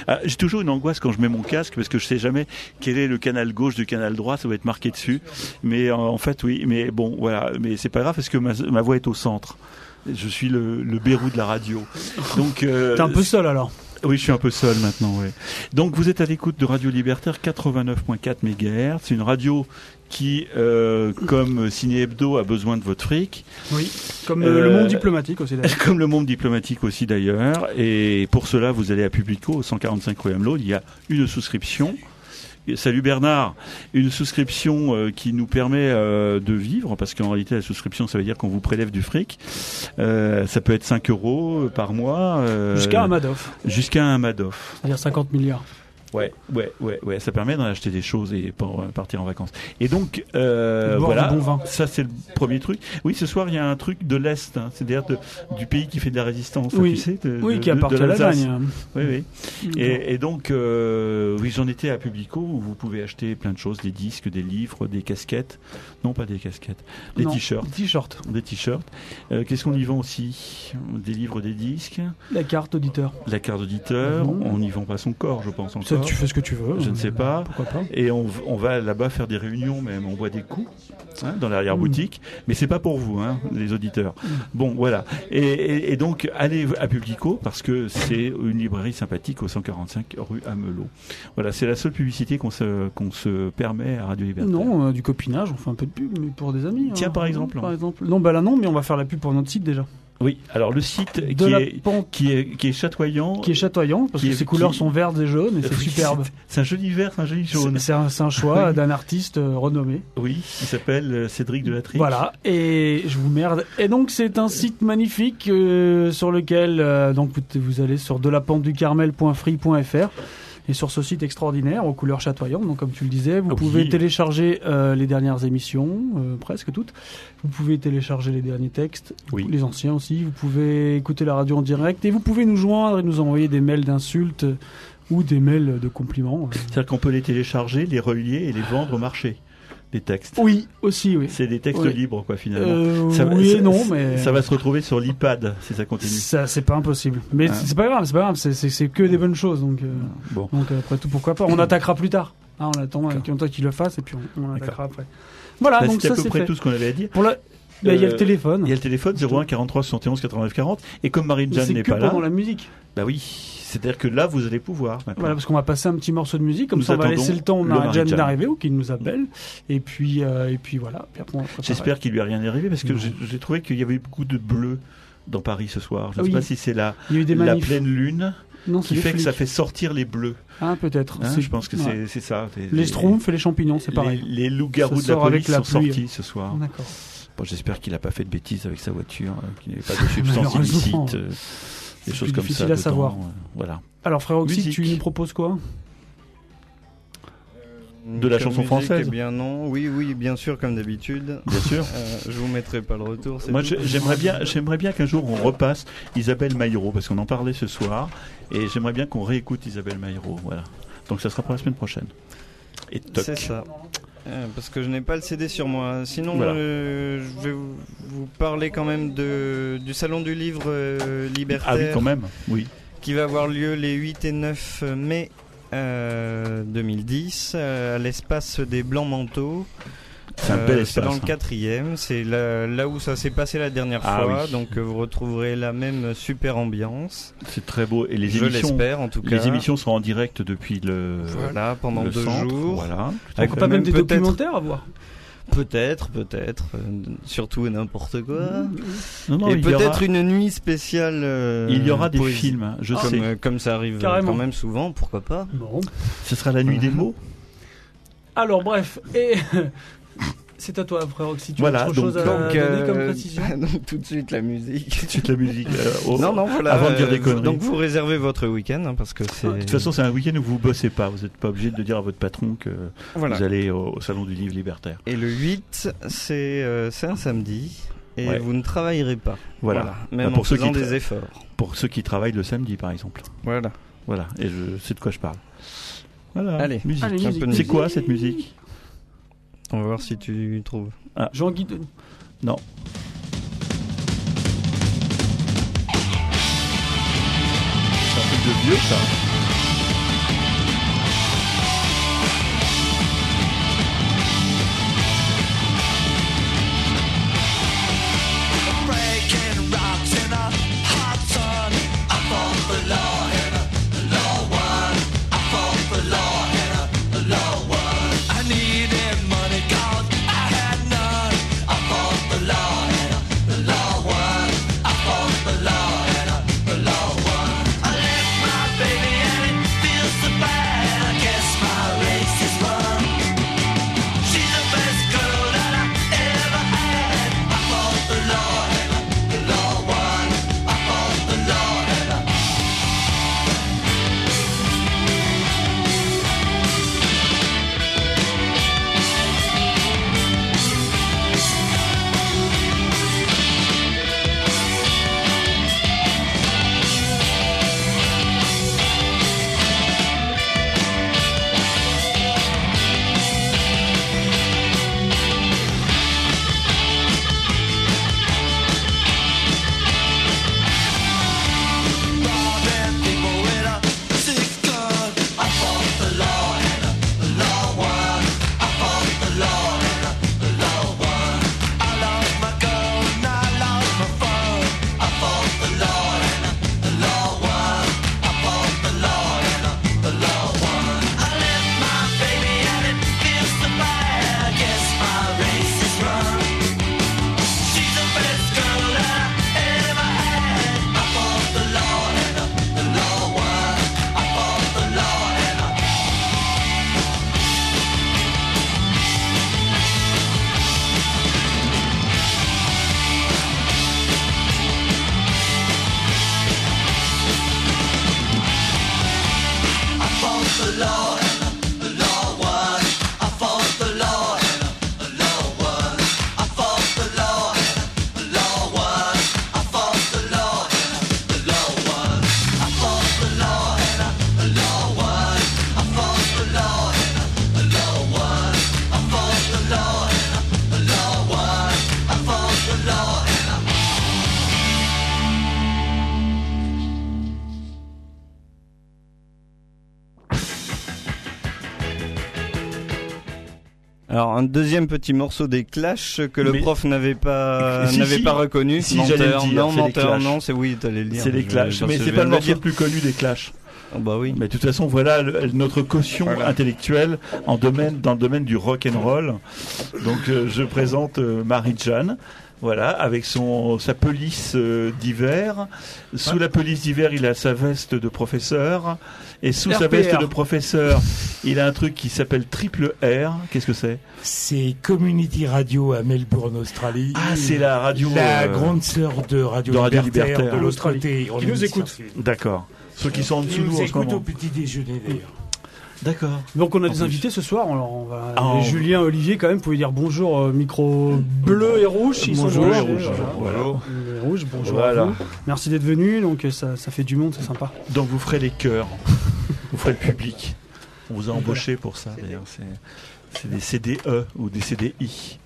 J'ai toujours une angoisse quand je mets mon casque parce que je sais jamais quel est le canal gauche du canal droit, ça va être marqué dessus. Mais en fait, oui. Mais bon, voilà. Mais c'est pas grave parce que ma voix est au centre. Je suis le Bérou de la radio. Donc, t'es un peu seul alors. Oui, je suis un peu seul maintenant. Oui. Donc, vous êtes à l'écoute de Radio Libertaire 89.4 MHz. C'est une radio qui, comme Ciné Hebdo, a besoin de votre fric. Oui, comme le monde diplomatique aussi d'ailleurs. Comme le monde diplomatique aussi d'ailleurs. Et pour cela, vous allez à Publico, au 145 rue Amelot. Il y a une souscription. Salut Bernard, une souscription qui nous permet de vivre, parce qu'en réalité la souscription ça veut dire qu'on vous prélève du fric. Ça peut être 5 € par mois. Jusqu'à un Madoff. Jusqu'à un Madoff. C'est-à-dire 50 milliards. Ouais, ça permet d'en acheter des choses et pour partir en vacances. Et donc, voilà, bon vin. Ça c'est le premier truc. Oui, ce soir il y a un truc de l'Est, hein, c'est-à-dire du pays qui fait de la résistance, oui. tu sais, qui appartient à l'Allemagne. Oui. Et donc, oui, j'en étais à Publico où vous pouvez acheter plein de choses, des disques, des livres, des casquettes. Non, pas des casquettes, des t-shirts. Des t-shirts. Qu'est-ce qu'on y vend aussi? Des livres, des disques. La carte auditeur. On n'y vend pas son corps, je pense encore. Tu fais ce que tu veux. Je ne sais pas. Pourquoi pas. Et on va là-bas faire des réunions, même on boit des coups dans l'arrière-boutique. Mais c'est pas pour vous, les auditeurs. Bon, voilà. Et donc, allez à Publico parce que c'est une librairie sympathique au 145 rue Amelot. Voilà, c'est la seule publicité qu'on se permet à Radio Libertaire. Non, du copinage, on fait un peu de pub, mais pour des amis. Tiens, par exemple. Non, là non, mais on va faire la pub pour notre site déjà. Oui, alors le site qui est chatoyant. Qui est chatoyant, parce que ses couleurs sont vertes et jaunes, et c'est superbe. C'est un joli vert, c'est un joli jaune. C'est un choix d'un artiste renommé. Oui, qui s'appelle Cédric Delattrique. Voilà, et je vous merde. Et donc c'est un site magnifique sur lequel donc vous allez sur delapenteducarmel.free.fr. Et sur ce site extraordinaire, aux couleurs chatoyantes, donc comme tu le disais, vous pouvez télécharger les dernières émissions, presque toutes. Vous pouvez télécharger les derniers textes, les anciens aussi. Vous pouvez écouter la radio en direct et vous pouvez nous joindre et nous envoyer des mails d'insultes ou des mails de compliments. C'est-à-dire qu'on peut les télécharger, les relier et les vendre au marché. Des textes. Oui, aussi, oui. C'est des textes libres, quoi, finalement. Mais ça va se retrouver sur l'iPad si ça continue. Ça, c'est pas impossible. Mais c'est pas grave, c'est que des bonnes choses. Donc après tout, pourquoi pas. On attaquera plus tard. On attend qu'il le fasse et puis on attaquera après. Voilà, donc c'est ça, à peu c'est près fait. tout ce qu'on avait à dire. Il y a le téléphone. Il y a le téléphone 01 43 71 89 40. Et comme Marine-Jeanne n'est pas là. C'est que pendant la musique. Bah oui. C'est-à-dire que là, vous allez pouvoir. Voilà, parce qu'on va passer un petit morceau de musique, comme ça on va laisser le temps à Marie-Jeanne d'arriver ou qu'il nous appelle. Et puis voilà. Puis après, j'espère qu'il lui a rien arrivé parce que j'ai trouvé qu'il y avait beaucoup de bleu dans Paris ce soir. Je ne sais pas si c'est la pleine lune qui fait que ça fait sortir les bleus. Ah, peut-être. Je pense que c'est ça. Les schtroumpfs et les champignons, c'est pareil. Les loups-garous de la police sont sortis ce soir. D'accord. Bon, j'espère qu'il n'a pas fait de bêtises avec sa voiture, qu'il n'y avait pas de substance illicite. Des choses comme ça. Difficile à savoir. Voilà. Alors, frère Oxy, tu nous proposes quoi? De la chanson française? Eh bien non, oui, bien sûr, comme d'habitude. Bien sûr. Je vous mettrai pas le retour. Moi, j'aimerais bien qu'un jour on repasse Isabelle Maillero, parce qu'on en parlait ce soir, et j'aimerais bien qu'on réécoute Isabelle Maillero. Voilà. Donc ça sera pour la semaine prochaine. Et toc. C'est ça. Parce que je n'ai pas le CD sur moi. Sinon, voilà. Je vais vous parler quand même du Salon du Livre Libertaire. Ah oui, quand même, oui. Qui va avoir lieu les 8 et 9 mai 2010 à l'espace des Blancs Manteaux. C'est un bel espace. C'est dans le 4e, c'est là où ça s'est passé la dernière fois. Oui. Donc vous retrouverez la même super ambiance. C'est très beau. Et je l'espère en tout cas. Les émissions seront en direct depuis pendant 2 jours. Voilà. Avec pas même des documentaires à voir. Peut-être, surtout n'importe quoi. Non, et peut-être une nuit spéciale. Il y aura des films, je sais. Comme ça arrive quand même souvent, pourquoi pas. Bon. Ce sera la nuit des mots. Alors bref, et c'est à toi, frère Oxy. Tu as autre chose à donner comme précision? Donc tout de suite la musique. Non, voilà. Avant de dire des conneries. Donc vous réservez votre week-end parce que c'est. De toute façon, c'est un week-end où vous bossez pas. Vous n'êtes pas obligé de dire à votre patron que vous allez au salon du livre libertaire. Et le 8, c'est un samedi. Et vous ne travaillerez pas. Voilà. Même en faisant des efforts. Pour ceux qui travaillent le samedi, par exemple. Voilà. Et je sais de quoi je parle. Voilà. Allez, musique. C'est quoi cette musique? On va voir si tu trouves. Jean-Guy Denis. Non. C'est un truc de vieux, ça. Alors un deuxième petit morceau des Clash que le Mais- prof n'avait pas Si, pas reconnu. si, j'allais le dire, non, c'est les menteur, Clash. non, c'est oui, t'allais le dire. C'est les Clash, mais c'est pas le morceau le plus connu des Clash. Oh, bah oui. Mais de toute façon, voilà notre caution Voilà. intellectuelle dans le domaine du rock and roll. Donc, je présente Marie-Jeanne. Voilà, avec sa pelisse d'hiver. Sous la pelisse d'hiver, il a sa veste de professeur. Et sous sa RPR. veste de professeur, il a un truc qui s'appelle Triple R. Qu'est-ce que c'est? C'est Community Radio à Melbourne, Australie. Ah, c'est la radio. La grande sœur de Radio Libertaire de l'autre côté. Qui nous écoute. D'accord. Ceux qui sont en dessous Qui de nous nous en ce écoute au moment. petit déjeuner d'ailleurs. D'accord. Donc on a En des plus. invités ce soir. Alors on va. Ah, Julien, Olivier, quand même, vous pouvez dire bonjour. Micro bleu et rouge. Ils Bonjour, sont bleu et rouges, rouge. Voilà. Bleu et rouge. Bonjour. Voilà. À vous. Merci d'être venus. Donc ça fait du monde, c'est sympa. Donc vous ferez les chœurs, vous ferez le public. On vous a embauché pour ça d'ailleurs. C'est des CDE ou des CDI.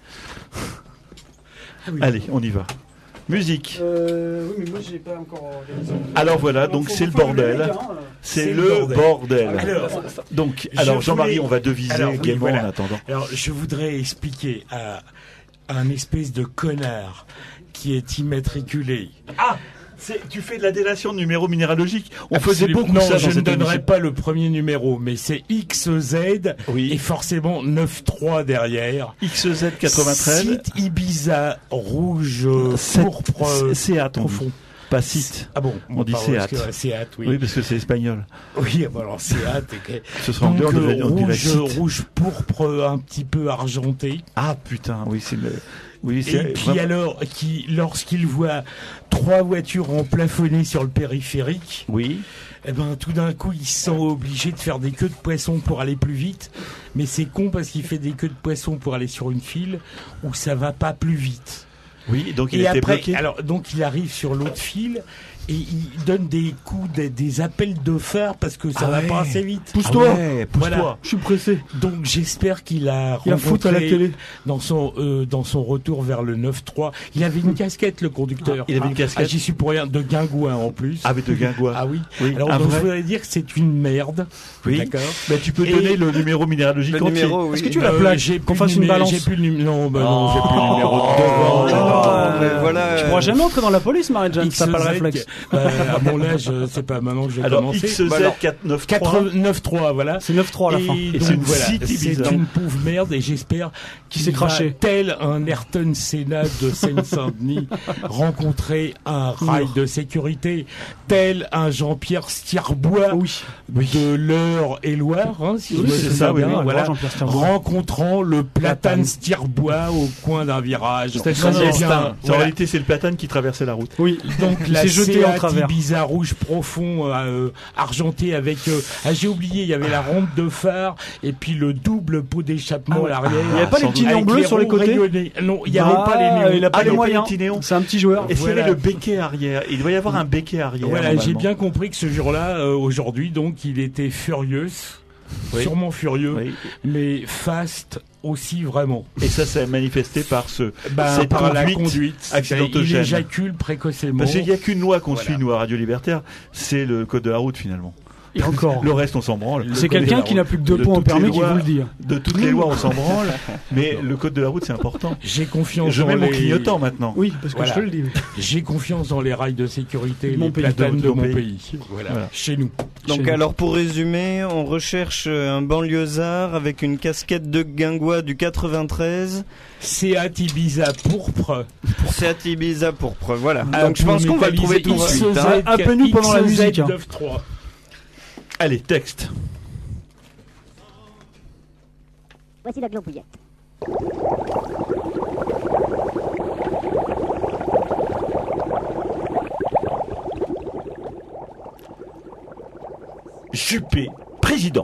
Allez, on y va. Musique. Oui, mais moi j'ai pas encore organisé. Alors voilà, donc c'est le bordel. C'est le bordel. Donc, alors Jean-Marie, on va deviser gaiement voilà. en attendant. Alors, je voudrais expliquer à un espèce de connard qui est immatriculé. Ah, tu fais de la délation de numéro minéralogique. On faisait beaucoup non, ça dans je ne cette donnerai émission. pas le premier numéro, mais c'est XZ Oui. et forcément 9-3 derrière. XZ93. Site Ibiza rouge pourpre Seat, on dit. profond. Pas site. Ah bon, On dit pardon, Seat. parce que- Seat, oui. Oui, parce que c'est espagnol. Oui, bah alors Seat. ok. Ce sera en Donc, dehors, on dirait site. rouge pourpre un petit peu argenté. Ah putain, oui, c'est le. Oui, Et c'est puis vraiment- alors, lorsqu'il voit 3 voitures en plafonnées sur le périphérique, Oui. eh ben tout d'un coup il se sent obligé de faire des queues de poisson pour aller plus vite. Mais c'est con parce qu'il fait des queues de poisson pour aller sur une file où ça va pas plus vite. Oui, donc il Et était après, bloqué. alors donc il arrive sur l'autre file et il donne des coups, des appels de phare parce que ça Ah va ouais. pas assez vite. Pousse-toi. Ah ouais, pousse-toi. Voilà. Je suis pressé. Donc j'espère qu'il a Il y a foot à la rencontré télé. dans son retour vers le 9-3. Il avait une casquette, le conducteur. Il avait une casquette. Ah, j'y suis pour rien, de Guingouin en plus. Ah, mais de Guingois. Ah oui. Oui, Alors un donc, je vrai. voudrais dire que c'est une merde. Oui. D'accord. Mais tu peux Et- donner le numéro minéralogique Le entier. numéro, oui. Est-ce que tu as la plaque j'ai qu'on plus fasse le une numéro- balance? J'ai plus le numéro. Non, bah non, j'ai plus le numéro de Oh, devant. mais voilà. Tu pourras jamais entrer dans la police, Marie-Jeanne, si t'as pas le XZ, réflexe. à mon âge, c'est pas maintenant que je vais Alors, commencer. XZ493. 9-3, voilà. C'est 9-3 à la Et fin. Et donc, c'est une voilà, city c'est bizarre. une pauvre merde et j'espère qu'il s'est va, craché. tel un Ayrton Senna de Seine-Saint-Denis, rencontrer un rail de sécurité, tel un Jean-Pierre Stierbois Oui. de l'Eure et Loire, hein, si Oui, je me c'est souviens ça, oui, bien, oui, voilà, Jean-Pierre Stierbois. rencontrant le platane Stierbois au coin d'un virage. C'était Ça, Non, c'est non, Estin. En voilà. réalité, c'est le platane qui traversait la route. Oui. Donc Il la s'est jeté en Seat travers. Ibiza rouge profond argenté avec j'ai oublié, il y avait la rampe de phare et puis le double pot d'échappement Ah ouais. à l'arrière. Il y avait pas les petits Avec néons bleus sur les roues côtés rayonnées. Non, il y avait pas les néons. Il a pas Ah, les il y a pas moyens. les petits néons. C'est un petit joueur. Et s'il y Voilà. avait le béquet arrière, il doit y avoir un béquet arrière. Voilà, j'ai normalement. bien compris que ce jour-là, aujourd'hui, donc, il était furieux, Oui. sûrement furieux, Oui. mais fast aussi vraiment. Et ça s'est manifesté par cette par la conduite conduite, accidentogène. il éjacule précocement. Parce qu'il n'y a qu'une loi qu'on Voilà. suit, nous, à Radio Libertaire, c'est le code de la route, finalement. Et encore. Le reste, on s'en branle. C'est quelqu'un qui n'a plus que 2 De points au toutes les permis qui lois- vous le dit. De toutes les lois, on s'en branle. Mais le code de la route, c'est important. J'ai confiance Je dans mets mon les... clignotant maintenant. Oui, parce que Voilà. je te le dis. J'ai confiance dans les rails de sécurité, Mon les pays. platanes De de mon mon pays. pays. Voilà. Voilà. Chez nous. Donc Chez nous. alors pour résumer, on recherche un banlieusard avec une casquette de Guingois du 93, Seat Ibiza pourpre. Seat Ibiza pourpre, voilà. Ah, Donc je pense qu'on va le trouver tout de suite. hein. Appelez-nous pendant la musique, hein. 9-3. Allez, texte. Voici la globouillette. Juppé, président.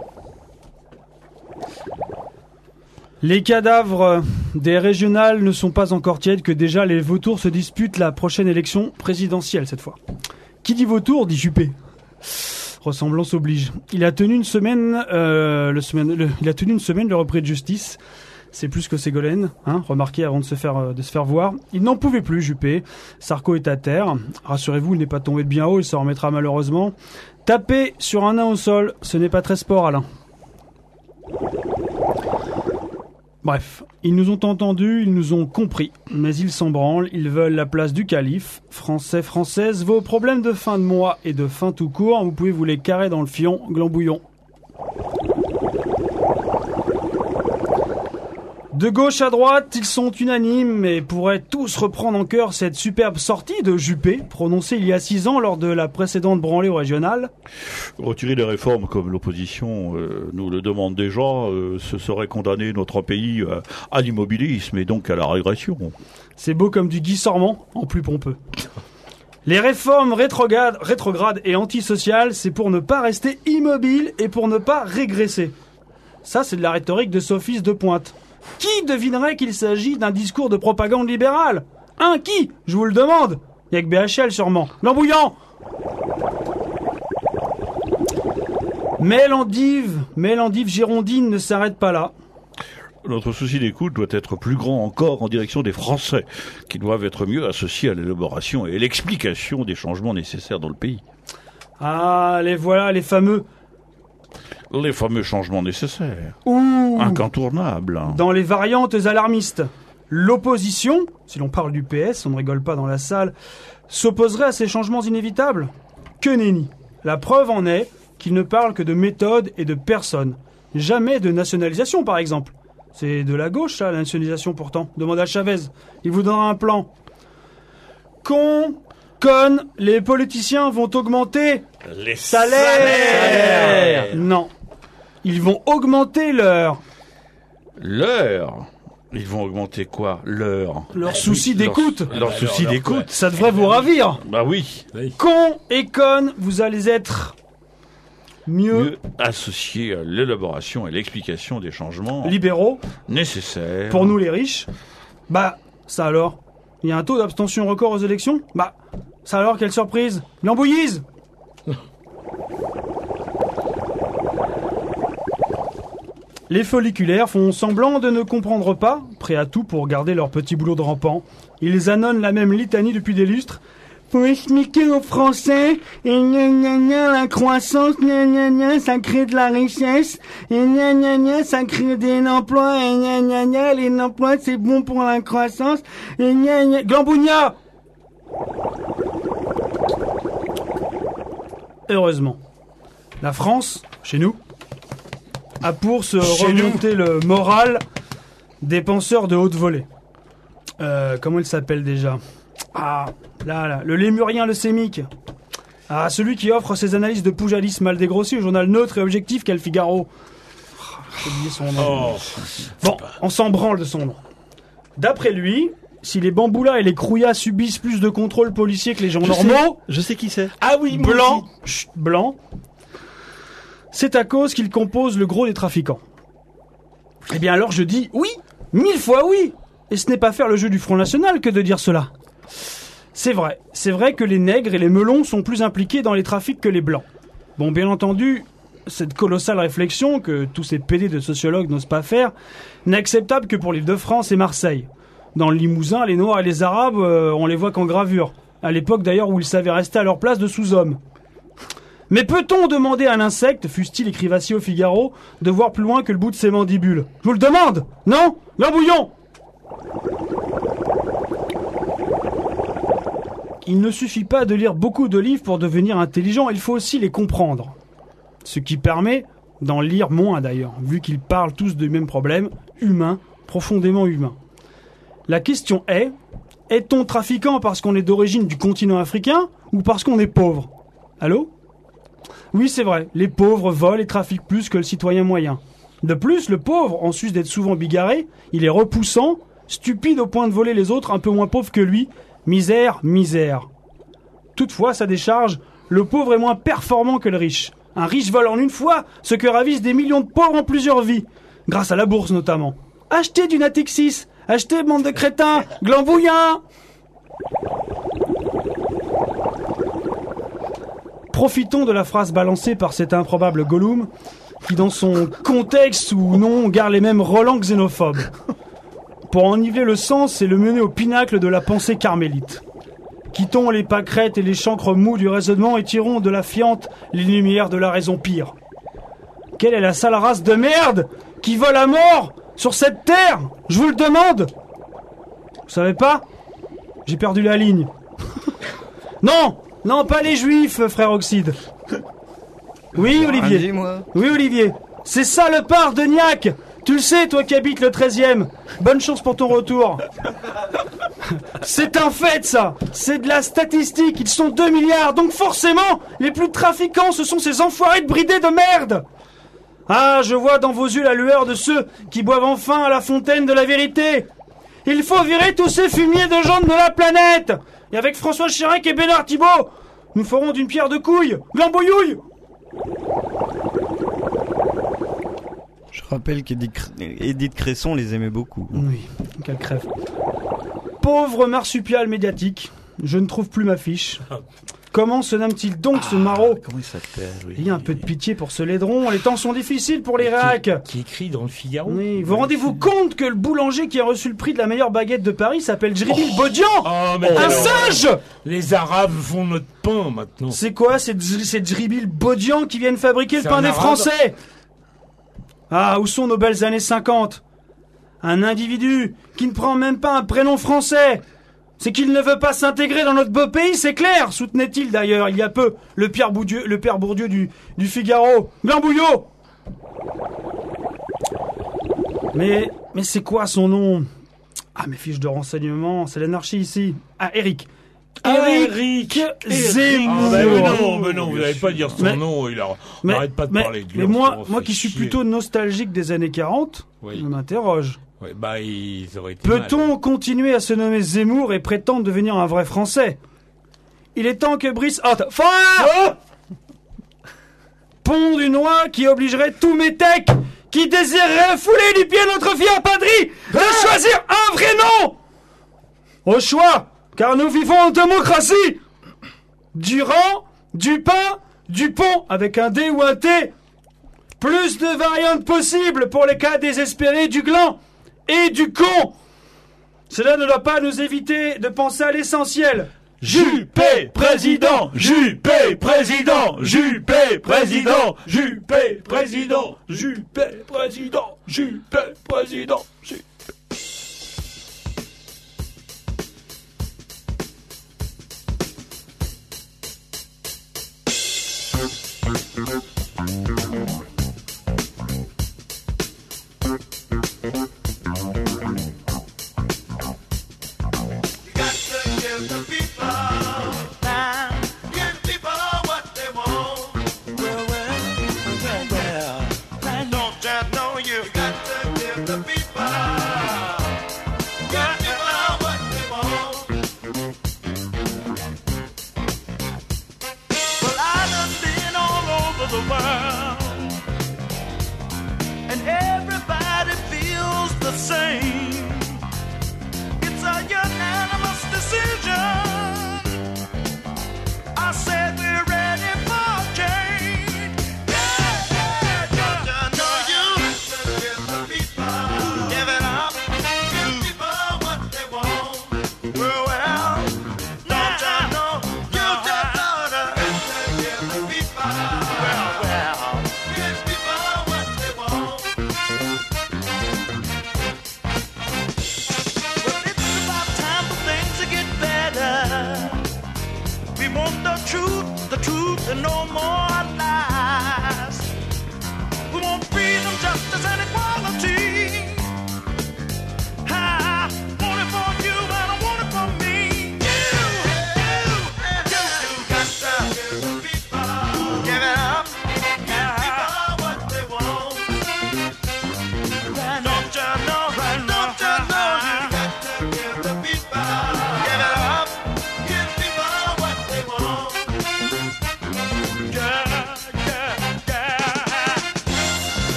Les cadavres des régionales ne sont pas encore tièdes que déjà les vautours se disputent la prochaine élection présidentielle cette fois. Qui dit vautour dit Juppé. Ressemblance oblige. Il a tenu une semaine, il a tenu une semaine le repris de justice. C'est plus que Ségolène, hein, remarquez avant de se faire voir. Il n'en pouvait plus, Juppé. Sarko est à terre. Rassurez-vous, il n'est pas tombé de bien haut, il s'en remettra malheureusement. Taper sur un nain au sol, ce n'est pas très sport, Alain. Bref, ils nous ont entendus, ils nous ont compris, mais ils s'en branlent, ils veulent la place du calife. Français, Françaises, vos problèmes de fin de mois et de fin tout court, vous pouvez vous les carrer dans le fion, glambouillon. De gauche à droite, ils sont unanimes et pourraient tous reprendre en cœur cette superbe sortie de Juppé, prononcée il y a 6 ans lors de la précédente branlée au régional. Retirer les réformes comme l'opposition nous le demande déjà, ce serait condamner notre pays à l'immobilisme et donc à la régression. C'est beau comme du Guy Sormand, en plus pompeux. Les réformes rétrogrades et antisociales, c'est pour ne pas rester immobile et pour ne pas régresser. Ça, c'est de la rhétorique de sophistes de pointe. Qui devinerait qu'il s'agit d'un discours de propagande libérale ? Qui ? Je vous le demande. Y'a que BHL sûrement. L'embouillant ! Mais l'endive girondine ne s'arrête pas là. Notre souci d'écoute doit être plus grand encore en direction des Français, qui doivent être mieux associés à l'élaboration et l'explication des changements nécessaires dans le pays. Ah, les voilà, les fameux changements nécessaires. Ouh. Incontournables. Dans les variantes alarmistes. L'opposition, si l'on parle du PS, on ne rigole pas dans la salle, s'opposerait à ces changements inévitables. Que nenni. La preuve en est qu'il ne parle que de méthode et de personne. Jamais de nationalisation, par exemple. C'est de la gauche, ça, la nationalisation, pourtant. Demande à Chavez. Il vous donnera un plan. Connes, les politiciens vont augmenter les salaires. Non. Ils vont augmenter leur... Ils vont augmenter quoi ? Leur souci d'écoute. Leur souci d'écoute. Ça devrait vous ravir. Bah oui. Cons et connes, vous allez être mieux associés à l'élaboration et l'explication des changements libéraux nécessaires pour nous les riches. Bah, ça alors. Il y a un taux d'abstention record aux élections. Bah, ça alors, quelle surprise. L'embouillise. Les folliculaires font semblant de ne comprendre pas, prêts à tout pour garder leur petit boulot de rampant. Ils annonnent la même litanie depuis des lustres. Pour expliquer aux Français, et la croissance, ça crée de la richesse, et ça crée des emplois, et les emplois c'est bon pour la croissance, et Glambougna. Heureusement, la France, chez nous, a pour se remonter le moral des penseurs de haute volée. Comment il s'appelle déjà ? Ah, là, le lémurien leucémique. Ah, celui qui offre ses analyses de Poujalis mal dégrossi au journal neutre et objectif qu'est le Figaro. J'ai oublié son nom. Bon, on s'en branle de son nom. D'après lui, si les bamboulas et les crouillas subissent plus de contrôle policier que les gens normaux... Je sais qui c'est. Ah oui, blanc. C'est à cause qu'ils composent le gros des trafiquants. Eh bien alors je dis oui, 1000 fois oui. Et ce n'est pas faire le jeu du Front National que de dire cela. C'est vrai que les nègres et les melons sont plus impliqués dans les trafics que les blancs. Bon, bien entendu, cette colossale réflexion que tous ces PD de sociologues n'osent pas faire n'est acceptable que pour l'Île-de-France et Marseille. Dans le Limousin, les Noirs et les Arabes, on les voit qu'en gravure. À l'époque d'ailleurs où ils savaient rester à leur place de sous-hommes. Mais peut-on demander à un insecte, fût-il écrivassier au Figaro, de voir plus loin que le bout de ses mandibules ? Je vous le demande ? Non ? L'embouillon ! Il ne suffit pas de lire beaucoup de livres pour devenir intelligent, il faut aussi les comprendre. Ce qui permet d'en lire moins d'ailleurs, vu qu'ils parlent tous du même problème, humain, profondément humain. La question est-on trafiquant parce qu'on est d'origine du continent africain ou parce qu'on est pauvre ? Allô ? Oui, c'est vrai, les pauvres volent et trafiquent plus que le citoyen moyen. De plus, le pauvre, en sus d'être souvent bigarré, il est repoussant, stupide au point de voler les autres un peu moins pauvres que lui. Misère. Toutefois, à sa décharge, le pauvre est moins performant que le riche. Un riche vole en une fois ce que ravissent des millions de pauvres en plusieurs vies. Grâce à la bourse notamment. Achetez du Natixis. Achetez, bande de crétins. Glambouillin. Profitons de la phrase balancée par cet improbable Gollum, qui dans son contexte ou non garde les mêmes relents xénophobes. Pour enniveler le sens et le mener au pinacle de la pensée carmélite. Quittons les pâquerettes et les chancres mous du raisonnement et tirons de la fiente les lumières de la raison pire. Quelle est la sale race de merde qui vole à mort Sur cette terre, je vous le demande. Vous savez pas? J'ai perdu la ligne. Non, pas les juifs, frère Oxyde. Oui, Olivier. Dis-moi. Oui, Olivier. C'est ça le parc de Niac. Tu le sais, toi qui habites le 13e. Bonne chance pour ton retour. C'est un fait, ça. C'est de la statistique. Ils sont 2 milliards. Donc forcément, les plus trafiquants, ce sont ces enfoirés de bridés de merde. Ah, je vois dans vos yeux la lueur de ceux qui boivent enfin à la fontaine de la vérité. Il faut virer tous ces fumiers de gens de la planète. Et avec François Chirac et Bernard Thibault, nous ferons d'une pierre deux couilles. Glambouillouille. Je rappelle qu'Édith Cresson les aimait beaucoup. Oui, quelle crève. Pauvre marsupial médiatique, je ne trouve plus ma fiche. Comment se nomme-t-il donc ce maraud? Comment il s'appelle? Oui. Il y a un peu de pitié pour ce laidron, les temps sont difficiles pour les réacs. Qui écrit dans le Figaro. Oui, vous rendez-vous compte que le boulanger qui a reçu le prix de la meilleure baguette de Paris s'appelle Djibril Bodian? Un singe! Les Arabes font notre pain maintenant. C'est quoi, c'est Djibril Bodian qui viennent fabriquer le C'est pain un des arabe. Français? Ah, où sont nos belles années 50? Un individu qui ne prend même pas un prénom français. C'est qu'il ne veut pas s'intégrer dans notre beau pays, c'est clair, soutenait-il d'ailleurs il y a peu le père Bourdieu du Figaro. Glambouillot. Mais c'est quoi son nom? Ah, mes fiches de renseignement, c'est l'anarchie ici. Ah, Eric Zemmour. Mais non, vous n'allez pas dire son nom, on n'arrête pas de parler de lui. Mais moi qui suis plutôt nostalgique des années 40, Oui. on m'interroge. Ouais, bah, ils auraient été Peut-on continuer à se nommer Zemmour et prétendre devenir un vrai Français? Il est temps que Brice... Pont du Noix qui obligerait tous mes techs qui désireraient fouler du pied notre fière patrie de choisir un vrai nom. Au choix, car nous vivons en démocratie. Durand, Dupin, Dupont avec un D ou un T. Plus de variantes possibles pour les cas désespérés du gland et du con. Cela ne doit pas nous éviter de penser à l'essentiel. Juppé président, Juppé président, Juppé président, Juppé président, Juppé président, Juppé président, Juppé.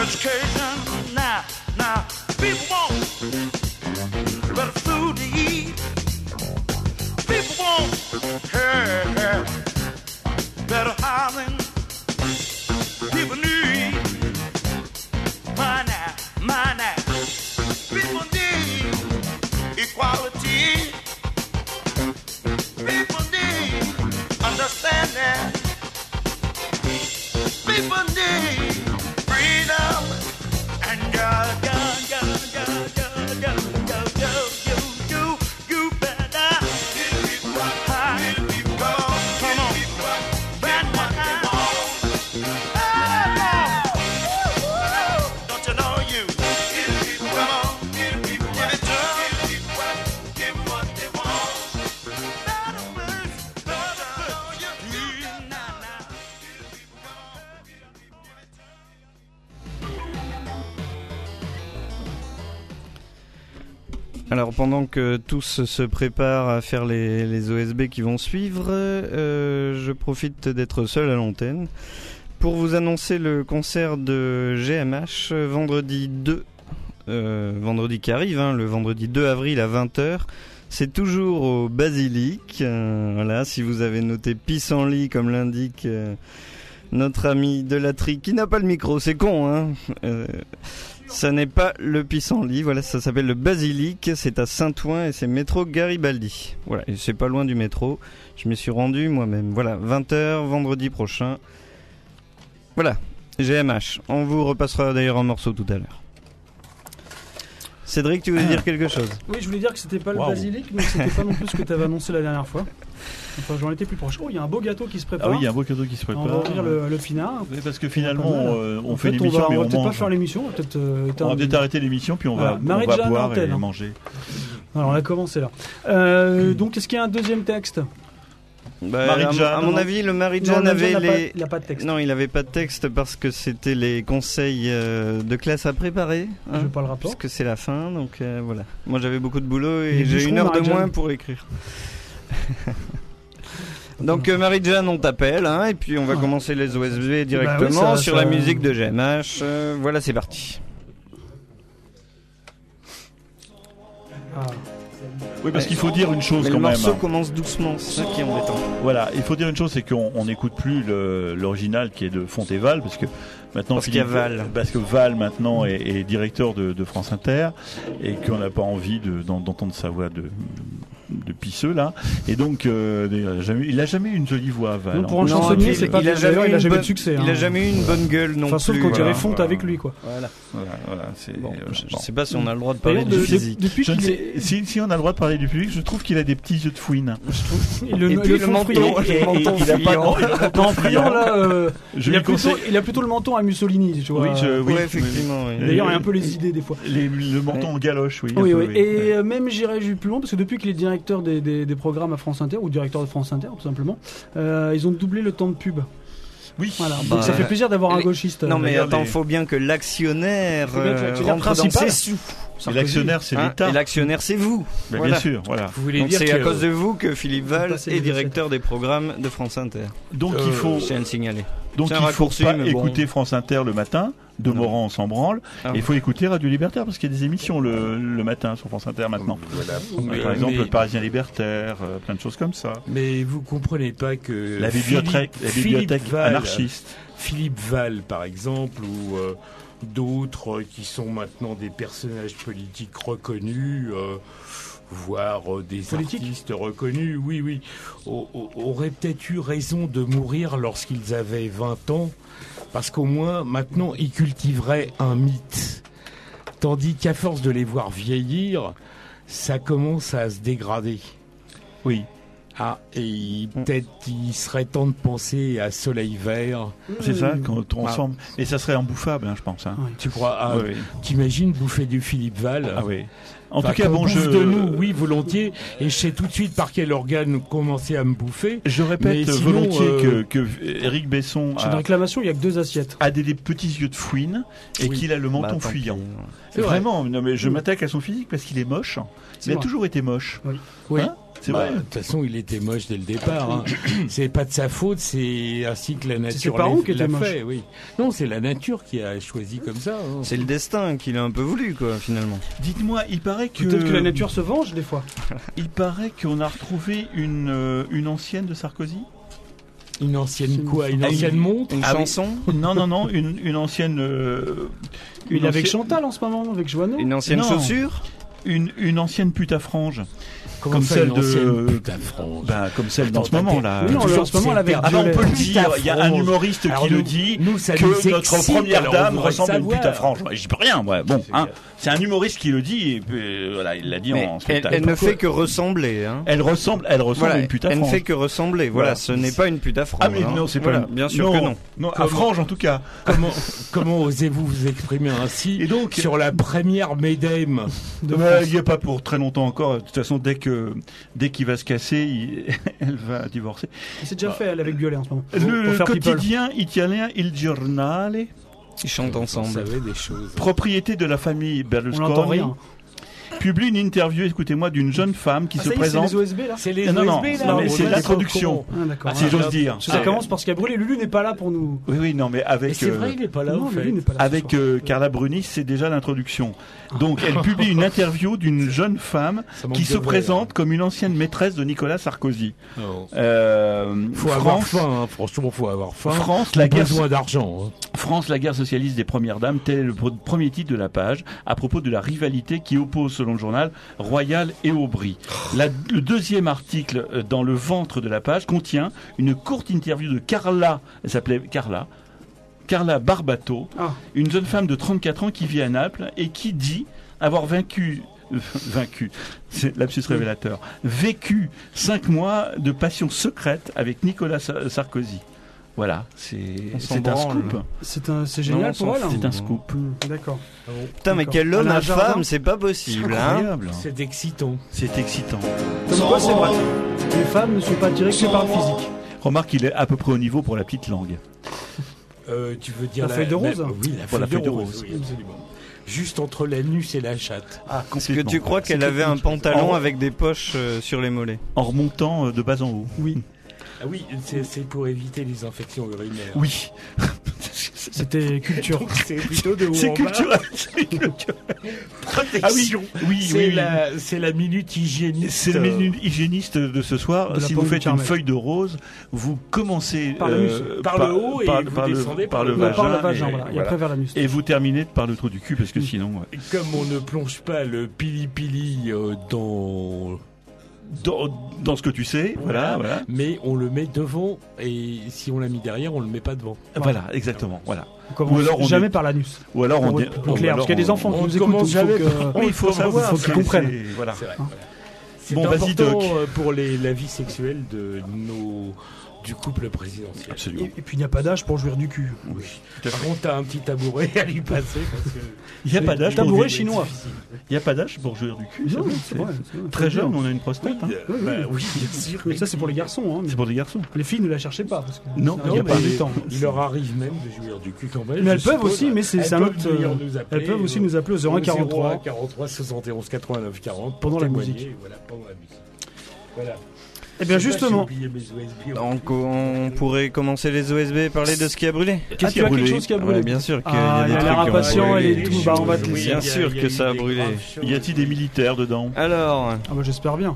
education. Now, people want better food to eat. People want better housing. People need money. People need equality. People need understanding. People need freedom. And you better come on. Don't you know you? Come on, give it to them. Give them what they want. Alors pendant que tous se préparent à faire les OSB qui vont suivre, je profite d'être seul à l'antenne pour vous annoncer le concert de GMH vendredi qui arrive, le vendredi 2 avril à 20h. C'est toujours au Basilic. Voilà, si vous avez noté Pissenlit comme l'indique notre ami Delatry qui n'a pas le micro, c'est con, ça n'est pas le Pissenlit, voilà, ça s'appelle le Basilic, c'est à Saint-Ouen et c'est métro Garibaldi. Voilà, et c'est pas loin du métro, je m'y suis rendu moi-même. Voilà, 20h, vendredi prochain. Voilà, GMH. On vous repassera d'ailleurs un morceau tout à l'heure. Cédric, tu voulais dire quelque chose? Oui, je voulais dire que c'était pas le Basilic, mais c'était pas non plus ce que tu avais annoncé la dernière fois. Enfin, j'en étais plus proche. Oh, il y a un beau gâteau qui se prépare. Ah oui, il y a un beau gâteau qui se prépare. On va ouvrir le pinard. Oui, parce que finalement, on fait fait, l'émission, mais on on va peut-être mange. pas faire l'émission, on va peut-être arrêter l'émission, puis on va boire et manger. Alors, on a commencé là. Donc, est-ce qu'il y a un deuxième texte? À mon avis, le Marie-Jeanne avait il n'a pas de texte. Non, il n'avait pas de texte parce que c'était les conseils de classe à préparer. Je veux pas le rapport. Parce que c'est la fin, donc voilà. Moi, j'avais beaucoup de boulot et Les j'ai bûcherons, une heure de Marie-Jeanne. moins pour écrire. Donc Marie-Jeanne, on t'appelle, et puis on va commencer les OSB directement sur la musique de GMH. Voilà, c'est parti. Oui, parce qu'il faut dire une chose mais quand même. Le morceau commence doucement, c'est ça qui est embêtant. Voilà, il faut dire une chose, c'est qu'on n'écoute plus l'original qui est de Fontéval, parce que maintenant parce qu'il y a Val. Parce que Val maintenant est directeur de France Inter et qu'on n'a pas envie d'entendre sa voix de pisseux là, et donc il a jamais eu une jolie voix, Val. Donc pour un chansonnier, c'est pas. Il a jamais eu de succès. Il a jamais eu une bonne gueule non plus. Sauf quand il y avait Fonte avec lui, quoi. Voilà. C'est. Bon, je sais pas si on a le droit de parler du physique. Si on a le droit de parler du public, je trouve qu'il a des petits yeux de fouine. Et le menton, il a pas de menton friand là. Il a plutôt le menton à Mussolini, tu vois. Oui, effectivement. D'ailleurs, il y a un peu les idées des fois. Le menton en galoche, oui. Oui. Et même j'irai plus loin parce que depuis qu'il est directeur des programmes à France Inter ou directeur de France Inter tout simplement, ils ont doublé le temps de pub. Oui. Voilà. Donc ça fait plaisir d'avoir un gauchiste. Non mais attends, faut bien que l'actionnaire rentre dans ses sous. Et l'actionnaire, c'est l'État. Et l'actionnaire, c'est vous. Bien sûr, voilà. Vous voulez donc dire c'est à cause de vous que Philippe Val est les directeur des programmes de France Inter. Donc il faut. C'est à le signaler. Donc il faut pas écouter France Inter le matin. De Morand, on s'en branle. Et il faut écouter Radio Libertaire parce qu'il y a des émissions le matin sur France Inter maintenant. Voilà. Par exemple, le Parisien Libertaire, plein de choses comme ça. Mais vous comprenez pas que la bibliothèque anarchiste. Philippe Val, par exemple, ou d'autres qui sont maintenant des personnages politiques reconnus, voire des artistes reconnus, oui, auraient peut-être eu raison de mourir lorsqu'ils avaient 20 ans. Parce qu'au moins, maintenant, ils cultiveraient un mythe. Tandis qu'à force de les voir vieillir, ça commence à se dégrader. Oui. Et peut-être il serait temps de penser à Soleil Vert. C'est ça, qu'on transforme. Et ça serait embouffable, je pense. Oui. Tu crois T'imagines bouffer du Philippe Val? Ah oui. En tout cas, de nous, oui, volontiers. Et je sais tout de suite par quel organe commencer à me bouffer. Je répète volontiers que Éric Besson j'ai une réclamation, il y a que 2 assiettes. A des petits yeux de fouine et qu'il a le menton fuyant. C'est vraiment, non mais je m'attaque à son physique parce qu'il est moche. Il a toujours été moche. Oui. C'est vrai. De toute façon, il était moche dès le départ. Hein. C'est pas de sa faute, c'est ainsi que la nature ses parents qui étaient l'a moches. fait. Oui. Non, c'est la nature qui a choisi comme ça. Hein. C'est le destin qu'il a un peu voulu, quoi, finalement. Dites-moi, il paraît que... Peut-être que la nature se venge des fois. Il paraît qu'on a retrouvé une ancienne de Sarkozy. Une ancienne quoi? Une Ah, ancienne montre? Une Ah oui. chanson, Non, une ancienne... Il est avec ancienne- Chantal en ce moment, avec Joanneau. une ancienne Non. chaussure. Une ancienne pute à frange. Comment Comme ça, celle une ancienne de... pute à frange? Comme celle Attends, dans ce moment là. Oui, non, en ce moment, elle avait Ah bah, on peut le Pute dire, à il y a un frange. humoriste Alors qui nous- le dit nous, ça nous que notre excite, première alors dame on voudrait ressemble à une pute à savoir. frange. Ouais, j'y peux rien, ouais. Bon, C'est hein, bien. c'est un humoriste qui le dit et puis, voilà, il l'a dit Mais en elle, spectacle. elle ne fait que ressembler, hein. Elle ressemble Voilà, à une pute à elle ne frange. fait que ressembler. Voilà, Voilà. ce n'est pas une pute à frange. Ah mais hein. non, c'est Voilà, pas bien sûr que non. Non, à frange en tout cas. Comment osez-vous vous exprimer ainsi Et donc sur la première Médème de il France? n'y a pas pour très longtemps encore. De toute façon, dès qu'il va se casser, elle va divorcer. C'est déjà fait, elle avec Violet en ce moment. Pour Le faire People. quotidien italien Il Giornale, Ils chantent On ensemble. savait des choses. propriété de la famille On n'entend Berlusconi, rien. publie une interview, écoutez-moi, d'une jeune femme qui Ah, se ça y est, c'est présente. les OSB là. C'est les Non, non, OSB, là, non, mais on c'est est l'introduction. pas Ah, d'accord. Si j'ose dire. Parce que ça commence par ce qu'a brûlé. Lulu n'est pas là pour nous. Oui, non, mais Et avec. c'est vrai, il n'est pas là, Non, au fait. Lulu n'est pas là. ce Avec soir. Carla Bruni, c'est déjà l'introduction. Donc, elle publie une interview d'une jeune femme Ça manque qui de se vrai, présente comme une ancienne maîtresse de Nicolas Sarkozy. Non. France, Faut avoir faim, hein. Franchement, faut avoir faim. France, la guerre, Besoin d'argent. Hein. France, la guerre socialiste des premières dames, tel est le premier titre de la page, à propos de la rivalité qui oppose, selon le journal, Royal et Aubry. Le deuxième article dans le ventre de la page contient une courte interview de Carla, elle s'appelait Carla Barbato, une jeune femme de 34 ans qui vit à Naples et qui dit avoir vaincu, c'est lapsus révélateur, vécu 5 mois de passion secrète avec Nicolas Sarkozy. Voilà, c'est un branle. scoop. C'est génial Non, on pour s'en elle. C'est un scoop. D'accord. Putain, mais quel homme Elle a un à jardin. femme, c'est pas possible, hein. Incroyable. C'est excitant. C'est excitant. Comme quoi, c'est vrai. Les femmes ne sont pas attirées que par le physique. Remarque qu'il est à peu près au niveau pour la petite langue. Tu veux dire La feuille de rose Oui, la Voilà, feuille de rose. Oui, absolument. Juste entre l'anus et la chatte. Ah, Est-ce que tu crois qu'elle avait un pantalon avec des poches sur les mollets? En remontant de bas en haut. Oui. Ah oui, c'est pour éviter les infections urinaires. Oui. C'était culture. Donc c'est plutôt de haut C'est en bas. culturel. C'est culturel. Protection. Oui, C'est la minute hygiéniste. C'est le menu hygiéniste de ce soir. De la Si vous pomme du faites une Carmel. feuille de rose, vous commencez Par l'anus. Par le haut et vous descendez par par le le Non, vagin. par le vagin, et, voilà. Et voilà. après vers l'anus. Et vous terminez par le trou du cul parce que sinon, Et comme on ne plonge pas le pili-pili dans ce que tu sais, voilà. mais on le met devant et si on l'a mis derrière, on le met pas devant. Voilà, exactement. Voilà. On commence Ou alors on jamais est- par l'anus. Ou alors on Pour dit. être plus clair, parce qu'il y a des enfants qui on nous écoutent. commence donc il faut jamais que- Oui, il faut savoir. faut qu'ils c'est- comprennent. c'est- Voilà. C'est vrai. Voilà. C'est Bon, vas-y, important Doc. pour la vie sexuelle du couple présidentiel. Absolument. Et puis il n'y a pas d'âge pour jouir du cul. Oui. Par contre, t'as un petit tabouret à lui passer parce que Il n'y a pas d'âge pour Tabouret jouer- chinois. Il n'y a pas d'âge pour jouer du cul. Non, vrai, c'est vrai. Très jeune, on a une prostate. hein. Oui, bien sûr. Mais ça c'est pour les garçons. Hein. C'est pour des garçons. Les filles ne la cherchez pas. Parce que Non, ça il y a arrive pas pas de du temps. Il leur arrive même de jouir du cul quand même. Mais elles je peuvent suppose. aussi, mais c'est Elles un peuvent autre. venir nous appeler, Elles peuvent aussi nous appeler au 01 43 43 71 89 40 Pendant la témoigner, musique. Voilà, pendant la musique. Voilà. Eh bien Je sais pas, justement, j'ai oublié mes USB. Donc on pourrait commencer les OSB et parler de ce qui a brûlé. qu'est-ce qu'il y a quelque chose qui a brûlé Ouais, bien sûr qu'il y Ah, a il des a l'air trucs qui ont impatient, brûlé. elle est tout. Bah on va te Oui, laisser. bien sûr que ça a brûlé. Y a-t-il des militaires dedans? Alors, Ah bah j'espère bien.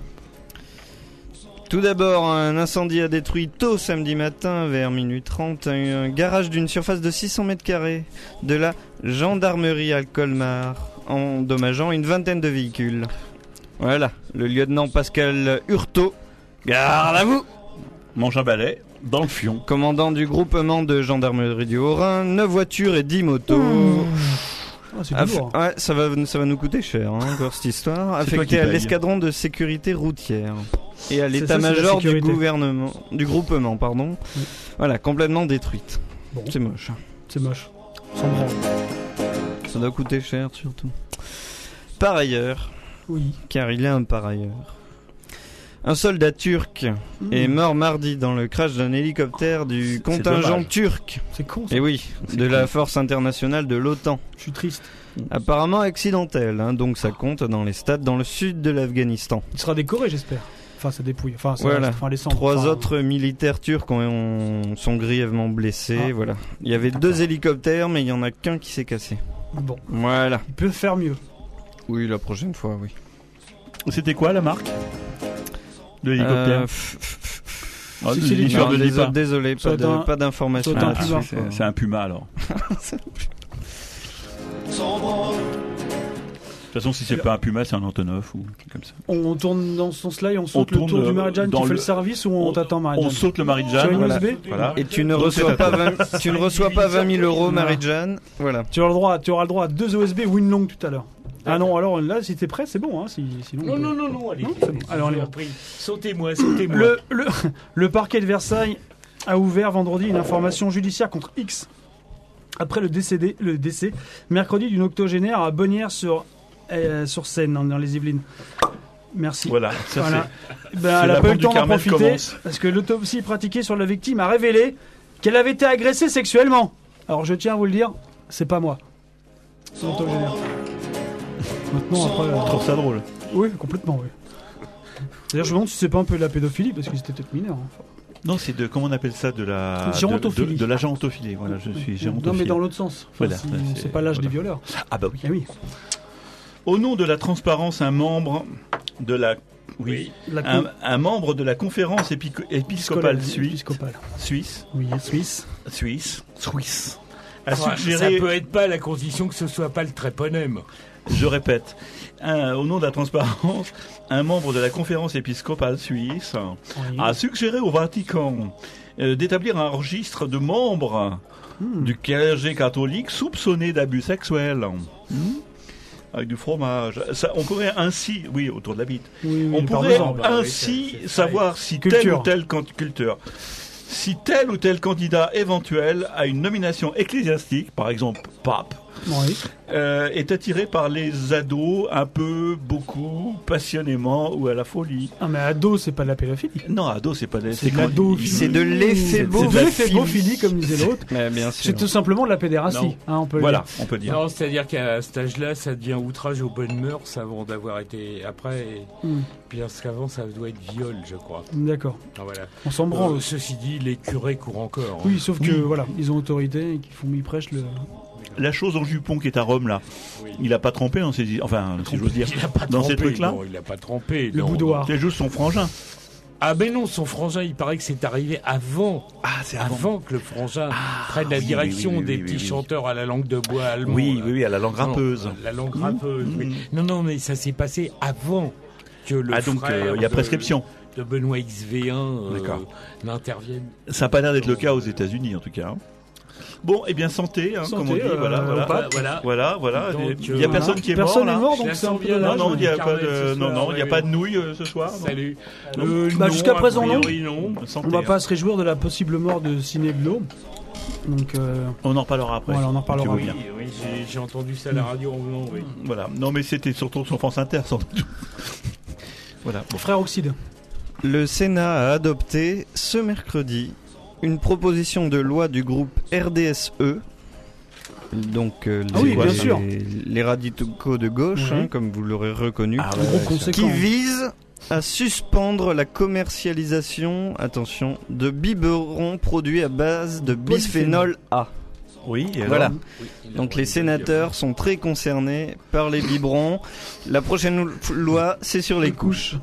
tout d'abord, un incendie a détruit tôt samedi matin vers minuit 30 un garage d'une surface de 600 mètres carrés de la gendarmerie à Colmar, endommageant une vingtaine de véhicules. Voilà, le lieutenant Pascal Hurtaud, garde à vous, Mange un balai dans le fion. commandant du groupement de gendarmerie du Haut-Rhin, 9 voitures et 10 motos. Ah, c'est du lourd. Ouais, ça va nous coûter cher, hein, encore cette histoire. C'est toi Affecté qui à paye. l'escadron de sécurité routière et à C'est l'état-major la sécurité. du groupement, pardon. Oui. Voilà, complètement détruite. Bon. C'est moche. C'est moche. Sans branle. Ça doit coûter cher, surtout. Par ailleurs, Oui. car il est un par ailleurs. Un soldat turc est mort mardi dans le crash d'un hélicoptère du contingent dommage. turc. C'est con ça. Et oui, de la force internationale de l'OTAN. Je suis triste. Apparemment accidentel, hein, donc ça compte dans les stades dans le sud de l'Afghanistan. Il sera décoré j'espère. enfin ça dépouille. Enfin, ça Voilà. reste, enfin, les cendres. 3 Enfin, autres militaires turcs sont grièvement blessés. Ah. Voilà. Il y avait 2 hélicoptères, mais il y en a qu'un qui s'est cassé. Bon, Voilà. il peut faire mieux. Oui, la prochaine fois, oui. C'était quoi la marque de l'hélicoptère Ah, si, si, l'histoire Non, de départ. désolé, Ça doit être un- pas d'informations ça doit être un là-dessus. Puma. C'est un Puma alors. De toute façon, si c'est pas un Puma, c'est un Antonov ou quelque chose comme ça. On tourne dans ce sens-là et on saute On le tour tourne, du Maridjan. dans Tu fais le- le service ou on t'attend On Maridjan saute le Maridjan. Sur une Voilà. USB Voilà. Et tu ne Donc, reçois c'est pas à 20, tu ne reçois pas 20 000 euros, Non. Marie-Jeanne. Voilà. Tu auras le droit à 2 USB ou une longue tout à l'heure. Ah non, alors là, si t'es prêt, c'est bon. Hein, sinon, Non, on peut- non, non, non, allez. Non, c'est bon. Alors, je allez. vous en prie. Sautez-moi, sautez-moi. Le parquet de Versailles a ouvert vendredi une information judiciaire contre X après le décès mercredi d'une octogénaire à Bonnières-sur-Seine dans les Yvelines. Merci. Voilà, ça Voilà. c'est. Ben, elle la a pas eu bande le du temps d'en Carmel profiter commence. parce que l'autopsie pratiquée sur la victime a révélé qu'elle avait été agressée sexuellement. Alors je tiens à vous le dire, c'est pas moi. C'est l'octogénaire. Maintenant après, Je trouve ça drôle. oui, complètement, oui. D'ailleurs, je me demande si c'est pas un peu de la pédophilie parce qu'ils étaient peut-être mineurs. Enfin. Non, c'est de comment on appelle ça, de la Gérontophilie. de la gérontophilie. Voilà, je suis gérontophile. Non, mais dans l'autre sens. Enfin, Voilà, c'est pas l'âge voilà. des violeurs. Ah bah oui. Eh oui. Au nom de la transparence, un membre de la un membre de la conférence épiscopale suisse Oui, Suisse. a Ça suggéré, peut être pas la condition que ce soit pas le tréponème. je répète, au nom de la transparence, un membre de la conférence épiscopale suisse Oui. a suggéré au Vatican d'établir un registre de membres du clergé catholique soupçonnés d'abus sexuels. Avec du fromage. Ça, on pourrait ainsi, oui, autour de la bite, Oui, on le pourrait parmesan. bah oui, ainsi c'est savoir si Culture. tel ou tel candidat éventuel à une nomination ecclésiastique, par exemple pape, Oui. est attiré par les ados un peu, beaucoup, passionnément ou à la folie. Ah, mais ado, c'est pas de la pédophilie. Non, ado, c'est pas des... C'est de la dophilie. C'est de l'éphébo- C'est de l'éphébo-philie, comme disait l'autre. Mais bien sûr. C'est tout simplement de la pédérastie. Non. Hein, on peut le Voilà, dire. on peut dire. Non, c'est-à-dire qu'à cet âge-là, ça devient outrage aux bonnes mœurs avant d'avoir été après. Puis parce qu'avant, ça doit être viol, je crois. D'accord. Ah, voilà. On s'en branle. Ceci dit, les curés courent encore. hein. Oui, sauf que voilà, ils ont autorité et ils prêchent le. La chose en jupon qui est à Rome, là, Oui. il a pas trempé dans ses... Enfin, si j'ose dire, Il a pas dans ces trempé, trucs-là. non, il a pas trempé. Le non, boudoir. c'est juste son frangin. Ah ben non, son frangin, il paraît que c'est arrivé avant. Ah, c'est Avant que le frangin prenne la oui, direction oui, oui, des oui, petits oui. chanteurs à la langue de bois allemand. Oui, là. oui, oui, à la langue Non, râpeuse. La langue râpeuse, oui. Non, mais ça s'est passé avant que le Ah, donc, frère il y a de- prescription. de Benoît XV1 D'accord. n'intervienne. Ça n'a pas l'air d'être le cas aux États-Unis, en tout cas. Bon, eh bien, santé, hein, comme on dit. Santé, Voilà. Voilà. Donc, Il n'y a personne qui est mort, Personne là. n'est mort, Je donc la c'est un sens peu bien, dommage. Non, il n'y a Carmel pas de, ce soir, non, il y a oui, pas oui. de nouilles ce soir. non. Salut. Bah, jusqu'à non, présent, a non. priori, non. Santé, On va hein. pas se réjouir de la possible mort de Cineblo. Donc, On en reparlera après. Voilà, on en reparlera. Tu veux bien. Oui, j'ai entendu ça à la radio en venant, oui. Voilà. Non, mais c'était surtout sur France Inter, sans doute. Voilà. Bon. frère Oxyde. Le Sénat a adopté ce mercredi une proposition de loi du groupe RDSE, donc Ah oui, bien sûr. les radicaux de gauche, Oui. comme vous l'aurez reconnu, Ah, Un gros conséquent. qui vise à suspendre la commercialisation, attention, de biberons produits à base de bisphénol A. Oui, et alors Voilà. Donc les sénateurs sont très concernés par les biberons. La prochaine loi, c'est sur les couches.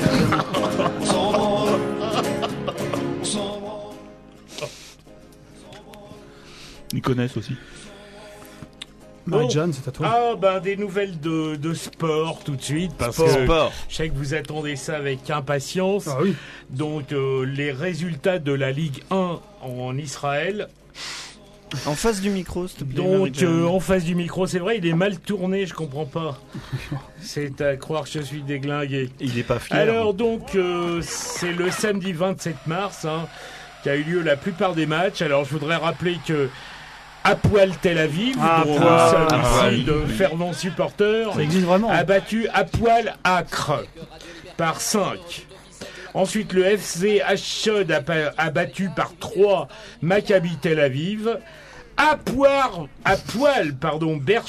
Ils connaissent aussi. Marie-Jeanne, c'est à toi. Ah, ben des nouvelles de sport tout de suite, parce que je sais que vous attendez ça avec impatience. Ah oui. Donc, les résultats de la Ligue 1 en Israël. En face du micro, s'il te plaît. Donc, Marie-Jeanne. en face du micro, c'est vrai, il est mal tourné, je comprends pas. C'est à croire que je suis déglingué. Il n'est pas fier. Alors, donc, c'est le samedi 27 mars qu'a eu lieu la plupart des matchs. Alors, je voudrais rappeler que Hapoel Tel Aviv, dont nous sommes ici de fervents supporters, Ça existe vraiment. a battu Hapoel Acre par 5. Ensuite, le FC Ashdod a battu par 3 Maccabi Tel Aviv. Hapoel,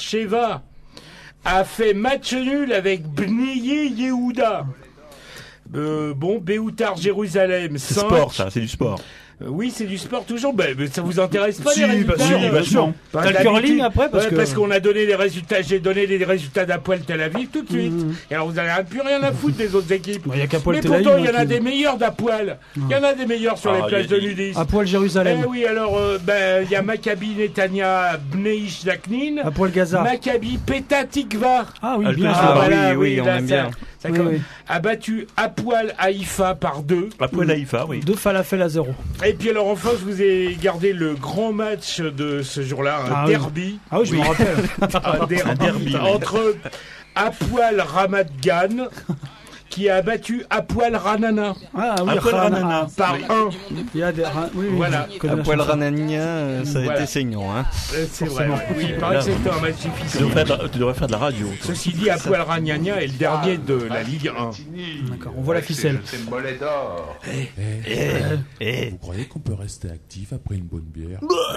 Beersheva a fait match nul avec Bnei Yehuda. Bon, Béoutar Jérusalem, C'est 5. sport, ça, c'est du sport. Oui, c'est du sport toujours. Mais ça vous intéresse pas Si, les résultats bah, si, vachement. Bah, T'as le d'habitude, curling après parce que... parce qu'on a donné les résultats. J'ai donné les résultats d'Apoel Tel Aviv tout de suite. Et alors vous n'avez plus rien à foutre des autres équipes. Il y a qu'Apoel Mais Tel Aviv, pourtant, il y en a qui- des meilleurs d'Apoel. Il y en a des meilleurs sur les plages de nudistes. Apoel Jérusalem. Eh oui, alors il y a Maccabi Netanya Bnei Zaknin. Apoel Gaza. Maccabi Petah Tikva. Ah oui, Ah, bien. ah, sûr. oui, on là, aime ça- bien. ça Oui, comme- oui. a battu Apoel Haïfa par 2. Apoel Haïfa, oui. 2 falafels à 0. Et puis alors enfin, je vous ai gardé le grand match de ce jour-là, un Ah oui. derby. Ah oui, je me rappelle. Un derby entre Apoel Ramat Gan qui a battu Apoel Ranana Ah oui, Apoel Ranana. par 1. Il y a des... Oui, oui, Voilà. je connais la Apoel chanson. Ranania, ça a Voilà. été saignant. Hein. C'est vrai. Ouais. Oui, il paraît que c'était un match difficile. Tu devrais faire de la radio. toi. Ceci dit, Apoel Ranania est le dernier de la Ligue 1. D'accord, on voit la ficelle. C'est le mollet d'or. Vous croyez qu'on peut rester actif après une bonne bière?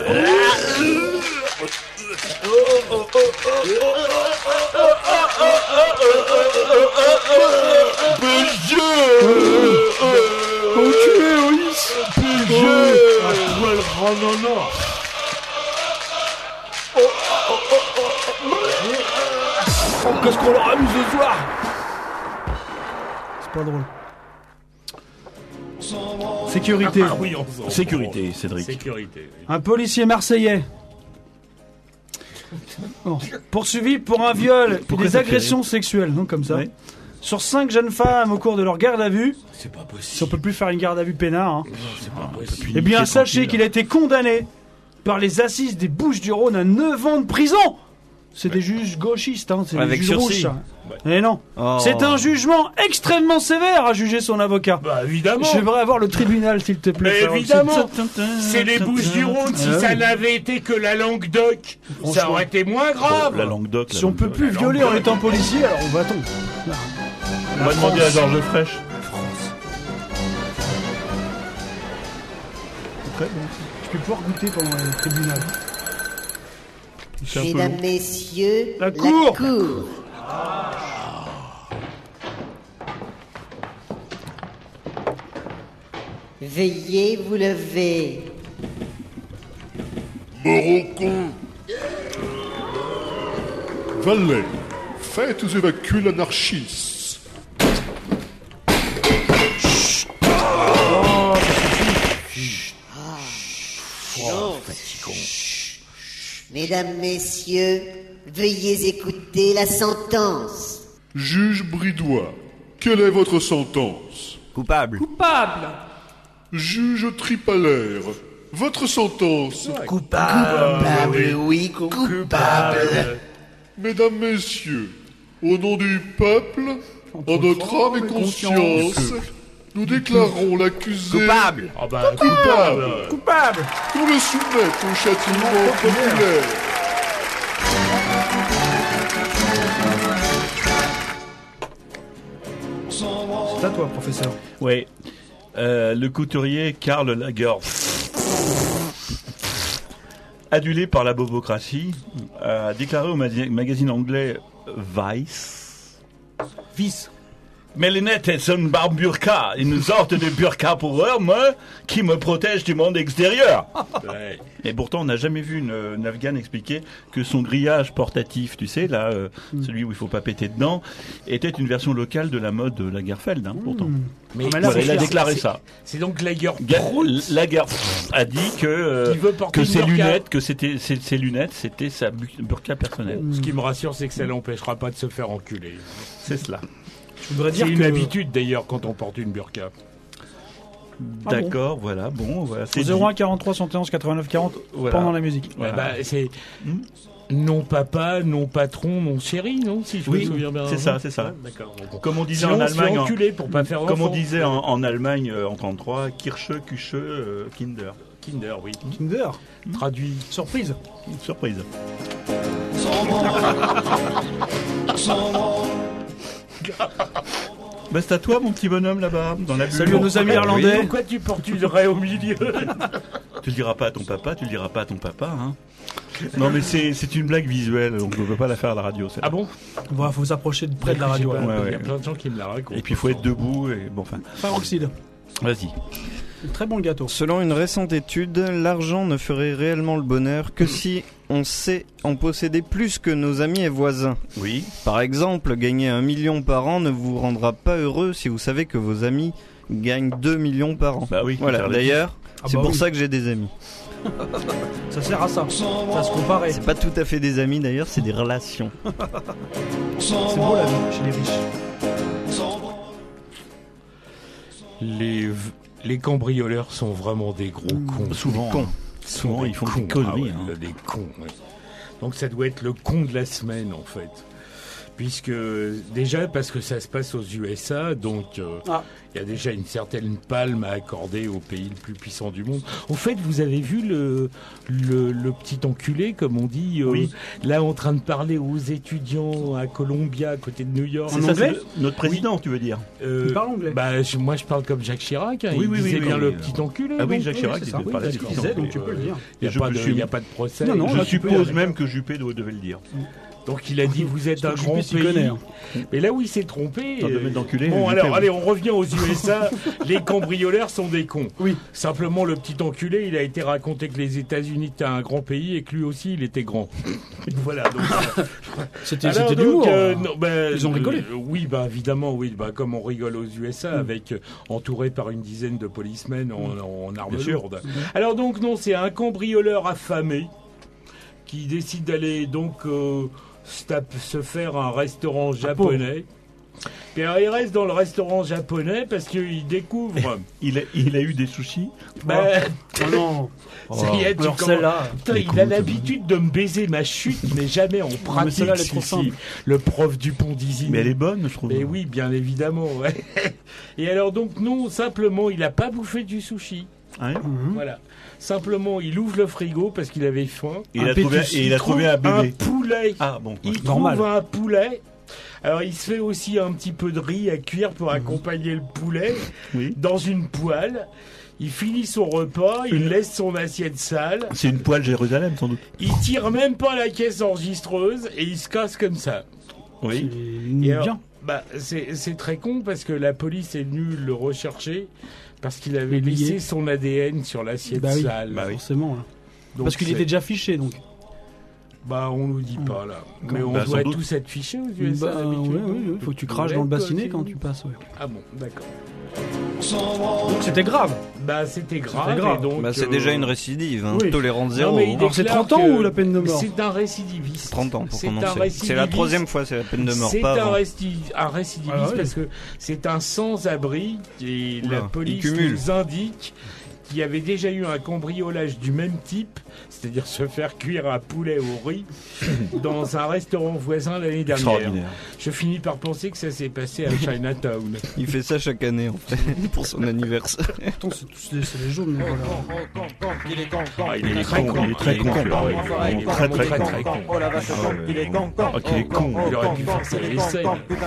Apoel Ranana. Qu'est-ce qu'on leur amuse ce soir? C'est pas drôle. Sécurité. Ah oui, on s'en Sécurité, Cédric. Sécurité. Oui. Un policier marseillais. Bon. Poursuivi pour un viol et Pourquoi des ça te fait agressions sexuelles, donc comme ça. Oui. Sur 5 jeunes femmes au cours de leur garde à vue. C'est pas possible. Si on peut plus faire une garde à vue peinard. Hein. C'est pas possible. Eh bien, sachez qu'il a été condamné par les assises des Bouches-du-Rhône à 9 ans de prison. C'est des juges gauchistes, hein. C'est des Avec juges sursis. rouges. Eh non. Oh. C'est un jugement extrêmement sévère, a jugé son avocat. Bah évidemment. J'aimerais avoir le tribunal, s'il te plaît. Mais Faire évidemment. aussi. C'est les Bouches-du-Rhône. Si Ah ça oui. n'avait été que la Languedoc, ça Franchement. aurait été moins grave. La langue d'oc. Si on peut plus violer en étant policier, alors on va-t-on. On va demander à Georges Frêche. Je vais pouvoir goûter pendant le tribunal. C'est un peu Mesdames, long. messieurs, La cour. Veuillez vous lever. Morocco. Valet, faites évacuer l'anarchiste. Mesdames, messieurs, veuillez écouter la sentence. Juge Bridois, quelle est votre sentence? Coupable. Juge Tripalaire, votre sentence? Coupable, oui, coupable. Mesdames, messieurs, au nom du peuple, en notre âme et conscience, nous déclarons l'accusé Coupable. Ah bah, coupable pour le soumettre au châtiment populaire. C'est à toi, professeur. Oui. Le couturier Karl Lagerfeld, adulé par la bobocratie, a déclaré au magazine anglais Vice. Mélinette est une burqa, une sorte de burqa pour homme qui me protège du monde extérieur. ouais. Et pourtant, on n'a jamais vu une Afghane expliquer que son grillage portatif, tu sais, là, celui où il faut pas péter dedans, était une version locale de la mode de Lagerfeld, hein, pourtant. Mais, mais là, Voilà, il a c'est- déclaré ça. c'est donc Lagerfeld Lagerfeld a dit que qui veut porter que une ses burqa. lunettes, que ses lunettes, c'était sa burqa personnelle. Ce qui me rassure, c'est que ça l'empêchera pas de se faire enculer. C'est cela. Je voudrais C'est dire une que... habitude d'ailleurs quand on porte une burqa. D'accord, voilà, bon, voilà. Au 01 43 71 89 40 Voilà. pendant la musique. Voilà. Bah, c'est non papa, non patron, non chéri, non si je me Oui, souviens bien. c'est ça, c'est ça. Ouais, d'accord. Donc, Comme on disait sinon, en on se fait Allemagne, enculer pour pas faire comme on enfant. disait en Allemagne en 33, Kirsche, Küche, Kinder. Kinder, oui. Kinder. Traduit. Surprise. Surprise. Bah, c'est à toi, mon petit bonhomme, là-bas, dans la bulle. Salut à nos amis irlandais. Pourquoi tu portes une raie au milieu? Tu le diras pas à ton papa, tu le diras pas à ton papa, hein. Non, mais c'est une blague visuelle, donc on ne peut pas la faire à la radio. Ah bon? Bon, faut s'approcher de près de la radio. Il Ouais, y a ouais. plein de gens qui me la racontent. Et puis il faut être debout, et bon, enfin. Paroxyde. Vas-y. Très bon gâteau. Selon une récente étude, l'argent ne ferait réellement le bonheur que si on sait en posséder plus que nos amis et voisins. Oui. Par exemple, gagner 1 million par an ne vous rendra pas heureux si vous savez que vos amis gagnent 2 millions par an. Bah oui. Voilà, faire le d'ailleurs, Ah c'est bah pour oui. ça que j'ai des amis. Ça sert à ça. Ça se comparer. C'est pas tout à fait des amis d'ailleurs, c'est des relations. C'est beau la vie chez les riches. Les cambrioleurs sont vraiment des gros cons. Souvent. Con. Souvent, ils font cons. des conneries. Ah ouais, hein. des cons, ouais. Donc ça doit être le con de la semaine en fait. Puisque déjà parce que ça se passe aux USA, donc il y a déjà une certaine palme à accorder au pays le plus puissant du monde. Au fait, vous avez vu le petit enculé, comme on dit, Oui. là en train de parler aux étudiants à Columbia, à côté de New York. C'est ça, c'est notre président, tu veux dire? Il parle anglais. Bah, moi je parle comme Jacques Chirac, hein, Oui, il oui, disait oui, bien oui, le oui. petit enculé. Ah oui, donc. Jacques Chirac, c'est il ça. devait parler Oui, des parce petits qu'il disait, enculés. donc tu peux le dire. Il n'y a pas de procès. Non, non, Je là, tu peux y suppose aller. même que Juppé devait le dire. Donc il a dit vous êtes un Parce que grand Juppé s'y pays. connaît, hein. Mais là où il s'est trompé. Dans le domaine d'enculé, Bon Juppé, alors oui. allez, on revient aux USA. Les cambrioleurs sont des cons. Oui. Simplement le petit enculé, il a été raconté que les États-Unis étaient un grand pays et que lui aussi il était grand. Voilà. Donc, C'était alors, de donc, l'humour. non, bah, Ils ont rigolé. Oui, bah évidemment, oui, bah comme on rigole aux USA, avec entouré par une dizaine de policemen en armes Bien sûr. lourdes. Alors donc non, c'est un cambrioleur affamé qui décide d'aller donc se faire un restaurant japonais. Puis alors, il reste dans le restaurant japonais parce qu'il découvre. Il a eu des sushis. Bah, Oh non. ça y est, tu Alors commences- celle-là. Putain, il a l'habitude de me baiser ma chute, mais jamais en pratique. celle-là, elle est trop si, simple. le prof Dupont-Dizzy. Mais elle est bonne, je trouve. Mais oui, bien évidemment. Ouais. Et alors donc non, simplement, il a pas bouffé du sushi. Hein Voilà. Simplement, il ouvre le frigo parce qu'il avait faim. Et il a trouvé un un bébé. poulet. Ah bon. Il Normal. trouve un poulet. Alors il se fait aussi un petit peu de riz à cuire pour accompagner le poulet Oui. dans une poêle. Il finit son repas, il laisse son assiette sale. C'est une poêle Jérusalem, sans doute. Il tire même pas la caisse enregistreuse et il se casse comme ça. Oui. Et alors, Bien. bah, c'est très con parce que la police est venue le rechercher parce qu'il avait Oublié. laissé son ADN sur l'assiette Bah oui. sale. Bah oui. Forcément. hein. Donc Parce qu'il c'est- était déjà fiché donc. Bah on nous dit pas là. Mais on Bah, sans doit doute. tous être fichés aux USA Bah, d'habitude. oui. Faut que tu craches dans le bassinet quand tu passes. Ouais. Ah bon, d'accord. Donc c'était grave. Bah c'était grave. grave. Et donc, Bah, c'est déjà une récidive, hein. oui. Tolérante Non, zéro. mais il Alors, c'est déclare 30 ans que ou la peine de mort C'est un récidiviste. 30 ans pour C'est un commencer. C'est récidiviste. la troisième fois, c'est la peine de mort, C'est pas un, avant. un récidiviste Ah ouais. parce que c'est un sans-abri et Oula, la il police cumule. nous indique qu'il y avait déjà eu un cambriolage du même type, c'est-à-dire se faire cuire un poulet au riz dans un restaurant voisin l'année dernière. Extraordinaire. Je finis par penser que ça s'est passé à Chinatown. Il fait ça chaque année, en fait, pour son anniversaire. Attends, c'est les jaunes. Voilà. Ah, Il est très con, il est très con. celui-là, ouais. Il est Très, très con. très con. Ah qu'il est con. Il aurait pu faire ça à l'essai.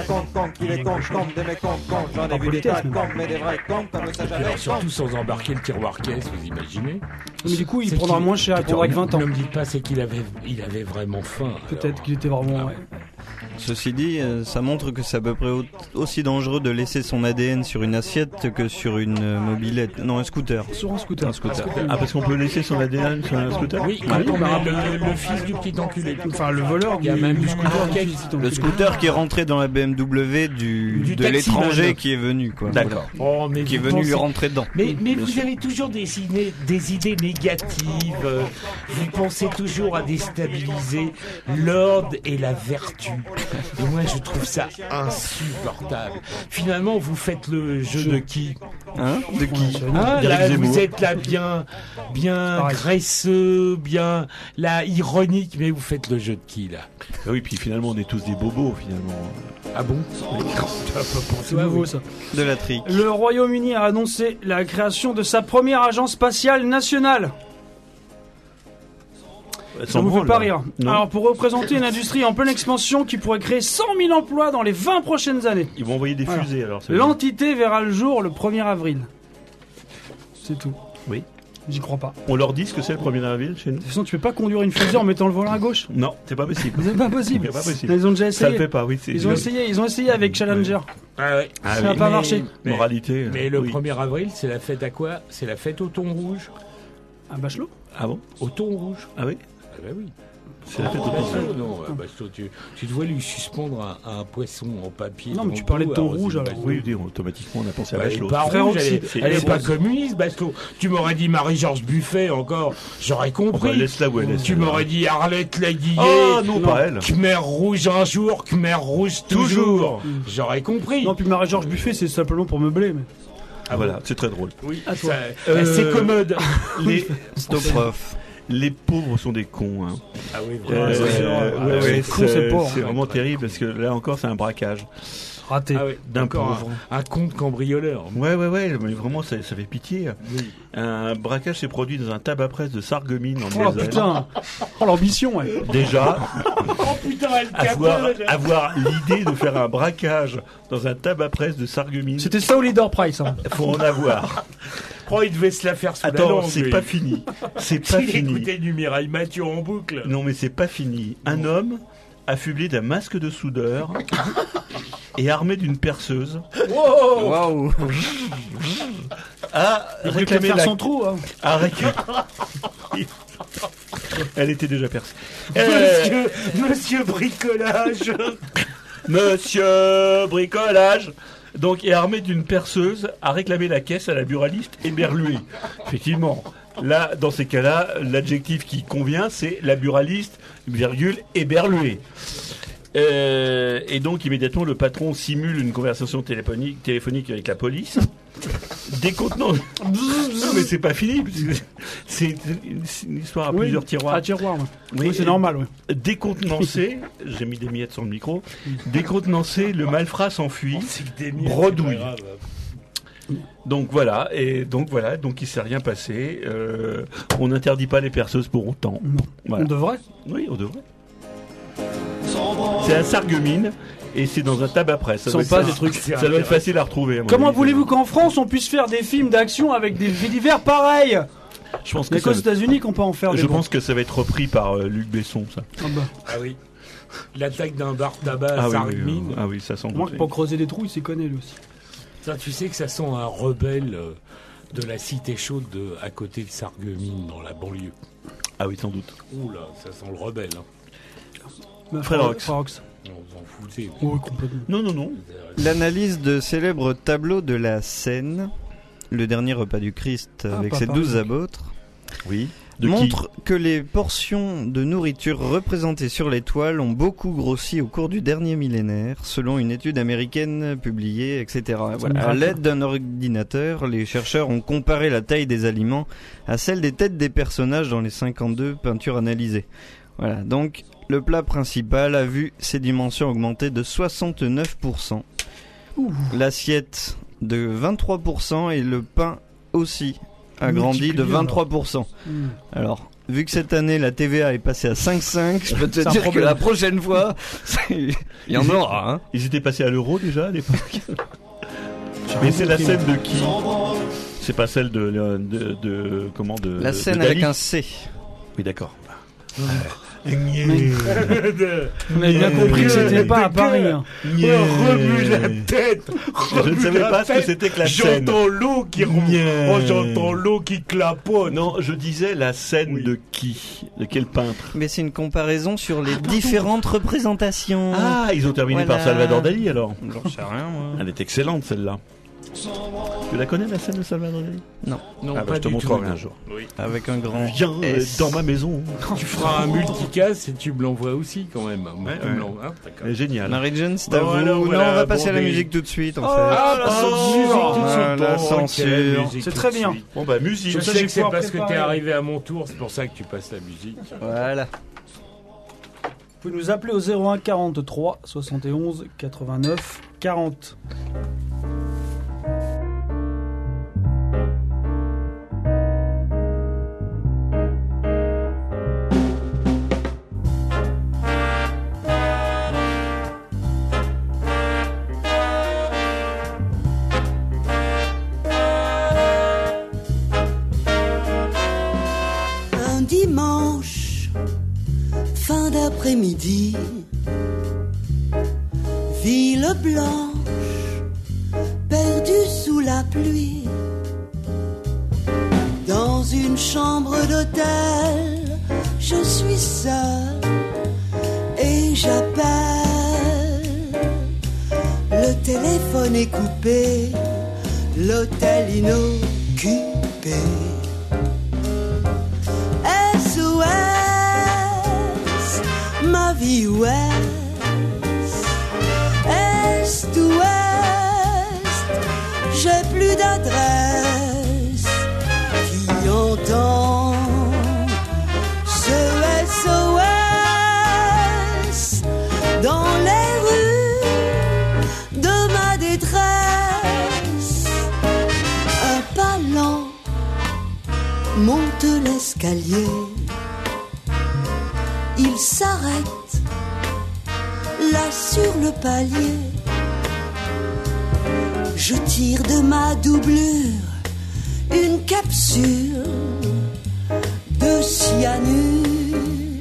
Par politesse, même. Et alors, surtout sans embarquer le tiroir caisse, vous imaginez? Mais du coup, il C'est prendra qu'il- moins cher, il prendra que 20 ans. Ne me dites pas, c'est qu'il avait vraiment faim. Peut-être qu'il était vraiment. Ouais. Ceci dit, ça montre que c'est à peu près aussi dangereux de laisser son ADN sur une assiette que sur une mobilette. Non, un scooter. Sur un scooter. Un scooter. Ah, parce qu'on peut laisser son ADN sur un scooter. Oui, Ah oui, comme bah, le fils du petit enculé. Enfin, le voleur Il y a même du eu scooter. un qui- Le scooter qui est rentré dans la BMW Du de taximan. l'étranger qui est venu, quoi. D'accord. Oh, mais Qui est vous venu lui pensez- rentrer dedans. Mais Bien vous sûr. avez toujours des idées négatives. Vous pensez toujours à déstabiliser l'ordre et la vertu. Et moi, je trouve ça insupportable. Finalement, vous faites le jeu de qui? Hein? De qui? Hein, D'Éric là, Zemmour. vous êtes là bien Pareil. graisseux, bien là ironique, mais vous faites le jeu de qui là? Ah oui, puis finalement, on est tous des bobos, finalement. Ah bon? C'est nouveau ça. De la trique. Le Royaume-Uni a annoncé la création de sa première agence spatiale nationale. Ça vous fait pas rire. Non. Alors, pour représenter une industrie en pleine expansion qui pourrait créer 100 000 emplois dans les 20 prochaines années, Ils vont envoyer des Voilà. fusées, alors. ça veut l'entité verra le jour le 1er avril. C'est tout. Oui. J'y crois pas. On leur dit ce que c'est le 1er avril chez nous? De toute façon, tu peux pas conduire une fusée en mettant le volant à gauche. Non, c'est pas possible. C'est pas possible. C'est pas possible. Ils ont déjà Ça le essayé. fait pas, oui. Ils ont essayé avec Challenger. Ah ouais. Ah Ça n'a oui. pas marché. Moralité. Mais le oui. 1er avril, c'est la fête à quoi? C'est la fête au thon rouge. Un bachelot. Ah bon? Au thon rouge. Ah oui? Ah bah oui. C'est la fête au Basto, non, Basto, tu dois lui suspendre un poisson en papier. Non, mais dans tu le parlais dos, de thon arroser rouge, le alors. Basto. Oui, automatiquement, on a pensé à Bah, elle est Bachelot. pas Frère rouge, Oxy, elle est pas rose. communiste, Basto. Tu m'aurais dit Marie-Georges Buffet encore, j'aurais compris. Enfin, laisse-la où elle est, Tu celle-là. m'aurais dit Arlette Laguillet. Oh non, pas elle. Khmer rouge un jour, Khmer rouge toujours. J'aurais compris. Non, puis Marie-Georges Buffet, c'est simplement pour meubler. Mais... Ah voilà, c'est très drôle. Oui, À toi. c'est commode. Stop prof. Les pauvres sont des cons. Hein. Ah oui, Ouais, c'est sûr. ouais, C'est con, c'est pauvre. c'est vraiment terrible parce que là encore, c'est un braquage Raté. Ah ouais, d'un encore pauvre. un conte cambrioleur. Ouais, mais vraiment, ça fait pitié. Oui. Un braquage s'est produit dans un tabac-presse de Sarreguemines en Oh Moselle. putain. Oh l'ambition, ouais. Déjà, Oh putain, elle avoir l'idée de faire un braquage dans un tabac-presse de Sarreguemines, C'était ça ou Leader Price. Hein. faut en avoir. Oh, il devait se la faire sous la Attends, langue. c'est lui. pas fini. C'est pas Il fini. écoutait du Mireille Mathieu en boucle. Non, mais c'est pas fini. Un homme affublé d'un masque de soudeur et armé d'une perceuse Wow. Waouh. a Il voulait réclamé faire la... son trou. Hein. a réclamé- Elle était déjà percée. Monsieur Bricolage. Monsieur Bricolage, donc, est armé d'une perceuse, a réclamé la caisse à la buraliste éberluée. Effectivement, là, dans ces cas-là, l'adjectif qui convient, c'est la buraliste, virgule, éberluée. Et donc, immédiatement, le patron simule une conversation téléphonique avec la police. Décontenant. Non, mais c'est pas fini. Parce que c'est une histoire à Oui, plusieurs tiroirs. À tiroir, ouais. Oui, Oui, c'est normal, ouais. Décontenancé, j'ai mis des miettes sur le micro. Décontenancé, le malfrat s'enfuit. Des Bredouille. Donc voilà, donc il s'est rien passé. On n'interdit pas les perceuses pour autant. Non. Voilà. On devrait. Oui, on devrait. C'est à Sarreguemines et c'est dans un tabac-presse. Ça Sont doit être pas ça- des trucs. Ça doit être facile à retrouver. à mon Comment avis. voulez-vous qu'en France on puisse faire des films d'action avec des faits divers pareils? Je pense Il n'y que a qu'aux ça, États-Unis qu'on peut en faire des je bons. pense que ça va être repris par Luc Besson, ça. Ah bah. Ah oui. L'attaque d'un bar tabac à Ah oui, Sarreguemines. ah oui, ça sent. Moi, pour creuser des trous, il s'y connaît lui aussi. Ça, tu sais que ça sent un rebelle de la cité chaude à côté de Sarreguemines, dans la banlieue. Ah oui, sans doute. Ouh là, ça sent le rebelle. Hein. Bah, Frérox. Frérox. On s'en foutait. Oui, complètement. Non. L'analyse de célèbres tableaux de la Seine, le dernier repas du Christ avec pas ses pareil. 12 apôtres, Oui. De montre que les portions de nourriture représentées sur les toiles ont beaucoup grossi au cours du dernier millénaire, selon une étude américaine publiée, etc. Voilà. À miracle. l'aide d'un ordinateur, les chercheurs ont comparé la taille des aliments à celle des têtes des personnages dans les 52 peintures analysées. Voilà, donc le plat principal a vu ses dimensions augmenter de 69%, l'assiette de 23% et le pain aussi a grandi de Multiplié, 23%. Alors, vu que cette année la TVA est passée à 5,5, je peux te C'est un dire que problème. la prochaine fois, il y en aura. Hein. Ils étaient passés à l'euro déjà à l'époque. Mais c'est la scène de qui? C'est pas celle de comment de La de scène Dali avec un C. Oui, d'accord. On avait bien compris que c'était pas à Paris. Hein. Remue la tête. Je ne savais pas ce que c'était que la scène. J'entends l'eau qui remonte. Nya. Oh, j'entends l'eau qui clapote. Non, je disais la scène Oui. de qui? De quel peintre? Mais c'est une comparaison sur les différentes représentations. Ah, ils ont terminé Voilà. par Salvador Dali alors. J'en sais rien, moi. Elle est excellente celle-là. Tu la connais la scène de Salvador Dali? Non, Non, Ah bah, pas je te du montrerai tout. un jour. Oui. avec un grand Viens S. dans ma maison. Tu feras un multicast et tu me l'envoies aussi quand même. Ouais, Tu me ouais. l'envoies, hein, d'accord. Elle est géniale. Marie-Jane, c'est à Bon, vous. alors, Non, voilà, on va passer bon, à la mais- musique tout de suite, en fait. Ah, la Oh, censure. Ah, la oh, censure. quelle musique C'est tout très de bien. suite. Bon bah musique. Je Ça, sais j'ai que c'est pouvoir parce que t'es préparer. arrivé à mon tour, c'est pour ça que tu passes la musique. Voilà. Vous pouvez nous appeler au 01 43 71 89 40. fin d'après-midi, ville blanche, perdue sous la pluie, dans une chambre d'hôtel, je suis seule et j'appelle. Le téléphone est coupé, l'hôtel inoccupé. SOS, ma vie ouest, est ouest, j'ai plus d'adresse. Qui entend ce SOS dans les rues de ma détresse? Un pas lent monte l'escalier, il s'arrête là sur le palier. Je tire de ma doublure une capsule de cyanure.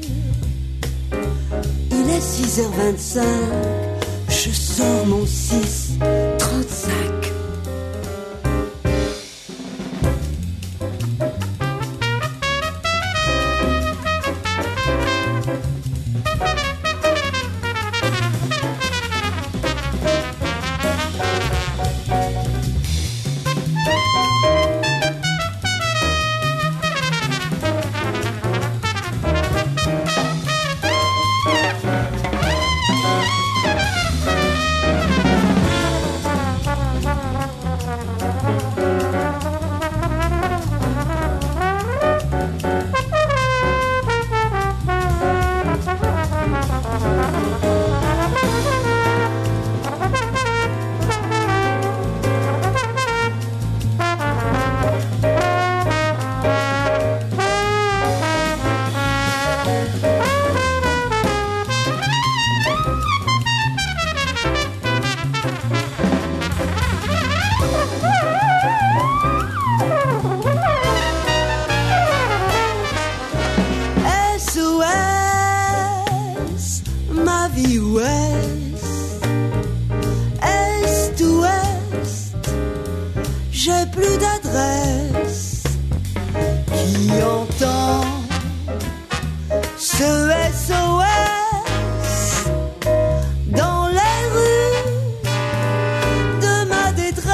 Il est 6h25, je sors mon 6,35. SOS, ma vie ouest, est-ouest, j'ai plus d'adresse. Qui entend ce SOS dans les rues de ma détresse?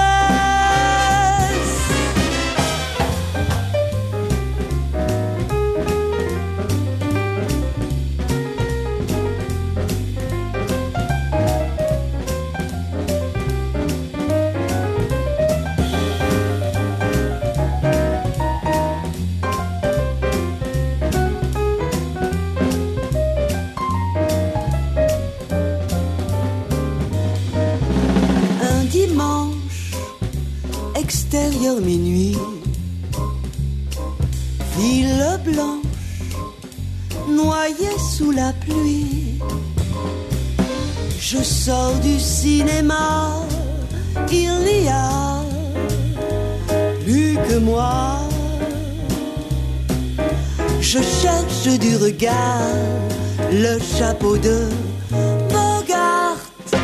Un dimanche, extérieur minuit, ville blanche, noyée sous la pluie. Je sors du cinéma, il n'y a plus que moi. Je cherche du regard le chapeau de Bogart.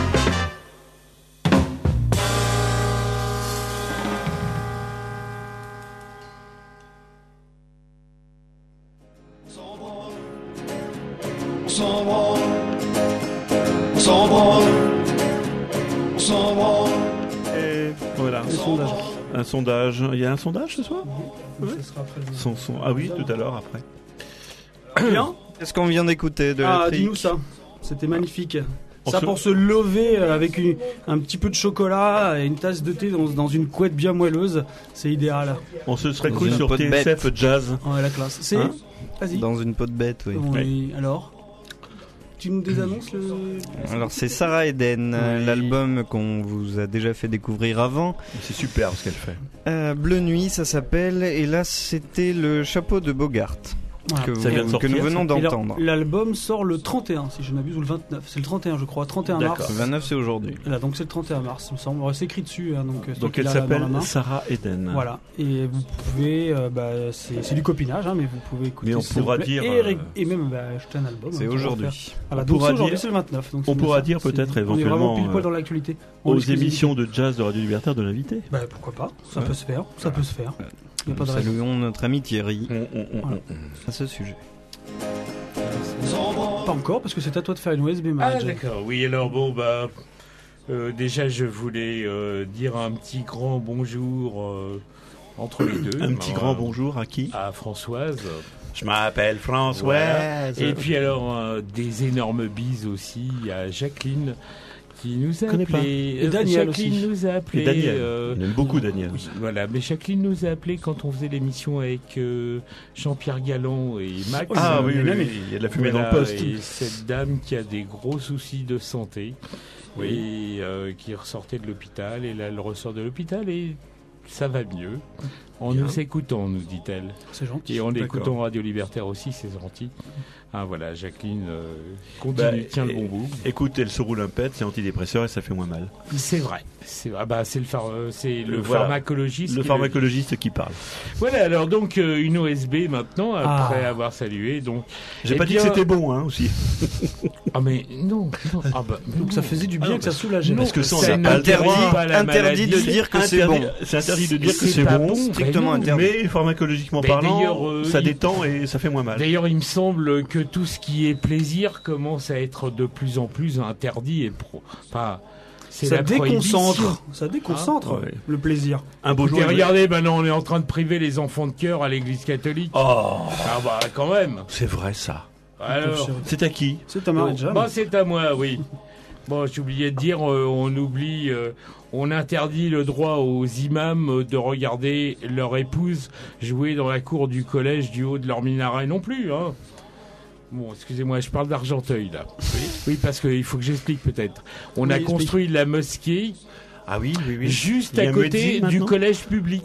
Et voilà. Un sondage. Il y a un sondage ce soir? Oui. Ce sera après. Ah oui, tout à l'heure, après. Bien. Qu'est-ce qu'on vient d'écouter de Ah, la dis-nous ça. C'était magnifique. Ça se- pour se lever avec un petit peu de chocolat et une tasse de thé dans une couette bien moelleuse, c'est idéal. On se serait Dans cool une sur peau de TSF bête. Jazz. Ouais, la classe. C'est. Hein Vas-y. Dans une peau de bête, oui. Oui, alors tu nous désannonces le. Alors c'est Sarah Eden, Oui. l'album qu'on vous a déjà fait découvrir avant. C'est super ce qu'elle fait. Bleu Nuit, ça s'appelle, et là c'était le chapeau de Bogart. Voilà. Ça vient de que sortir, nous venons Et alors, d'entendre. l'album sort le 31, si je n'abuse, ou le 29. C'est le 31, je crois. 31 D'accord. mars. Le 29, c'est aujourd'hui. Là, donc c'est le 31 mars, il me semble. C'est écrit dessus, hein, donc Donc elle s'appelle Sarah Eden. Voilà, et vous pouvez, c'est du copinage, hein, mais vous pouvez écouter. Mais on s'il vous pourra plaît, dire, et même acheter un album. C'est hein, aujourd'hui. Voilà, On donc pourra c'est aujourd'hui, dire- c'est le 29. Donc on c'est pourra ça. dire peut-être On est vraiment éventuellement, pile poil dans l'actualité. En aux exclusivité. émissions de jazz de Radio Libertaire de l'inviter. Bah pourquoi pas, ça peut se faire, ça peut se faire. Il y a pas Nous de raison. saluons notre ami Thierry Voilà. à ce sujet. Pas encore, parce que c'est à toi de faire une USB Ah Manager. d'accord, oui alors bon déjà je voulais dire un petit grand bonjour entre les deux. Un petit grand bonjour à qui? À Françoise. Je m'appelle Françoise. Voilà. Et puis alors des énormes bises aussi à Jacqueline qui nous a Connais pas. appelé. Et Daniel Jacqueline aussi. nous a appelé. Et Daniel. On aime beaucoup Daniel. Oui, voilà, mais Jacqueline nous a appelé quand on faisait l'émission avec Jean-Pierre Galland et Max. Ah oui, une oui, amie. oui, il y a de la fumée Voilà, dans le poste. Et cette dame qui a des gros soucis de santé et qui ressortait de l'hôpital, et là elle ressort de l'hôpital et ça va mieux. En Bien. nous écoutant, nous dit-elle. C'est gentil. Et en D'accord. écoutant Radio Libertaire aussi, c'est gentil. Ah voilà, Jacqueline continue, tient le bon bout. Écoute, elle se roule un pet, c'est antidépresseur et ça fait moins mal. C'est vrai. C'est le Voilà. pharmacologiste. Le qui pharmacologiste qui parle. Voilà, alors donc une OSB maintenant, après Ah. avoir salué. Donc, J'ai Eh pas dit bien- que c'était bon, hein, aussi. Ah mais non. Ah bah, Donc ça faisait du bien Ah, que ça soulageait. parce que ça, on ça n'a pas le Interdit, droit. pas la interdit de maladie. dire que c'est bon. C'est interdit de dire que C'est c'est pas bon, bon, strictement mais non. interdit. mais pharmacologiquement Mais parlant, d'ailleurs, ça il- détend et ça fait moins mal. D'ailleurs, il me semble que tout ce qui est plaisir commence à être de plus en plus interdit et c'est Ça la prohibition. déconcentre. Ça déconcentre Ah, ouais. le plaisir. Un beau jour. Écoutez, regardez, maintenant on est en train de priver les enfants de cœur à l'église catholique. Oh, Ah bah quand même. c'est vrai ça. Alors, C'est à qui? C'est ta marée de Jeanne. bah, c'est à moi, oui. Bon, j'ai oublié de dire, on interdit le droit aux imams de regarder leur épouse jouer dans la cour du collège du haut de leur minaret non plus, hein. Bon, excusez-moi, je parle d'Argenteuil, là. Oui, parce qu'il faut que j'explique peut-être. On a Oui, explique. construit la mosquée Ah oui, oui, oui. juste Il y a à un côté muezzin du maintenant collège public.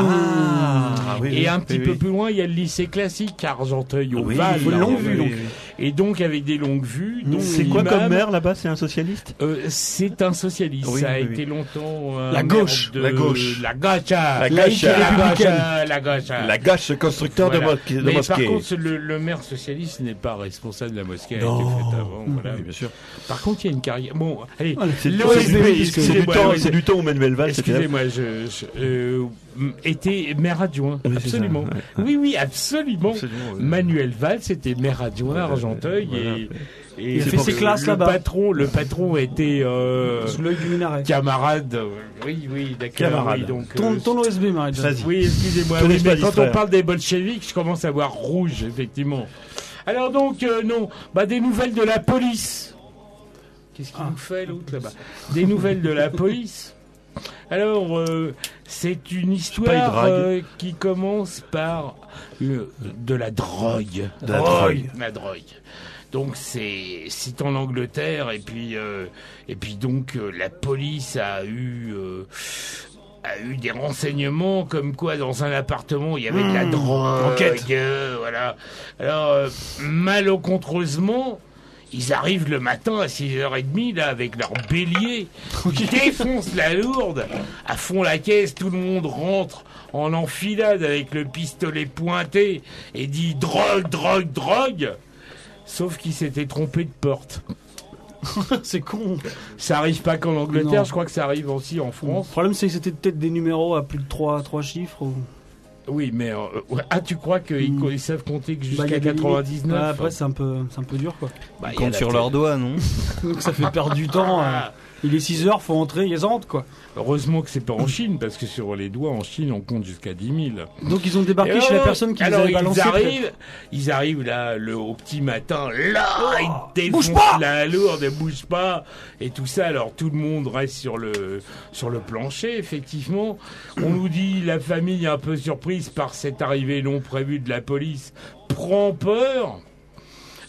Ah, oui, Et oui, un petit oui, peu oui. plus loin, il y a le lycée classique à Argenteuil, au Oui, Val. oui, là, longue on vue, va- donc. Et donc, avec des longues vues. donc C'est quoi l'imam- comme maire là-bas? C'est un socialiste? C'est un socialiste. Oui, ça a oui, oui. été longtemps un La maire gauche. de- La gauche. La gauche. La La gauche. gauche. La gauche. La gauche constructeur Voilà. de Mais mosquée. par contre, le maire socialiste n'est pas responsable de la mosquée. Elle a Non. été faite avant. Voilà. Oui, bien sûr. Par contre, il y a une carrière. Bon, allez. C'est du, l'OSB, c'est du- c'est du excusez-moi, temps, oui. c'est du temps où Manuel Valls était là. Excusez-moi, était maire adjoint. Oui, c'est Absolument. ça, ouais. Oui, oui, absolument. Absolument, ouais. Manuel Valls était maire adjoint à Argenteuil voilà. et Il a fait ses classes là-bas. Le patron était Sous l'œil du minaret. camarade. Oui, oui, d'accord. Camarade. Oui, donc, Ton OSB, marée de Jeanne. Vas-y. oui, excusez-moi. Ton Oui, esprit mais quand distraire. on parle des bolcheviks, je commence à voir rouge, effectivement. Alors donc, non, des nouvelles de la police. Qu'est-ce qu'il nous fait l'autre là-bas? Des nouvelles de la police. Alors, c'est une pas, histoire il drague. qui commence par de la drogue. De la drogue. La drogue. Donc c'est en Angleterre et puis donc la police a eu des renseignements comme quoi dans un appartement il y avait de la drogue. enquête. Voilà. Alors malencontreusement ils arrivent le matin à 6h30 là avec leur bélier, ils défoncent la lourde, à fond la caisse, tout le monde rentre en enfilade avec le pistolet pointé et dit drogue, drogue, drogue. Sauf qu'il s'était trompé de porte. C'est con. Ça arrive pas qu'en Angleterre, Non. je crois que ça arrive aussi en Le France. problème, c'est que c'était peut-être des numéros à plus de 3 chiffres. Ou... Oui, mais tu crois qu'ils ils savent compter que Bah, jusqu'à il y a des limites. 99 Ouais, après, c'est un peu dur, quoi. bah, Ils il y a comptent la sur tête. leurs doigts, non? Donc ça fait perdre du temps. Il est 6h, faut entrer, ils rentrent, quoi. Heureusement que c'est pas en Chine, parce que sur les doigts, en Chine, on compte jusqu'à 10 000. Donc ils ont débarqué chez la personne qui les alors, avait balancés. ils arrivent là au petit matin, là, ils bouge défoncent pas la lourde, bouge pas, et tout ça. Alors tout le monde reste sur le plancher, effectivement. On nous dit la famille un peu surprise par cette arrivée non prévue de la police prend peur.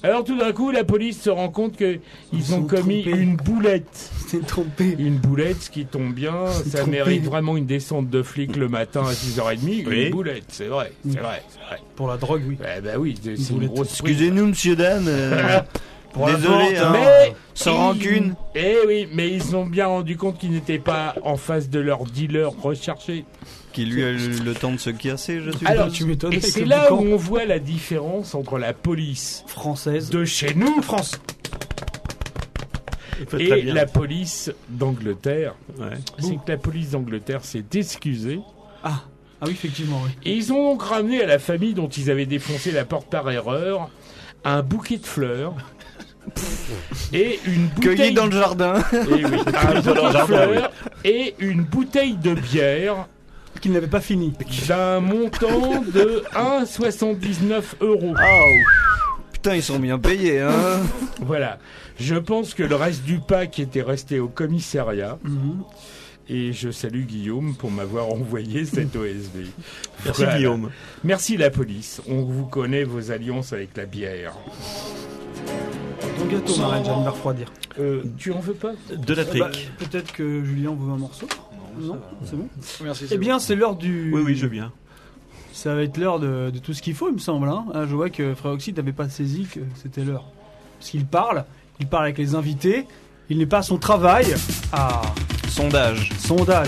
Alors tout d'un coup, la police se rend compte qu'ils ont commis trompés. une boulette. C'est trompé. Une boulette, ce qui tombe bien, ça trompé. mérite vraiment une descente de flic le matin à 6h30. Oui. Une boulette, c'est vrai, c'est vrai. Pour la drogue, oui. Bah oui, c'est une boulette. grosse prise. Excusez-nous, monsieur, dame. Pour la Désolé, vente, hein. Mais Sans rancune. Eh oui, mais ils ont bien rendu compte qu'ils n'étaient pas en face de leur dealer recherché. Qui lui a eu le temps de se casser, je suppose. Alors, tu m'étonnes. et avec c'est le là où boucan. on voit la différence entre la police Française. de chez nous France. Il faut très et bien. la police d'Angleterre. Ouais. C'est que la police d'Angleterre s'est excusée. Ah oui, effectivement, oui. Et ils ont donc ramené à la famille dont ils avaient défoncé la porte par erreur un bouquet de fleurs et une bouteille Cueilli dans le jardin. Eh oui, un bouquet de fleurs et une bouteille de bière Qu'il n'avait pas fini. d'un montant de 1,79 €. Putain, ils sont bien payés, hein. Voilà. Je pense que le reste du pack était resté au commissariat. Et je salue Guillaume pour m'avoir envoyé cette OSB. Merci Voilà. Guillaume. Merci la police. On vous connaît vos alliances avec la bière. Ton gâteau, Marraine, j'allais me refroidir. Tu en veux pas? De la Bah, trique. peut-être que Julien veut un morceau. Non, c'est bon. Merci. Eh bien, c'est l'heure du. Oui, je viens. Ça va être l'heure de tout ce qu'il faut, il me semble. Hein. Ah, je vois que Frère Oxy n'avait pas saisi que c'était l'heure. Parce qu'il parle avec les invités, il n'est pas à son travail. Ah, Sondage. sondage.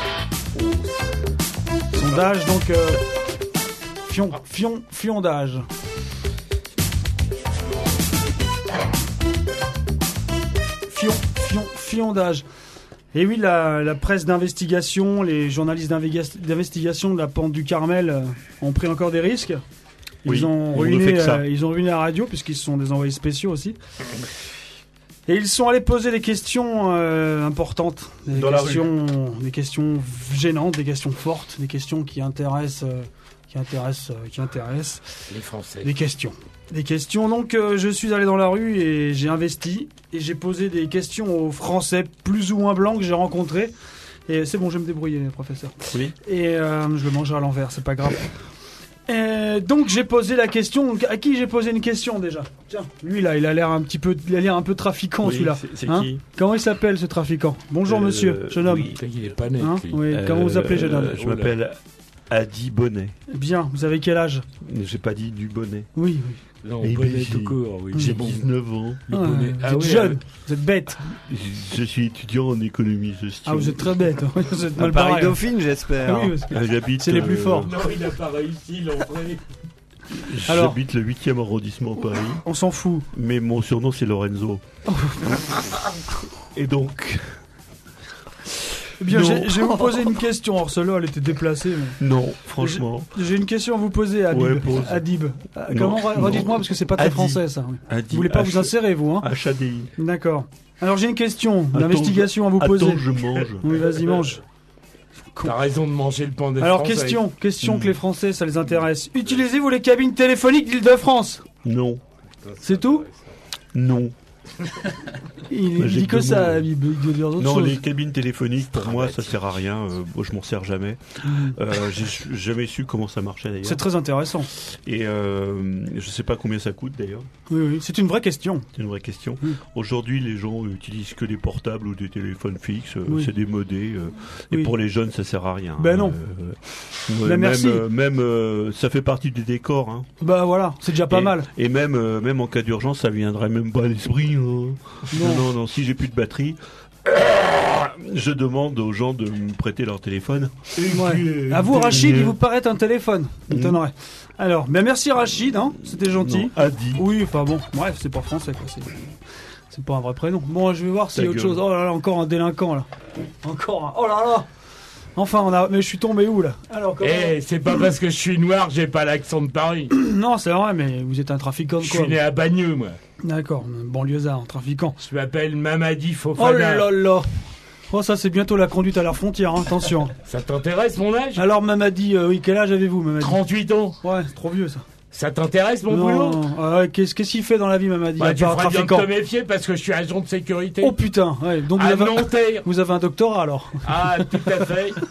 Sondage, donc. Fiondage. Fiondage. Et oui, la presse d'investigation, les journalistes d'investigation de la Pente du Carmel ont pris encore des risques. Ils Oui, ont ils n'ont fait que ça. ils ont ruiné la radio puisqu'ils sont des envoyés spéciaux aussi. Et ils sont allés poser des questions importantes, Dans la des questions gênantes, des questions fortes, des questions qui intéressent Les Français. des questions. Des questions. Donc, je suis allé dans la rue et j'ai investi. Et j'ai posé des questions aux Français plus ou moins blancs que j'ai rencontrés. Et c'est bon, je vais me débrouiller, professeur. Oui. Et je le mangerai à l'envers, c'est pas grave. Et donc, j'ai posé la question. À qui j'ai posé une question déjà? Tiens, lui là, il a l'air un peu trafiquant, Oui, celui-là. c'est Hein? qui? Comment il s'appelle ce trafiquant? Bonjour monsieur, jeune homme. oui. Il est pas net. Hein lui. Oui, comment vous appelez, jeune homme? Je m'appelle Adi Bonnet. Bien, vous avez quel âge? J'ai pas dit du bonnet. Oui. Non, Eh bonnet ben, tout court, oui. J'ai C'est bon. 19 ans. Le bonnet. Vous êtes jeune, vous êtes bête. Je suis étudiant en économie gestion. Ah, vous êtes très bête. Vous êtes À mal barré. Paris-Dauphine, j'espère. Oui, parce que- Ah, j'habite. C'est les plus forts. Non, il n'a pas réussi l'entrée. Alors. J'habite le 8e arrondissement de Paris, On s'en fout. mais mon surnom c'est Lorenzo. Et donc, Eh bien, Non. je vais vous poser une question. Alors, celle-là, elle était déplacée. Mais... non, franchement, J'ai une question à vous poser, Adib. Ouais, pose. Adib. Non, Comment non. redites-moi parce que c'est pas très Adi. français ça. Oui. Adi, Vous voulez pas vous insérer vous, hein? HADI. D'accord. Alors j'ai une question, Attends, d'investigation à vous poser. Attends, je mange. Oui, vas-y, mange. T'as raison de manger le pain des Alors Français. question que les Français ça les intéresse. Utilisez-vous les cabines téléphoniques d'Île-de-France? Non, C'est tout? non. Il dit que ça, il veut dire d'autres Non, choses. les cabines téléphoniques, pour moi, ça sert à rien. Moi, je m'en sers jamais. J'ai jamais su comment ça marchait d'ailleurs. C'est très intéressant. Et je sais pas combien ça coûte d'ailleurs. Oui, c'est une vraie question. C'est une vraie question. Mm. Aujourd'hui, les gens utilisent que des portables ou des téléphones fixes. Oui. C'est démodé. Et Oui. pour les jeunes, ça sert à rien. Ben non. Ouais, Ben merci. Même ça fait partie du décor. Hein. Bah voilà, c'est déjà pas Et- mal. Et même en cas d'urgence, ça viendrait même pas à l'esprit. Hein. Non, si j'ai plus de batterie, je demande aux gens de me prêter leur téléphone. Ouais. À vous, Rachid, il vous paraît un téléphone. M'étonnerait. Alors, ben merci Rachid, hein, c'était gentil. Non, Adi. Oui, enfin bon, bref, c'est pas français quoi. C'est pas un vrai prénom. Bon, je vais voir s'il y a Ta autre gueule. chose. Oh là là, encore un délinquant là. Encore un. Oh là là. Enfin, mais je suis tombé où là? Alors, comment... Eh, c'est pas parce que je suis noir que j'ai pas l'accent de Paris. Non, c'est vrai, mais vous êtes un trafiquant de Je quoi? suis né à Bagneux, moi. D'accord, banlieusard, un trafiquant. Je m'appelle Mamadi Oh Fofana. là là. Oh, ça c'est bientôt la conduite à la frontière, hein, attention. Ça t'intéresse mon âge? Alors Mamadi, oui, quel âge avez-vous Mamadi? 38 ans. Ouais, c'est trop vieux ça. Ça t'intéresse mon boulot? Non, qu'est-ce qu'il fait dans la vie Mamadi? Bah, À tu part feras bien de trafiquant. te méfier parce que je suis agent de sécurité. Oh putain, ouais, donc à Nanterre. vous avez un doctorat alors. Ah, tout à fait.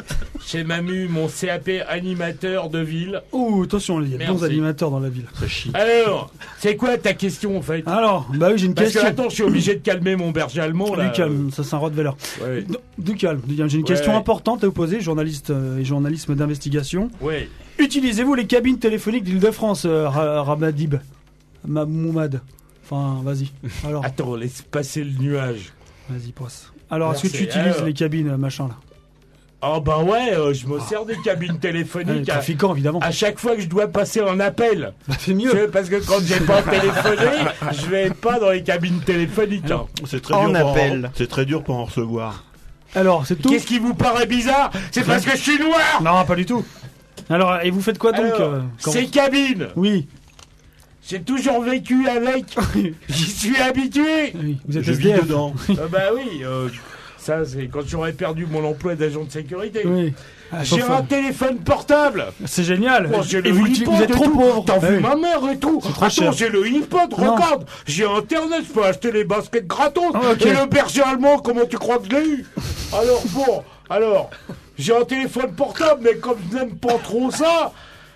j'ai même eu mon CAP animateur de ville. Oh, attention, il y a de bons Merci. animateurs dans la ville. Ça chie. Alors, c'est quoi ta question en fait? Alors, bah oui, j'ai une Parce question. que attends, je suis obligé de calmer mon berger allemand là. Du calme, ça c'est un Rottweiler. Ouais. Du calme. J'ai une question Ouais. importante à vous poser, journaliste et journalisme d'investigation. Ouais. Utilisez-vous les cabines téléphoniques d'Île-de-France, Ramadib Moumad? Enfin, vas-y. Alors, Attends, laisse passer le nuage. vas-y, passe. Alors, est-ce que tu Merci. utilises Alors. les cabines, machin là? Ah bah ouais, je me sers des cabines Ouais, téléphoniques trafiquant, évidemment. à chaque fois que je dois passer un appel. Bah, c'est mieux. C'est parce que quand j'ai pas téléphoné, je vais pas dans les cabines téléphoniques. Alors, hein. C'est très En dur pour appel. c'est très dur pour en recevoir. Alors, c'est tout? Qu'est-ce qui vous paraît bizarre? C'est parce que je suis noir. Non, pas du tout. Alors, et vous faites quoi donc Alors, quand- ces cabines, Oui. j'ai toujours vécu avec. J'y suis habitué. Oui, vous êtes Je vis SDF. dedans. Bah oui, ça c'est quand j'aurais perdu mon emploi d'agent de sécurité. Oui. Ah, J'ai sauf, un téléphone portable. c'est génial. Oh, j'ai Et le vous, iPod vous êtes et trop tout. pauvre. T'as Ah vu oui. ma mère et tout. trop cher. Attends, j'ai le iPod, Non. regarde. J'ai internet, je peux acheter les baskets gratos. Ah, ok. Et le berger allemand, comment tu crois que je l'ai eu? Alors, j'ai un téléphone portable, mais comme je n'aime pas trop ça,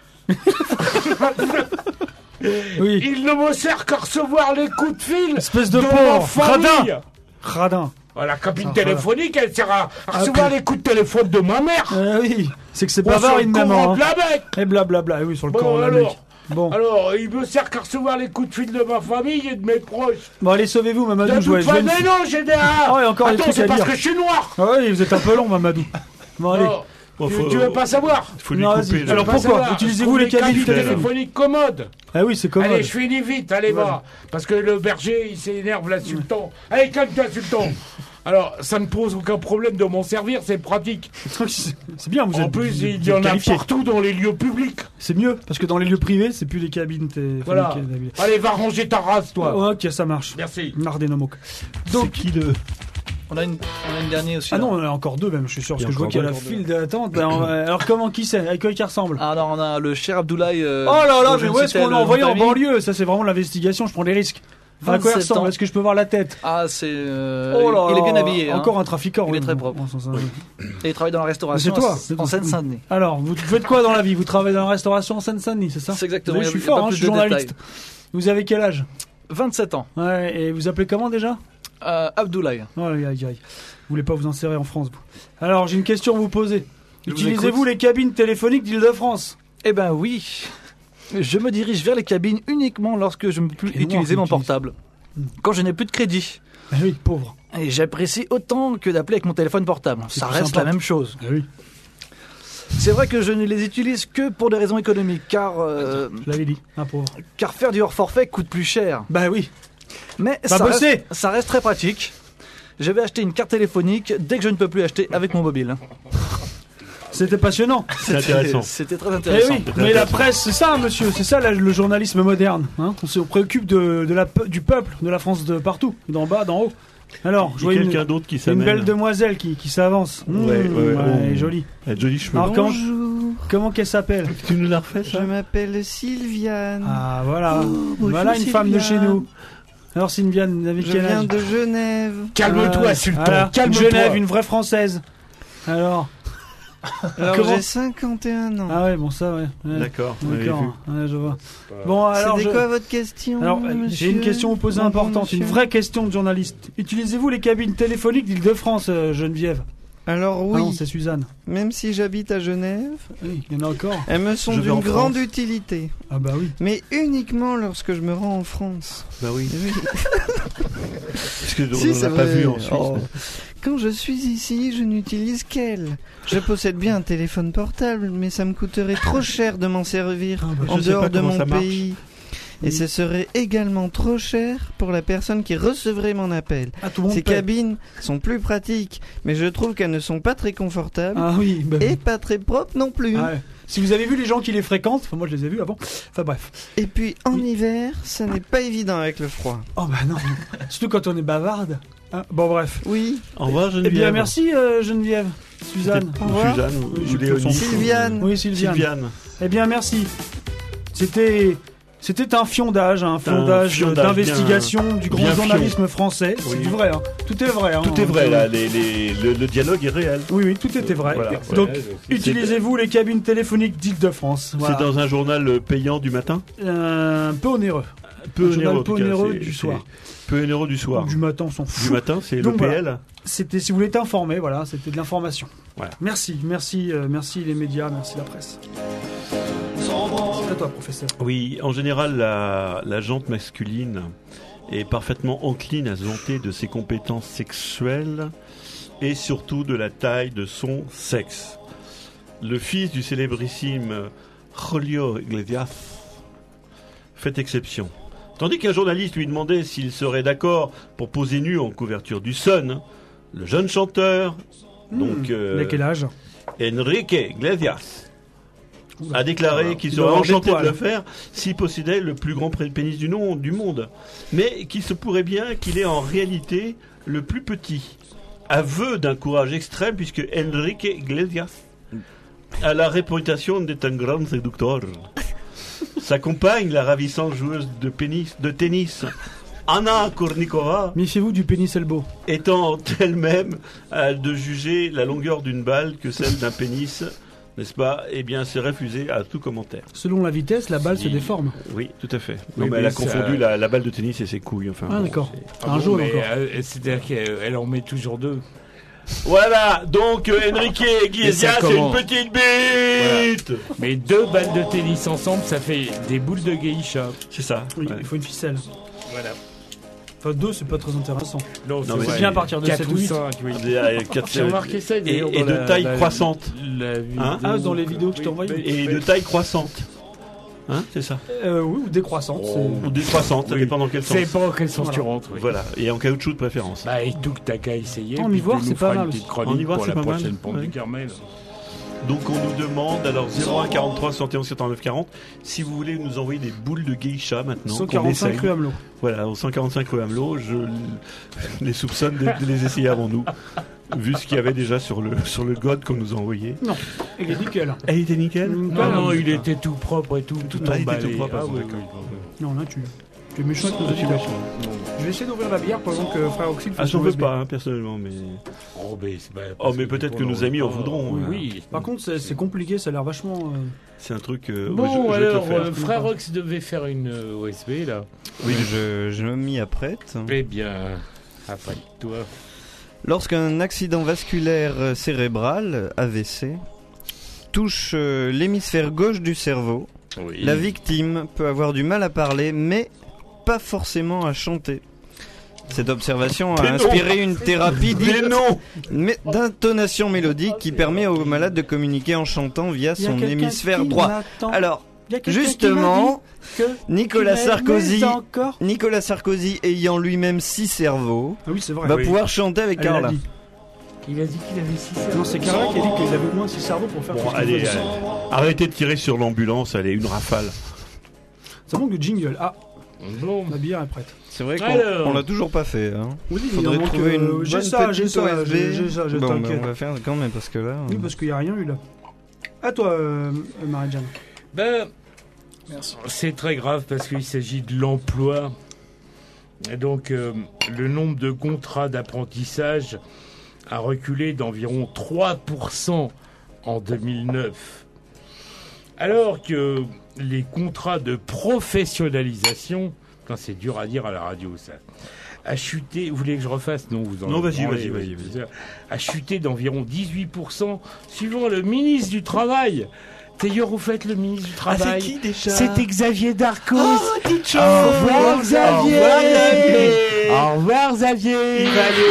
Oui. il ne me sert qu'à recevoir les coups de fil Espèce de ma pauvre. famille. Radin. La cabine Ah, téléphonique, elle sert à recevoir les coups de téléphone de ma mère. Oui. C'est que c'est Bon, bavard sur le une maman. courant Hein. de la bec. Et blablabla. Oui, sur le Bon, corps de la alors. mec. Bon. Alors, il me sert qu'à recevoir les coups de fil de ma famille et de mes proches. Bon, allez, sauvez-vous, Mamadou. De Je vois- toute je vois façon, une- mais non, j'ai des... Ah ouais, encore des Attends, trucs c'est à parce dire. que je suis noir. Ah oui, vous êtes un peu long, Mamadou. Bon, allez. Oh, Bon, tu veux pas savoir? Faut lui Non, couper. vas-y. là. Alors, Pas pourquoi savoir. utilisez-vous Je les trouve cabines téléphoniques? téléphoniques commodes. Ah oui, c'est commode. Allez, je finis vite, allez, va. Parce que le berger, il s'énerve là, Sultan. Allez, calme-toi, Sultan. Alors, ça ne pose aucun problème de m'en servir, c'est pratique. C'est bien, vous êtes En plus, vous il êtes y en a qualifié. partout dans les lieux publics. C'est mieux, parce que dans les lieux privés, c'est plus les cabines téléphoniques. Voilà. Allez, va ranger ta race, toi. Ouais, ok, ça marche. Merci. Nardenomok. C'est qui le On a une dernière aussi. Ah là. non, on en a encore deux même, je suis sûr, parce Il y que a je vois encore qu'il y a la deux. file d'attente. Ben, alors comment, qui c'est? À quoi il ressemble? Ah non, on a le cher Abdoulaye. Oh là là, dont je mais ne où est-ce citais qu'on l'a le envoyé nom en de famille. banlieue? Ça, c'est vraiment l'investigation, je prends des risques. À quoi il 27 ressemble? ans. Est-ce que je peux voir la tête? Ah, c'est. Oh là il est bien là, habillé. hein. Encore un trafiquant. Il oui. est très propre. Bon, ça, Et il travaille dans la restauration Mais c'est toi, en- c'est en toi. Seine-Saint-Denis. Alors, vous faites quoi dans la vie? Vous travaillez dans la restauration en Seine-Saint-Denis, c'est ça? C'est exactement, Vous savez, je il suis y a pas fort, hein, je plus suis de journaliste. détails. Vous avez quel âge? 27 ans. Ouais, et vous appelez comment déjà? Abdoulaye. Oh, aïe, aïe, aïe. Vous voulez pas vous insérer en France, vous. Alors, j'ai une question à vous poser. Je vous Utilisez-vous écoute. les cabines téléphoniques d'Île-de-France? Eh ben oui. Je me dirige vers les cabines uniquement lorsque je ne peux plus Et noir, utiliser mon tu utilises. portable. Quand je n'ai plus de crédit. Ah oui, pauvre. Et j'apprécie autant que d'appeler avec mon téléphone portable. C'est Ça plus reste sympa. la même chose. Ah oui, C'est vrai que je ne les utilise que pour des raisons économiques, car je l'avais dit, un pauvre. faire du hors forfait coûte plus cher. Bah oui. Mais Va bosser. ça reste très pratique. Je vais acheter une carte téléphonique dès que je ne peux plus acheter avec mon mobile. C'était passionnant. C'est intéressant. C'était très Eh intéressant. oui, mais la presse, c'est ça, monsieur, c'est ça le journalisme moderne. Hein, on se préoccupe du peuple, de la France de partout, d'en bas, d'en haut. Alors, je Il y vois a quelqu'un d'autre qui une s'amène. belle demoiselle qui s'avance. Ouais, Elle est oh. jolie. Elle a de jolis cheveux. Alors, Bonjour, comment qu'elle s'appelle? Tu nous l'as refait, je ça m'appelle Sylviane. Ah, voilà. bonjour, Voilà une femme de chez Sylviane. nous. Alors, Sylviane, vous avez Je quel viens âge? de Genève. Calme-toi, Sultan, Voilà, calme-toi. Genève, une vraie française. Alors, Alors Comment j'ai 51 ans. ah ouais, bon, ça, ouais. Ouais, D'accord, on avait vu. d'accord, ouais, je vois. Bon, alors, C'était quoi votre question Alors, j'ai une question à vous poser importante, une vraie question de journaliste. Utilisez-vous les cabines téléphoniques d'Île-de-France, Geneviève? Alors Ah oui, non, c'est Suzanne. même si j'habite à Genève, Oui, il y en a encore. elles me sont Je vais en d'une grande France. utilité. Ah bah oui. Mais uniquement lorsque je me rends en France. Bah oui. Oui. Parce que Si, on c'est l'a pas vrai. vu en Suisse. Oh. Quand je suis ici, je n'utilise qu'elle. Je possède bien un téléphone portable, mais ça me coûterait trop cher de m'en servir Ah bah, en je sais pas dehors de comment mon ça marche. pays. Et Oui. ce serait également trop cher pour la personne qui recevrait mon appel. Ah, tout le monde Ces paie. cabines sont plus pratiques, mais je trouve qu'elles ne sont pas très confortables Ah oui, bah oui. et pas très propres non plus. Ah ouais. Si vous avez vu les gens qui les fréquentent, enfin moi je les ai vus avant, enfin bref. Et puis en Oui. hiver, ça n'est pas évident avec le froid. Oh bah non, surtout quand on est bavarde. Hein, bon bref. Oui, Au revoir, Eh Geneviève. bien merci Geneviève, Suzanne. Peut-être Au revoir. Suzanne ou Oui, je Léonie. pense. Sylviane. Oui Sylviane. Sylviane. Eh bien merci. C'était C'était un fiondage fiondage d'investigation du grand bien journalisme français. C'est du vrai, hein. Tout est vrai. Hein. Tout est vrai, là. Le dialogue est réel. Oui, tout était vrai. Voilà. Donc, utilisez-vous les cabines téléphoniques d'Île-de-France. Voilà. C'est dans un journal payant du matin Peu onéreux. Peu onéreux du soir. Peu onéreux du soir. Ou du matin, on s'en fout. Du matin, c'est Donc, l'EPL. Voilà. C'était, si vous voulez être informé, voilà, c'était de l'information. Voilà. Merci les médias, merci la presse. C'est à toi, professeur. Oui, en général, la jante masculine est parfaitement encline à se vanter de ses compétences sexuelles et surtout de la taille de son sexe. Le fils du célébrissime Julio Iglesias fait exception. Tandis qu'un journaliste lui demandait s'il serait d'accord pour poser nu en couverture du Sun, le jeune chanteur, Il a quel âge? Enrique Iglesias, a déclaré qu'il Il serait doit avoir enchanté des de poils. le faire s'il possédait le plus grand pénis du monde, mais qu'il se pourrait bien qu'il est en réalité le plus petit. Aveu d'un courage extrême puisque Enrique Iglesias a la réputation d'être un grand séducteur. Sa compagne, la ravissante joueuse de tennis, Anna Kournikova, Méfiez-vous du pénis elbow. étant elle-même de juger la longueur d'une balle que celle d'un pénis, n'est-ce pas? Eh bien, c'est refusé à tout commentaire. Selon la vitesse, la balle se déforme. Oui, tout à fait. Oui, Non, mais elle a mais ça- confondu la balle de tennis et ses couilles. Enfin, Ah, bon, d'accord. c'est- Un jaune mais, encore. c'est-à-dire qu'elle en met toujours deux. Voilà, donc Enrique Iglesias, c'est une commence. petite bite. Mais 2 balles de tennis ensemble, ça fait des boules de geisha. C'est ça. Oui, ouais. il faut une ficelle. Voilà. Enfin, 2, c'est pas très intéressant. Non, mais c'est bien à partir de 4 7 ou ou 8. 5, oui. Quatre- J'ai remarqué ça et d'ailleurs de dans taille la- croissante. la vidéo. Hein Ah, dans les vidéos que je t'ai envoyées. Et de taille croissante. Hein, c'est ça. Oui, ou décroissante. Ou décroissante, ça Oui. dépend dans quel sens. C'est pas en quel sens tu Voilà. rentres. Oui. Voilà, et en caoutchouc de préférence. Bah, et tout que t'as qu'à essayer. En puis ivoire, tu nous c'est pas feras mal une petite aussi. chronique En ivoire, pour c'est la pas mal. prochaine pente Ouais. du Carmel. Donc on nous demande, alors 01 43 71 89 40, si vous voulez nous envoyer des boules de geisha maintenant. qu'on 145 essaye. rue Hamelot. Voilà, au 145 rue Hamelot, je les soupçonne de les essayer avant nous, vu ce qu'il y avait déjà sur le god qu'on nous a envoyé. Non, il est nickel. Elle était nickel. Non, il était tout propre et tout Ah, il était emballé. tout propre, Ah, bon, oui, d'accord. oui, Non, là, tu es méchant avec nos auditeurs. Je vais essayer d'ouvrir la bière pendant que Frère Oxyde Ah, fait j'en son veux USB. pas, hein, personnellement, mais... Oh, mais, c'est pas- Oh, parce mais peut-être que dépend nos dans amis le en temps. voudront, hein. Oui. Par contre, c'est compliqué, ça a l'air vachement... C'est un truc... Bon, je vais te le alors, faire. Frère Ox devait faire une OSB, là. Oui, je m'y apprête. Eh bien, après toi. Lorsqu'un accident vasculaire cérébral, AVC, touche l'hémisphère gauche du cerveau, Oui. la victime peut avoir du mal à parler, mais pas forcément à chanter. Cette observation a Mais non. inspiré une thérapie Mais dite non. d'intonation mélodique qui permet aux malades de communiquer en chantant via Il y a son quelqu'un hémisphère qui droit. m'attend. Alors, Il y a quelqu'un qui justement, m'a dit que Nicolas tu m'aimais Sarkozy, encore. Nicolas Sarkozy ayant lui-même 6 cerveaux, Ah oui, c'est vrai. va Oui. pouvoir chanter avec Elle l'a Carla. dit. Il a dit qu'il avait 6 Non, c'est Carla qui a dit qu'il avait au moins 6 cerveaux pour faire Bon, tout ce qu'il allez, faisait. arrêtez de tirer sur l'ambulance, allez, une rafale. Ça manque de jingle. Ah, Bon. la bière est prête. C'est vrai Alors. qu'on l'a toujours pas fait. Hein. Oui, Faudrait il manque, trouver une bonne j'ai ça, petite j'ai ça, OSB. j'ai ça, je Bon, bah, t'inquiète. on va faire quand même parce que là. Oui, parce qu'il n'y a rien eu là. À toi, Marie-Jeanne. Ben, Merci. c'est très grave parce qu'il s'agit de l'emploi. Et donc, le nombre de contrats d'apprentissage a reculé d'environ 3% en 2009. Alors que les contrats de professionnalisation, quand c'est dur à dire à la radio, ça, a chuté. Vous voulez que je refasse? Non, vous en Non, vas-y, branlez, vas-y. A chuté d'environ 18%, suivant le ministre du Travail. D'ailleurs, vous faites le ministre du Travail. déjà? C'était Xavier Darcos. Oh, Au revoir, Xavier. Au revoir, Xavier.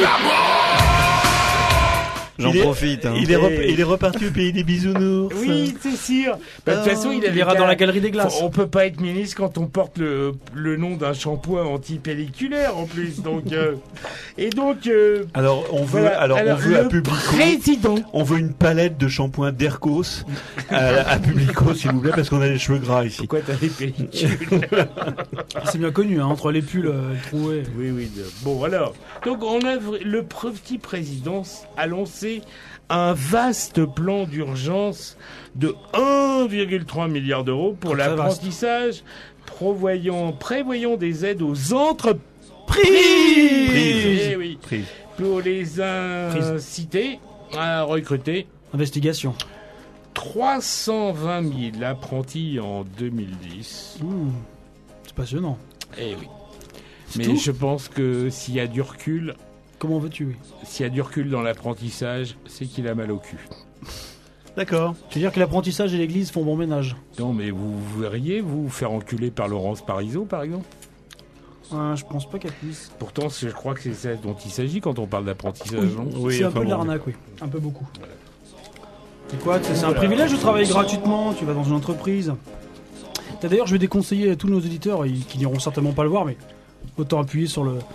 J'en Il est- profite. Hein. Il est reparti au pays des bisounours. Oui, c'est sûr. Bah, de toute façon, il Il ira dans la galerie des glaces. On peut pas être ministre quand on porte le nom d'un shampoing antipelliculaire en plus. Donc, et donc. Alors on veut, voilà. on veut à le Publico. président. On veut une palette de shampoing d'Ercos à Publico, s'il vous plaît, parce qu'on a les cheveux gras ici. Pourquoi t'as des pellicules? C'est bien connu, hein, entre les pulls troués. Oui. Bon, alors. Donc, le petit président a lancé un vaste plan d'urgence de 1,3 milliard d'euros pour Très vaste. l'apprentissage prévoyons des aides aux entreprises. Eh oui. Pour les inciter à recruter. Investigation. 320 000 apprentis en 2010. C'est passionnant. Eh oui. C'est Mais tout je pense que s'il y a du recul, Comment veux-tu, oui. s'il y a du recul dans l'apprentissage, c'est qu'il a mal au cul. D'accord. Tu veux dire que l'apprentissage et l'église font bon ménage? Non, mais vous verriez vous faire enculer par Laurence Parisot, par exemple? Je pense pas qu'elle puisse. Pourtant, je crois que c'est ça dont il s'agit quand on parle d'apprentissage. Oui, non c'est un peu de l'arnaque, oui. Un peu beaucoup. C'est quoi? C'est un privilège de travailler gratuitement. Tu vas dans une entreprise. D'ailleurs, je vais déconseiller à tous nos auditeurs qui n'iront certainement pas le voir, mais autant appuyer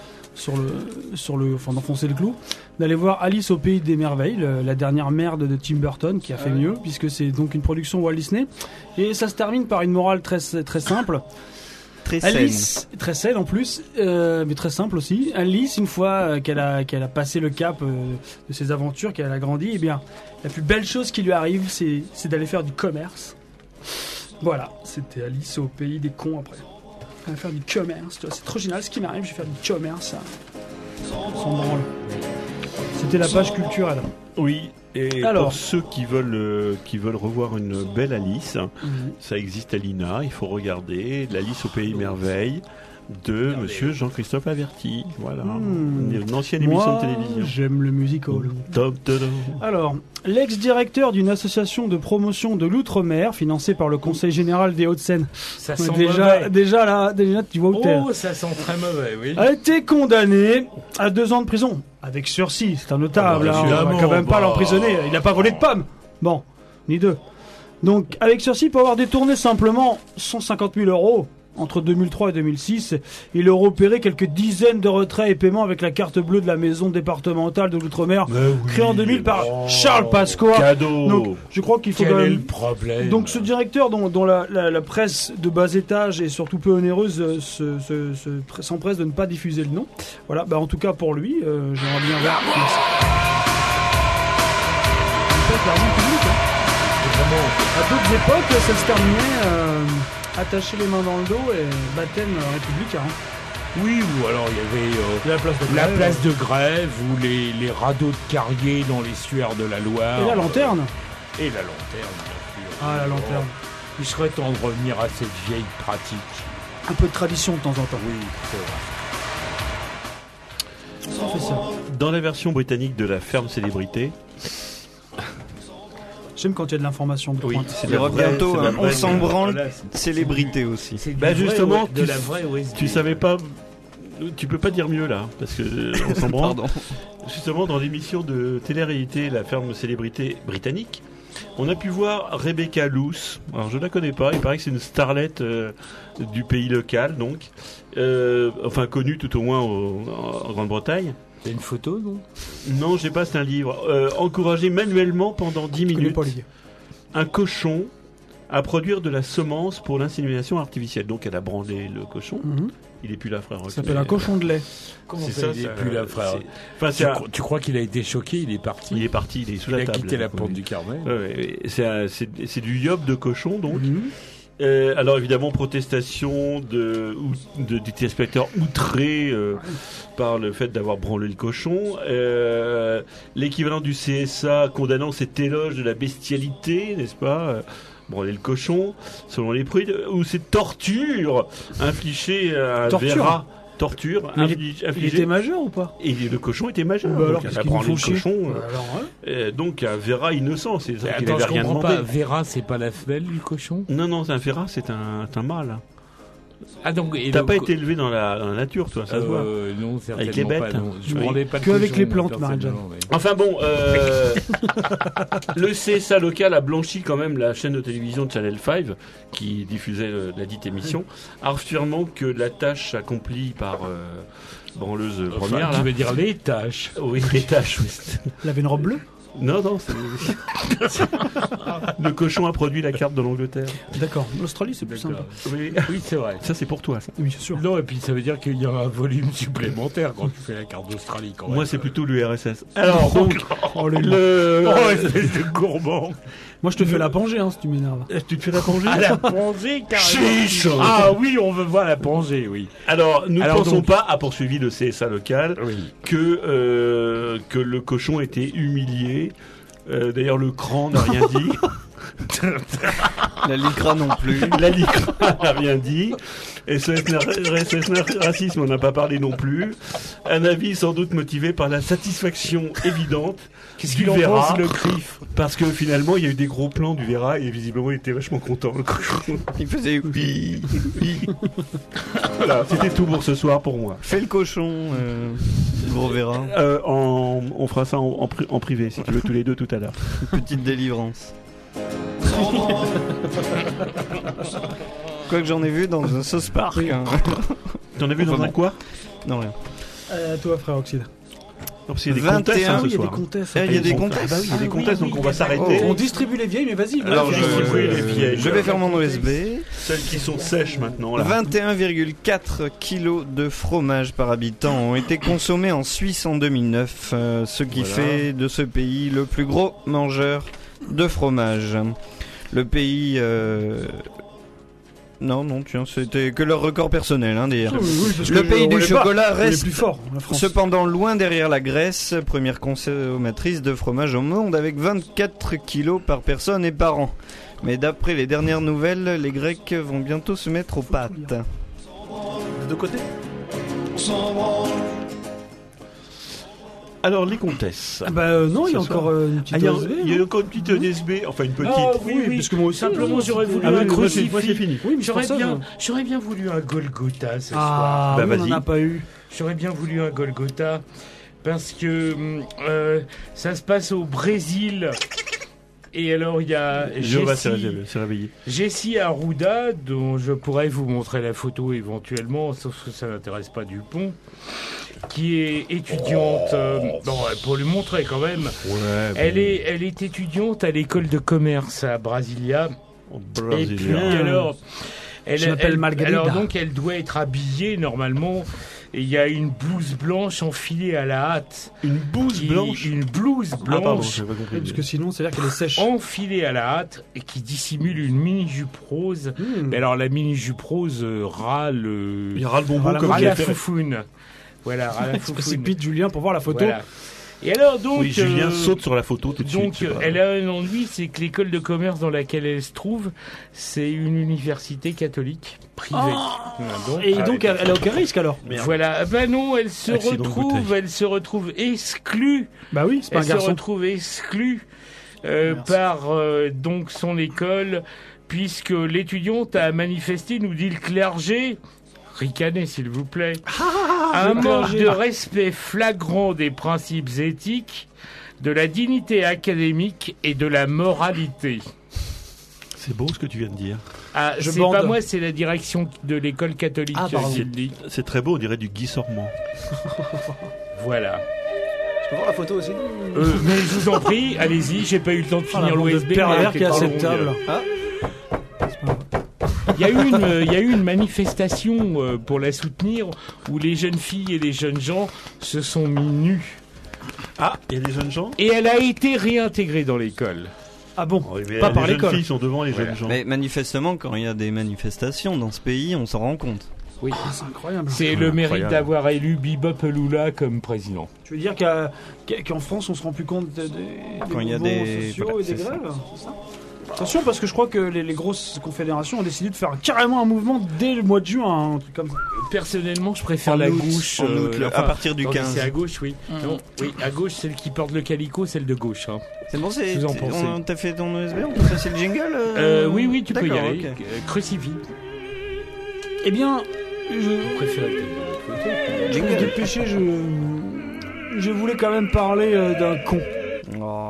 enfin d'enfoncer le clou, d'aller voir Alice au pays des merveilles, la dernière merde de Tim Burton qui a fait mieux, puisque c'est donc une production Walt Disney, et ça se termine par une morale très très simple. Alice, très saine en plus, mais très simple aussi. Alice, une fois qu'elle a passé le cap de ses aventures, qu'elle a grandi, eh bien, la plus belle chose qui lui arrive, c'est d'aller faire du commerce. Voilà, c'était Alice au pays des cons après. Elle va faire du commerce, tu vois, c'est trop génial ce qui m'arrive, je vais faire du commerce. Sans branle. C'était la page culturelle. Oui, et alors, pour ceux qui veulent revoir une belle Alice, ça existe à l'INA, il faut regarder l'Alice au pays merveille de monsieur Jean-Christophe Averti. Voilà, une ancienne émission de télévision. J'aime le musical. Alors, l'ex-directeur d'une association de promotion de l'outre-mer, financée par le Conseil général des Hauts-de-Seine. Ça sent mauvais. Déjà, tu vois où t'es. Oh, ça sent très mauvais, oui. A été condamné à 2 ans de prison. Avec sursis, c'est un notable. On va quand même pas l'emprisonner. Il n'a pas volé de pommes. Bon, ni 2. Donc, avec sursis, pour avoir détourné simplement 150 000 euros entre 2003 et 2006, il aurait opéré quelques dizaines de retraits et paiements avec la carte bleue de la maison départementale de l'outre-mer, créée en 2000 par Charles Pasqua. Cadeau. Donc, je crois qu'il faut Quel quand même... est le problème? Donc, ce directeur dont la presse de bas étage est surtout peu onéreuse s'empresse de ne pas diffuser le nom. Voilà, bah en tout cas pour lui, j'aimerais bien voir. À d'autres époques, ça se terminait attacher les mains dans le dos et baptême républicain. Oui, ou alors il y avait la place de grève ou les radeaux de Carrier dans les sueurs de la Loire. Et la lanterne. Et la lanterne, bien sûr. Ah, la lanterne. Il serait temps de revenir à cette vieille pratique. Un peu de tradition de temps en temps. Oui, c'est vrai. On fait ça. Dans la version britannique de la ferme célébrité. J'aime quand il y a de l'information. Oui, il y aura bientôt on s'en branle célébrité aussi. Bah justement, de la vraie OSB. Tu savais pas, tu peux pas dire mieux là, parce que on s'en branle. Justement, dans l'émission de télé-réalité La ferme célébrité britannique, on a pu voir Rebecca Luce. Alors je la connais pas, il paraît que c'est une starlette du pays local, donc enfin connue tout au moins en Grande-Bretagne. T'as une photo, non? Non, j'ai pas, c'est un livre. Encourager manuellement pendant 10 minutes un cochon à produire de la semence pour l'insémination artificielle. Donc elle a branlé le cochon. Il est plus là, frère. Ça s'appelle un cochon de lait. Comment ça, il est plus là, frère? Tu crois qu'il a été choqué? Il est parti. Il est parti, il est sous la table. Il a quitté la porte du Carmel. C'est du yob de cochon, donc. Alors évidemment, protestation des téléspectateurs outrés par le fait d'avoir branlé le cochon. L'équivalent du CSA condamnant cet éloge de la bestialité, n'est-ce pas? Branler le cochon, selon les prix, ou cette torture infligée à Vera. Torture. Il était majeur ou pas? Et le cochon était majeur. Bah alors, il a branlé le cochon. Donc à Vera innocent. C'est ça qu'il avait rien demandé. Pas. Vera, c'est pas la femelle du cochon? Non, c'est un Vera, c'est un mâle. Ah donc t'as pas été élevé dans la nature, toi, ça se voit. Non, certainement avec les bêtes. Pas, non. Je branlais pas que avec les plantes, Marie-Jeanne. Mais... Enfin bon, le CSA local a blanchi quand même la chaîne de télévision de Channel 5 qui diffusait la dite émission, affirmant que la tâche accomplie par branleuse première. Tu veux dire les tâches? Oui, les tâches. Oui. Elle avait une robe bleue? Non, le cochon a produit la carte de l'Angleterre. D'accord, l'Australie c'est plus simple. Oui, c'est vrai. Ça c'est pour toi, ça. Oui, c'est sûr. Non, et puis ça veut dire qu'il y a un volume supplémentaire quand tu fais la carte d'Australie. Quand Moi, même. c'est plutôt l'URSS. Alors, donc, espèce de gourmand. Moi, je te fais la pangée, si tu m'énerves. Tu te fais la pongée? À la plongée, carrément. Chiche. Ah oui, on veut voir la plongée, oui. Alors, nous ne Alors pensons donc- pas, a poursuivi le CSA local, Oui. que le cochon était humilié. D'ailleurs, le cran n'a rien dit. La Lycra non plus. La LICRA n'a rien dit. SOS Racisme, on n'a pas parlé non plus. Un avis sans doute motivé par la satisfaction évidente Qu'est-ce du qu'il en Vera, pense, le CRIF? parce que finalement, il y a eu des gros plans du Vera et visiblement, il était vachement content, le cochon. Il faisait oui. Voilà, c'était tout pour ce soir pour moi. Fais le cochon, gros Vera. On fera ça en privé, si tu veux, tous les deux tout à l'heure. Petite délivrance. Quoi que j'en ai vu dans un sauce park. Hein. T'en as vu dans un quoi? Non, rien. Toi, frère Oxyde. Non, parce qu'il y a des 21, comtesses, hein, oui, ce il y a des soir. comtesses. Il y a des Ah comtesses. bah oui, il y a des comtesses, donc on va s'arrêter. On distribue les vieilles, mais vas-y. Alors, vas-y. distribuer les vieilles. je vais faire mon OSB. Celles qui sont sèches maintenant, là. 21,4 kilos de fromage par habitant ont été consommés en Suisse en 2009, ce qui Voilà. fait de ce pays le plus gros mangeur de fromage. Le pays... Non, tiens, c'était que leur record personnel, hein, d'ailleurs. Oui, parce Le que pays on du est chocolat pas- on est reste plus fort, la France. cependant loin derrière la Grèce, première consommatrice de fromage au monde, avec 24 kilos par personne et par an. Mais d'après les dernières nouvelles, les Grecs vont bientôt se mettre aux pattes. De côté. Alors, les comtesses. Ah bah non, il y a Ce soir. encore une petite Ah, OSB. il y a encore une petite OSB, enfin une petite. Ah, oui, parce que moi aussi. Simplement, j'aurais voulu Ah oui, un moi, crucifix. c'est fini. Oui, mais J'aurais c'est pour ça, bien voulu un Golgotha ce soir. Ah, Bah, oui, on vas-y. n'en a pas eu. J'aurais bien voulu un Golgotha parce que ça se passe au Brésil. Et alors, il y a Jéhovah s'est réveillé. Jessie Arruda, dont je pourrais vous montrer la photo éventuellement, sauf que ça n'intéresse pas Dupont, qui est étudiante. Bon, pour lui montrer quand même. Ouais, Elle est étudiante à l'école de commerce à Brasilia. Et puis alors, Je m'appelle Margarida. alors donc elle doit être habillée normalement. Et il y a une blouse blanche enfilée à la hâte. Une blouse blanche. Une blouse Ah pardon, blanche j'avais pas compris. Parce que sinon, c'est-à-dire qu'elle est sèche. enfilée à la hâte et qui dissimule une mini jupe rose. Mais alors la mini jupe rose râle. Il y aura le bonbon Voilà, comme Ras j'ai la fait. foufoune. Voilà, ras la Se foufoune. précipite Julien pour voir la photo. Voilà. Et alors donc. Oui, Julien saute sur la photo tout de suite. Donc, c'est pas- elle a un ennui, c'est que l'école de commerce dans laquelle elle se trouve, c'est une université catholique privée. Voilà, Et donc, elle a aucun risque alors. voilà. Ben non, elle se Accident de retrouve exclue. Bah oui, c'est pas un Elle se garçon. retrouve exclue par donc son école, puisque l'étudiante a manifesté, nous dit le clergé. Ricanez, s'il vous plaît. Un le manque clergé. de respect flagrant des principes éthiques, de la dignité académique et de la moralité. C'est beau ce que tu viens de dire. Ah, Je c'est bande. pas moi, c'est la direction de l'école catholique Ah, pardon. qui le dit. C'est très beau, on dirait du Guy Sormand. Voilà. Je peux voir la photo aussi Mais je vous en prie, allez-y, j'ai pas eu le temps de Ah, la finir bande de l'OSB. pervers qui est à cette table. Il y a eu une manifestation pour la soutenir où les jeunes filles et les jeunes gens se sont mis nus. Ah, il y a des jeunes gens. Et elle a été réintégrée dans l'école. Ah bon, Mais pas les par jeunes l'école. filles sont devant les jeunes gens. Mais manifestement, quand il y a des manifestations dans ce pays, on s'en rend compte. Oui, C'est incroyable. c'est le mérite incroyable. d'avoir élu Bebop Lula comme président. Tu veux dire qu'en France, on se rend plus compte des Quand il y a mouvements des- sociaux voilà, et des c'est ça. grèves, c'est ça? Attention, parce que je crois que les grosses confédérations ont décidé de faire carrément un mouvement dès le mois de juin, un truc comme ça. Personnellement, je préfère En la août, gauche. en août, à partir du attendez, 15. C'est à gauche, oui. Non, oui, à gauche, celle qui porte le calicot, celle de gauche. Hein. C'est bon, Vous en pensez t'as fait ton USB, on peut passer le jingle Oui, tu peux y D'accord, aller. ok. Crucifix. Eh bien, Vous préférez peut-être de l'autre côté. je vais me dépêcher, je voulais quand même parler d'un con. Oh.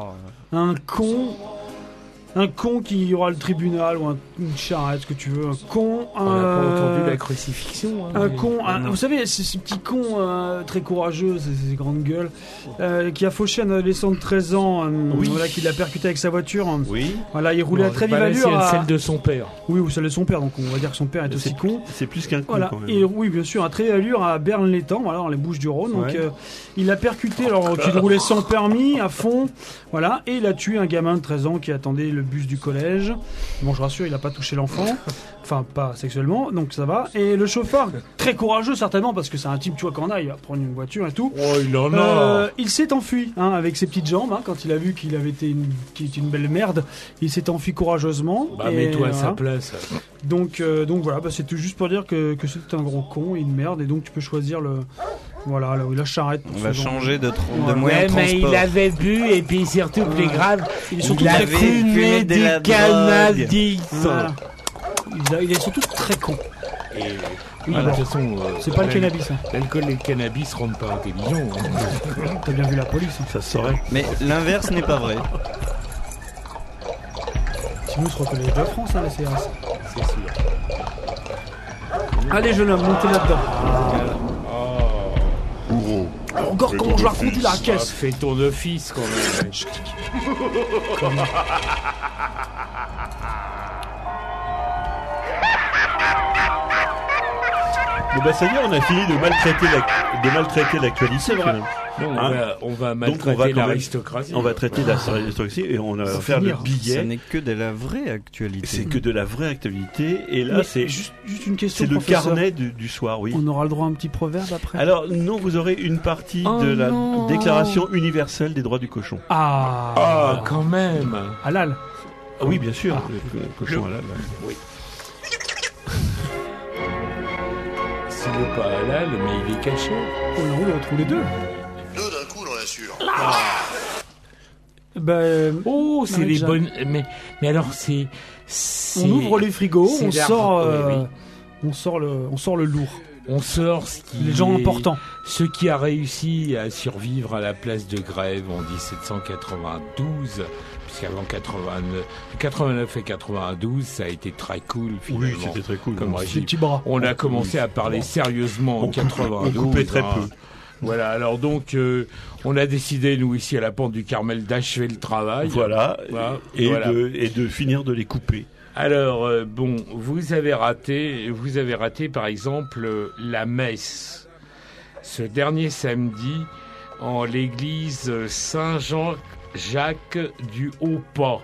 Un con qui aura le tribunal ou une charrette, ce que tu veux. Un con. On n'a pas entendu la crucifixion. Hein, Un mais- con, vous savez, c'est ce petit con très courageux, ces grandes gueules, qui a fauché un adolescent de 13 ans, voilà, qui l'a percuté avec sa voiture. Oui. Voilà, il roulait à Bon, très bah vive là, allure. c'est celle de son père. Oui, ou celle de son père, donc on va dire que son père est aussi con. C'est plus qu'un con Voilà, quand même. et oui, bien sûr, à très vive allure à Berne-l'Étang, voilà, dans les Bouches-du-Rhône. Donc, Ouais. il a percuté, alors qu'il roulait sans permis, à fond, voilà, et il a tué un gamin de 13 ans qui attendait le bus du collège. Bon, je rassure, il n'a pas touché l'enfant. Enfin, pas sexuellement, donc ça va. Et le chauffeur, très courageux certainement, parce que c'est un type, tu vois, qu'en a, il va prendre une voiture et tout. Oh, il en a. Il s'est enfui, avec ses petites jambes, quand il a vu qu'il avait été une belle merde. Il s'est enfui courageusement. Bah, et mets-toi à voilà. sa place. Donc voilà, c'est tout juste pour dire que c'est un gros con, une merde, et donc tu peux choisir la charrette. On va changer de Ouais, moyen de transport. avait bu et puis surtout plus grave, Il est surtout Il très avait con. fumé de la cannabis. Voilà. Il est surtout très con. Et Oui, de bon. toute façon, C'est pas le cannabis, hein. L'alcool et le cannabis rendent pas intelligent. T'as bien vu la police, hein. Ça se saurait. Mais l'inverse n'est pas vrai. Sinon, se reconnaît de France, la CRS. C'est sûr. Allez, jeune homme, montez là-dedans. Bourreau. Alors, encore comment je la raconte, la caisse. Fais ton office quand même. Bon, bah, ça y est, on a fini de maltraiter l'actualité. C'est vrai. Non, on va Donc, maltraiter quand même- l'aristocratie. On va traiter l'aristocratie et on va faire le finir. Ça billet. n'est que de la vraie actualité. C'est que de la vraie actualité. Et là, Mais c'est juste une question, le professeur. carnet du soir, oui. On aura le droit à un petit proverbe après. Alors, non, vous aurez une partie Oh de la non. Déclaration universelle des droits du cochon. Ah, quand même. Halal. Ah oui, bien sûr. Le cochon halal. Oui. S'il n'est pas halal, mais il est caché. Oh non, on retrouve les deux. Deux d'un coup dans la sueur. Ben, Oh, c'est les Jeanne. bonnes. Mais alors, c'est. on ouvre les frigos, c'est on l'art- sort, oui, oui. on sort le lourd. On sort ce qui Les gens est- importants. Ce qui a réussi à survivre à la place de grève en 1792, puisqu'avant 89 et 92, ça a été très cool finalement. Oui, c'était très cool. Comme Bon, régime. Les petits bras. On a commencé à parler sérieusement en On coupait- 92. on coupait très peu. Voilà, alors donc, on a décidé, nous, ici à la Pente du Carmel, d'achever le travail. Voilà. Voilà. Et, Voilà. et de finir de les couper. Alors, bon, vous avez raté, par exemple, la messe. Ce dernier samedi, en l'église Saint-Jean-Jacques du Haut-Pas.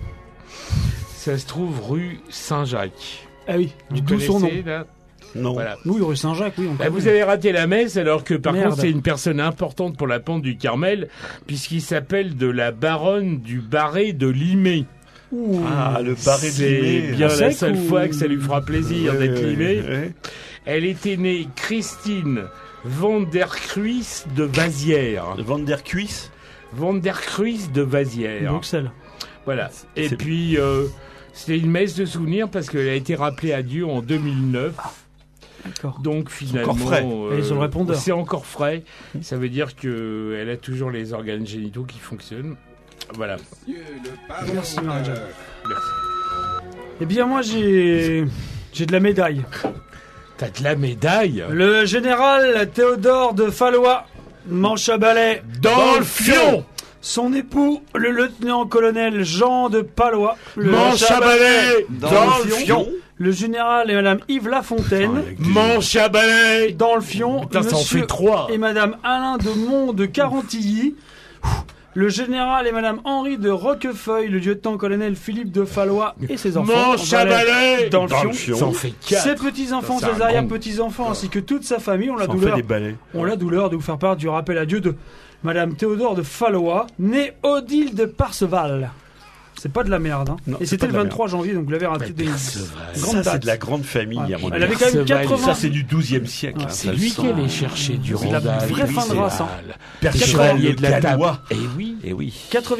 Ça se trouve rue Saint-Jacques. Ah oui, Vous d'où son nom. connaissez, là Non. Voilà. Oui, rue Saint-Jacques, oui. On Bah, connaît. vous avez raté la messe, alors que par Merde. contre c'est une personne importante pour la Pente du Carmel, puisqu'il s'appelle de la baronne du Barré de Limay. Ouh. Ah, le barré de C'est Limay. bien la Sec seule ou- fois que ça lui fera plaisir d'être limé. Ouais. Elle était née Christine Van der Kruis de Vazières. Van der Kuys. Van der Kruis de Vazières. Bruxelles. Voilà. Et C'est- puis, c'était une messe de souvenir parce qu'elle a été rappelée à Dieu en 2009. D'accord. Donc finalement, encore frais. Elle est sur le répondeur. c'est encore frais. Ça veut dire que elle a toujours les organes génitaux qui fonctionnent. Voilà. Merci, Marie-Jeanne. Merci. Eh bien, moi, j'ai de la médaille. T'as de la médaille Le général Théodore de Fallois, manche à balai dans le fion. Son époux, le lieutenant-colonel Jean de Palois, le Manche à balai dans le fion. le général et madame Yves Lafontaine, Manche à balai. dans le fion, Putain, ça en monsieur fait 3. et madame Alain de Mont de Carentilly, le général et madame Henri de Roquefeuille, le lieutenant-colonel Philippe de Fallois et ses enfants, Manche à balai dans le fion. Ça en fait 4. Ses petits-enfants, Ça, c'est ses un arrière-petits-enfants, ainsi que toute sa famille ont la Ça en fait douleur des balais. ont la douleur de vous faire part du rappel à Dieu de Madame Théodore de Fallois, née Odile de Parseval. C'est pas de la merde, hein. Non, Et c'est c'était pas le de la 23 janvier, donc vous l'avez raté des Perceval. grandes Ça, dates. c'est de la grande famille, Ouais. à mon Elle avis. avait quand même Perceval, 80. Ça, c'est du 12e siècle. Ah, hein, C'est ça lui le qui sent. allait chercher du C'est la rondal. vraie fin de race, hein. Des Perceval, chevaliers le de la table. Gallois. Eh oui. Eh oui.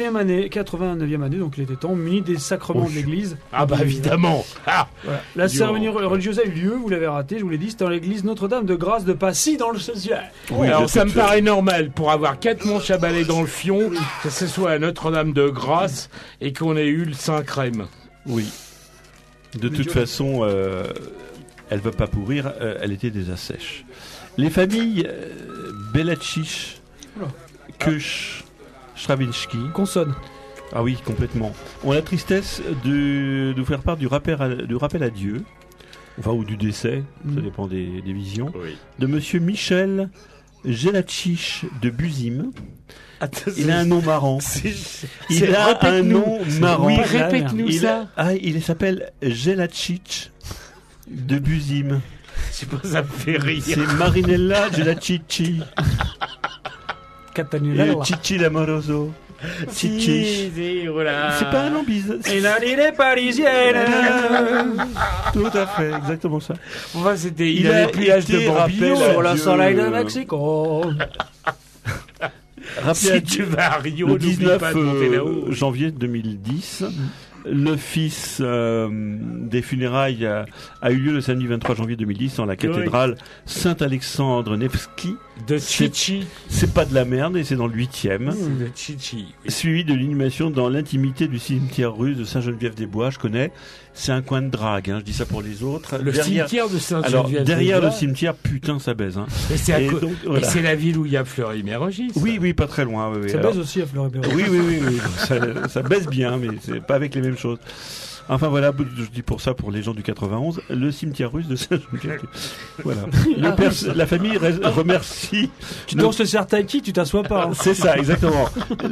89e année, donc il était temps, muni des sacrements de l'église. Ah bah évidemment. Ah. Voilà. La Du- cérémonie religieuse a eu lieu, vous l'avez raté, je vous l'ai dit, c'était dans l'église Notre-Dame de Grâce de Passy dans le 16e. Oui, Alors de ça me toute paraît normal pour avoir 4 manches à balai dans le fion, que ce soit à Notre-Dame de Grâce et qu'on ait eu le Saint-Crème. Oui. De toute façon, elle ne va pas pourrir, elle était déjà sèche. Les familles Belachich, Oula. Kusch, Stravinsky, Consonne. ah oui, complètement, ont la tristesse de vous faire part du rappel à Dieu, enfin, ou du décès, ça dépend des visions, Oui. de monsieur Michel Gelachich de Buzim. Attends, Il a un nom marrant. Il a un répète-nous. nom marrant. Oui, répète-nous ça. Il s'appelle Gelachich de Buzim. Je sais pas, ça me fait rire. C'est Marinella Gelachichi. Catanella. Chichi l'amoroso. Chichi. Voilà. C'est pas un nom bizarre. Et la ligne parisienne. Tout à fait, exactement ça. Enfin, il avait plus l'âge de Bambino. Sur la soleil de Mexico. Rappelez Si tu vas à Rio, le n'oublie 19 pas de monter là-haut. janvier 2010. L'office des funérailles a eu lieu le samedi 23 janvier 2010 dans la cathédrale Saint-Alexandre Nevski. De Chichi. C'est pas de la merde et c'est dans le 8e. De Chichi. Suivi de l'inhumation dans l'intimité du cimetière russe de Saint-Geneviève-des-Bois. Je connais. C'est un coin de drague, hein. Je dis ça pour les autres. Le cimetière de Saint-Geneviève-des-Bois. Alors, derrière le cimetière, putain, ça baise. Hein. Et c'est donc, voilà. et c'est la ville où il y a Fleury-Mérogis. Oui, pas très loin. Oui. Ça Alors, baise aussi à Fleury-Mérogis. oui. Ça baisse bien, mais c'est pas avec les mêmes choses. Enfin voilà, je dis pour ça pour les gens du 91, le cimetière russe de Saint-Geneviève. Voilà. La famille remercie. Tu danses le serre-taiki, tu t'assois pas. Hein. C'est ça, exactement.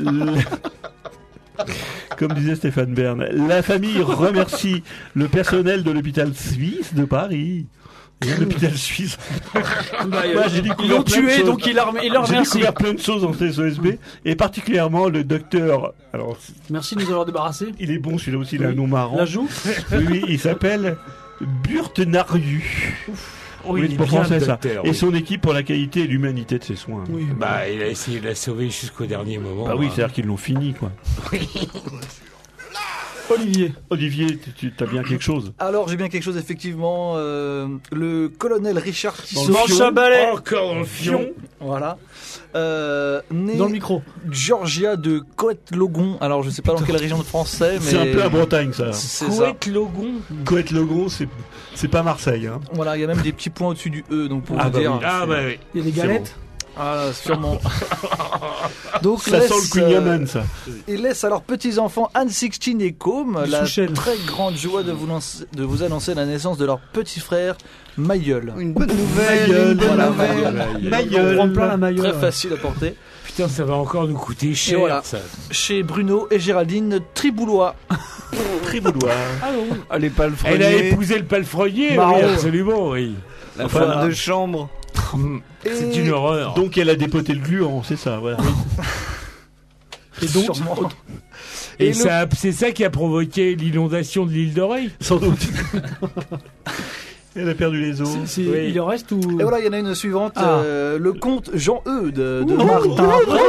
Comme disait Stéphane Bern, la famille remercie le personnel de l'hôpital suisse de Paris. L'hôpital suisse. Moi, j'ai Ils découvert l'ont plein de tué, choses. donc il leur J'ai remercie. découvert plein de choses dans ces OSB, et particulièrement le docteur. Alors, Merci de nous avoir débarrassés. il est bon celui-là aussi, il a un nom marrant. La joue. Oui, il s'appelle Burtenariu. Oui, il est pour bien, français, le ça. docteur, Et oui. son équipe pour la qualité et l'humanité de ses soins. Oui. Bah, il a essayé de la sauver jusqu'au dernier moment. Bah oui, hein. c'est-à-dire qu'ils l'ont fini, quoi. Olivier, tu as bien quelque chose. Alors j'ai bien quelque chose effectivement. Le colonel Richard Tissot. Dans le Chabalet. Encore dans le fion. Voilà. Né Dans le micro. Georgia de Coët-Logon. Alors je sais pas dans quelle région de français, mais C'est un peu la Bretagne, ça. c'est ça. Coët-Logon. Coët-Logon, c'est pas Marseille, hein. Voilà, il y a même des petits points au-dessus du E, donc pour Ah vous bah dire. oui. Ah bah oui. Il y a des galettes. Ah, sûrement. Donc Ça laisse, sent le Queen Yaman, ça. ils laissent à leurs petits-enfants Anne Sixtine et Com la Souchel. très grande joie de vous annoncer la naissance de leur petit frère Mailleul. Une bonne nouvelle, une bonne Voilà, nouvelle. On prend plein la maillot. Très facile à porter. Putain, ça va encore nous coûter cher, voilà. ça. Chez Bruno et Géraldine Triboulois. Tribouloir. Allez, pas le Elle a freiner. épousé le palefrenier, Marrant. oui, absolument, oui. La Enfin, femme de chambre. C'est une horreur. Donc elle a dépoté le gluant, c'est ça, voilà. Et donc, Sûrement. Et Et ça, c'est ça qui a provoqué l'inondation de l'île d'Oreille. Sans doute. Elle a perdu les os. Oui. Il en reste ou Et voilà, il y en a une suivante. Ah. Le comte Jean-Eudes de Martin.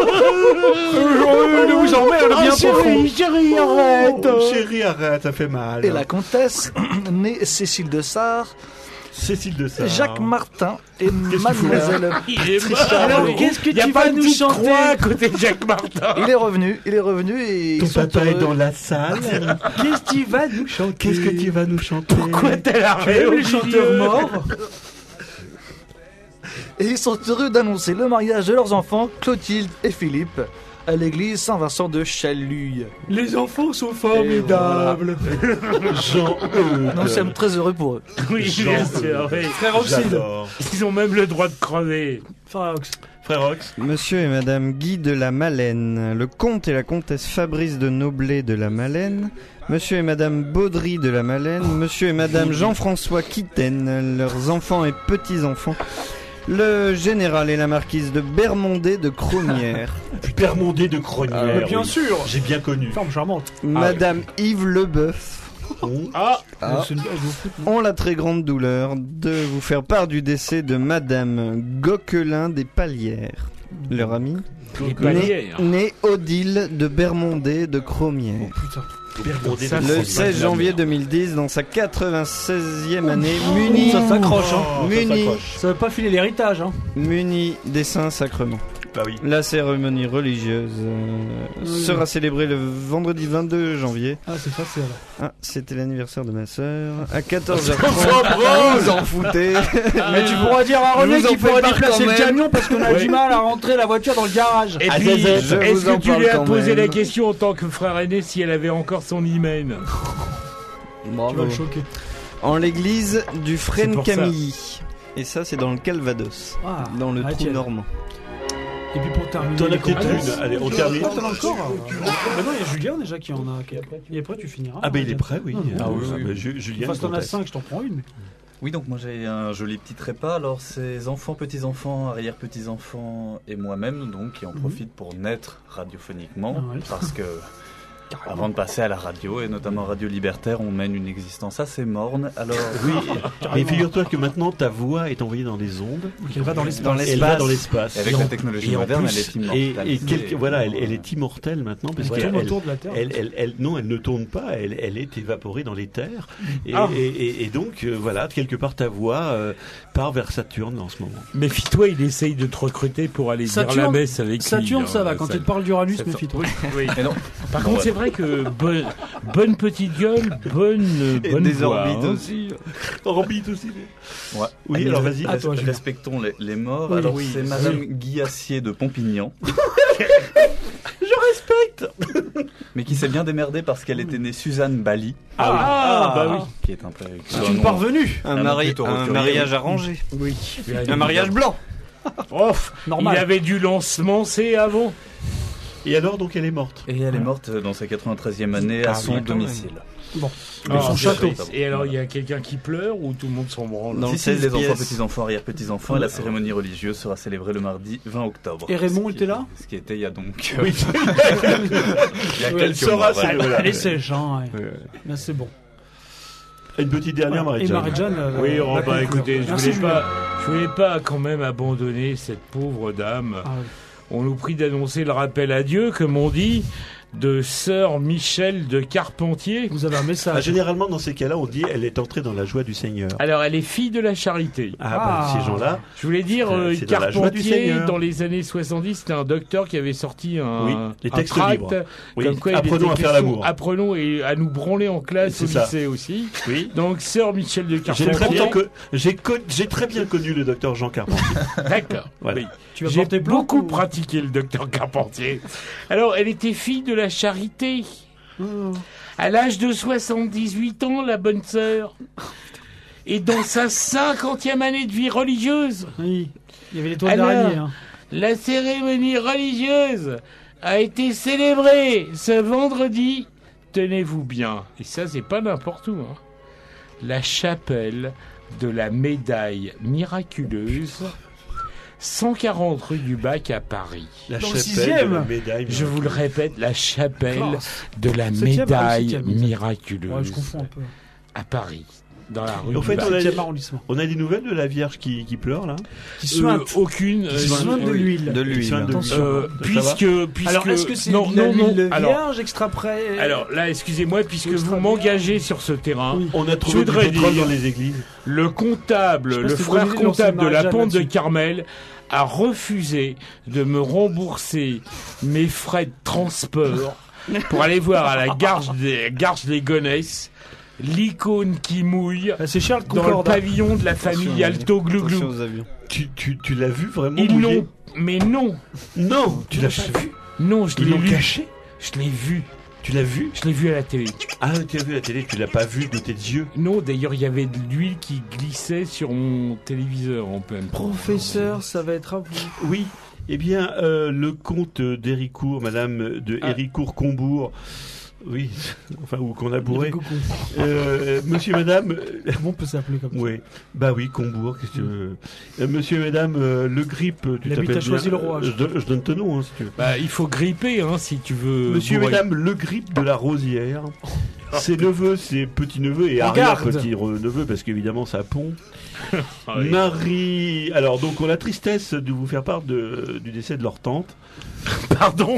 ne vous emmerde bien profond. Chérie, arrête. Chérie, arrête, ça fait mal. Et la comtesse, née Cécile de Sarre, Cécile de Sarre. Jacques Martin et qu'il mademoiselle Il est Patricia. mort. Alors, qu'est-ce que Il y a tu pas vas de nous petite chanter croix à côté de Jacques Martin. Il est revenu et Ton ils sont papa est heureux. dans la salle. Qu'est-ce que tu vas nous chanter? Qu'est-ce que tu vas nous chanter? Pourquoi t'as la Tu aimes les chanteurs morts? Et ils sont heureux d'annoncer le mariage de leurs enfants, Clotilde et Philippe, à l'église Saint-Vincent de Chaluille. Les enfants sont formidables. Jean-Eudes. Nous sommes très heureux pour eux. Oui, bien sûr. Oui. Frère Oxyde. J'adore. Ils ont même le droit de crever. Frère Ox. Frère Ox. Monsieur et Madame Guy de la Malaine, le comte et la comtesse Fabrice de Noblet de la Malaine, Monsieur et Madame Baudry de la Malaine, Monsieur et Madame Jean-François Quitaine, leurs enfants et petits-enfants, le général et la marquise de Bermondet de Cromière, Permondé de Cronière. Bien oui. sûr. J'ai bien connu. Forme charmante. Madame Yves Leboeuf, Ah, ont la très grande douleur de vous faire part du décès de Madame Gauquelin des Palières, leur amie, les palières. née Odile de Bermondet de Cromière. Permondé de Le Cronière. 16 janvier 2010, dans sa 96e année, muni, Ça s'accroche, hein. Oh, ça muni, s'accroche. Ça veut pas filer l'héritage, hein. muni des saints sacrements. Bah oui. La cérémonie religieuse sera célébrée le vendredi 22 janvier. Ah, c'est facile. Ah, c'était l'anniversaire de ma sœur. À 14h30. Vous en foutez. Mais tu pourras dire à Je René vous en qu'il fais pourra part déplacer quand le même. camion parce qu'on a Ouais. du mal à rentrer la voiture dans le garage. Et À puis, ZZ. Je est-ce vous en que tu parle lui as quand posé même. la question en tant que frère aîné si elle avait encore son hymen? Tu vas le choquer. En l'église du C'est Frêne pour ça. Camille. Et ça, c'est dans le Calvados, Ah, dans le trou tiens. normand. Et puis pour terminer. T'en as les peut-être conférences- une. Allez, on termine. Ah, t'en as encore. Maintenant, il y a Julien déjà qui en a. Et après, tu finiras. Ah, ben il est prêt, oui. Ah, oui, Ah, oui. ben, Julien. Enfin, si t'en as conteste. 5, je t'en prends une. Oui, donc moi j'ai un joli petit trépas. Alors c'est enfants, petits-enfants, arrière-petits-enfants et moi-même donc qui en profitent pour naître radiophoniquement Ah ouais. parce que avant de passer à la radio et notamment Radio Libertaire, on mène une existence assez morne. Alors Oui, mais figure-toi que maintenant ta voix est envoyée dans les ondes. Elle va dans l'espace. Elle va dans l'espace. Et avec la technologie Et en moderne, plus- elle est immortelle. voilà, elle est immortelle maintenant parce Elle qu'elle tourne autour de la Terre. non, elle ne tourne pas, elle est évaporée dans l'éther. Et, Ah. et donc voilà, quelque part ta voix part vers Saturne en ce moment. Méfie-toi, il essaye de te recruter pour aller dire la messe avec lui. Saturne, ça va. hein, Quand ça- il te parle d'Uranus, ça- méfie-toi. Oui. Mais non. Par Bon, contre, ouais. c'est vrai que bonne petite gueule, bonne Des voix. orbites hein. aussi. Orbite aussi. Ouais. Oui, Amis, alors vas-y. À toi, Julien. respectons les morts. Oui. Alors Oui. c'est Madame Guillassier de Pompignan. Je respecte. Mais qui s'est bien démerdée parce qu'elle était née Suzanne Bali. Bah oui. Qui est un peu. C'est une parvenue. Un nom plutôt un roturier, mariage oui. arrangé. Oui. Un mariage blanc. Oh, Normal. il avait dû l'ensemencer avant. Et alors donc elle est morte. Et elle est morte dans sa 93e année à son domicile. Bon. Ah, son château. Et alors, il y a quelqu'un qui pleure ou tout le monde s'en branle? Dans Si, le si, les 16 enfants, pièces. petits-enfants, arrière-petits-enfants, et la cérémonie religieuse sera célébrée le mardi 20 octobre. Et Raymond était là? Ce qui était il y a donc... Oui. il y a Elle quelques sera, mois. c'est- voilà. voilà. Elle est sèche, hein. Ouais. Là, c'est bon. Une petite dernière, Et Marie-Jeanne. Marie-Jeanne. Oui, la bah conclure. écoutez, Merci, je voulais pas quand même abandonner cette pauvre dame. Ah, oui. On nous prie d'annoncer le rappel à Dieu, comme on dit, de sœur Michel de Carpentier. Vous avez un Ah, message. généralement dans ces cas-là, on dit elle est entrée dans la joie du Seigneur. Alors, elle est fille de la charité. Bah, ces gens-là. Je voulais dire, C'est dans la joie du Carpentier, Seigneur. dans les années 70, c'était un docteur qui avait sorti Oui, les un textes tract, libres. Oui, comme quoi il apprenons était à faire question- l'amour. Apprenons et à nous branler en classe C'est au ça. lycée aussi. Oui. Donc, sœur Michel de J'ai Carpentier. très bien, j'ai très bien connu le docteur Jean Carpentier. D'accord. Voilà. Oui. Tu vas J'ai porter plainte beaucoup ou- pratiqué le docteur Carpentier. Alors, elle était fille de la charité. À l'âge de 78 ans, la bonne sœur. Et dans sa 50e année de vie religieuse. Oui. Il y avait les toiles Alors, d'araignée. Hein. la cérémonie religieuse a été célébrée ce vendredi. Tenez-vous bien. Et ça, c'est pas n'importe où. Hein. La chapelle de la médaille miraculeuse. 140 rue du Bac à Paris. La Dans le chapelle sixième. de la médaille. Je vous le répète, la chapelle Classe. de la Septième, médaille septième. miraculeuse Ouais, je confonds un peu. à Paris, dans la rue Au du fait, Bac. on a, 7e arrondissement. on a des nouvelles de la Vierge qui pleure là. Qui suinte. Aucune. Qui suinte de l'huile. De l'huile. Suinte de- Attention. Ça va Puisque Alors, est-ce que c'est non, de la non, non. l'huile Alors, vierge extra près alors là, excusez-moi, puisque Extra vous bien. m'engagez sur ce terrain, Oui. On a trouvé Je du voudrais pétrole dire- dans les églises. le comptable, Je sais pas le si vous frère voulez lancer comptable de la Marie-Jeanne pente de là-dessus. Carmel, a refusé de me rembourser mes frais de transport pour aller voir à la Garge des Gonesse l'icône qui mouille Ah, c'est cher le dans le Concorde. pavillon de la famille Alto Attention Glouglou. aux avions. Tu l'as vu vraiment Ils mouillé l'ont, mais non, Non, tu l'as vu. non, je Ils l'ai l'ont lu, caché. je l'ai vu, Tu l'as vu je l'ai vu à la télé. Ah, tu as vu la télé, tu l'as pas vu de tes yeux. Non, d'ailleurs, il y avait de l'huile qui glissait sur mon téléviseur en pleine. Professeur, ça va être à vous. Oui. Eh bien, le comte d'Héricourt, madame de Héricourt-Combourg, oui, enfin, ou qu'on a bourré. Coucou. Monsieur et madame, Comment on peut s'appeler comme ça? oui, bah oui, Combourg, qu'est-ce que tu veux. Monsieur et madame, le Grippe, tu Il habite t'appelles à Choisy-le-Roi, bien. Je donne ton nom, hein, si tu veux. Bah, il faut gripper, hein, si tu veux. Monsieur et bourrer. madame, le Grippe de la Rosière. Ses neveux, ses petits-neveux et En garde. arrière-petits-neveux, parce qu'évidemment ça pond. Ah oui. Marie. Alors, donc, on a la tristesse de vous faire part du décès de leur tante. Pardon.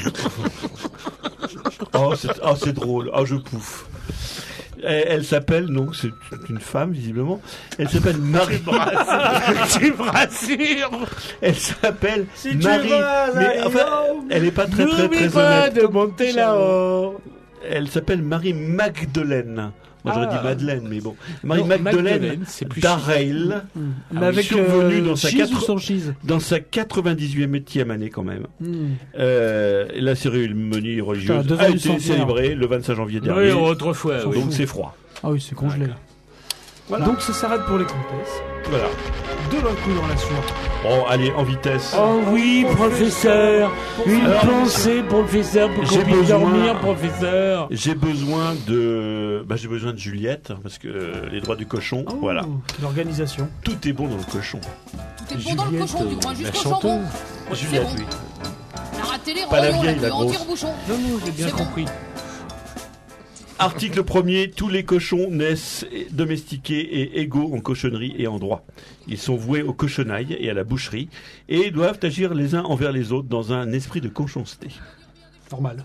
Oh, c'est drôle. Oh, je pouffe. Elle s'appelle, donc, c'est une femme, visiblement. Elle s'appelle Marie. Tu me rassures. Elle s'appelle Si tu Marie. vas Mais, à enfin, elle est pas très, très, N'oublie très pas honnête. de monter là-haut. Elle s'appelle Marie Magdeleine. Moi, j'aurais Ah. dit Madeleine, mais bon. Marie Non, Magdeleine Magdeleine, c'est plus d'Areil. Mais avec survenue dans sa cheese ou 4 sans cheese? Dans sa 98e année, quand même. Hmm. La cérémonie religieuse Putain, devant a du été centenaire. célébrée le 25 janvier dernier. Oui, autrefois. Oui. Donc c'est froid. Ah oui, c'est congelé là. Voilà. Donc ça s'arrête pour les comtesses. Voilà. De l'autre coup dans la sueur. Bon, allez, en vitesse. Oh oui, professeur. Une Alors, pensée, professeur, pour qu'on puisse dormir, professeur. J'ai besoin de Juliette, parce que les droits du cochon, voilà. L'organisation. Tout est bon dans le cochon. Tout est bon dans le cochon, du coin la jusqu'au jambon. Juliette, oui. On a raté les Pas la rognons, vieille, on a la pu en grosse. tire-bouchon. Non, j'ai bien C'est bon. compris. Article 1er, tous les cochons naissent domestiqués et égaux en cochonnerie et en droit. Ils sont voués au cochonail et à la boucherie et doivent agir les uns envers les autres dans un esprit de cochonceté. Normal.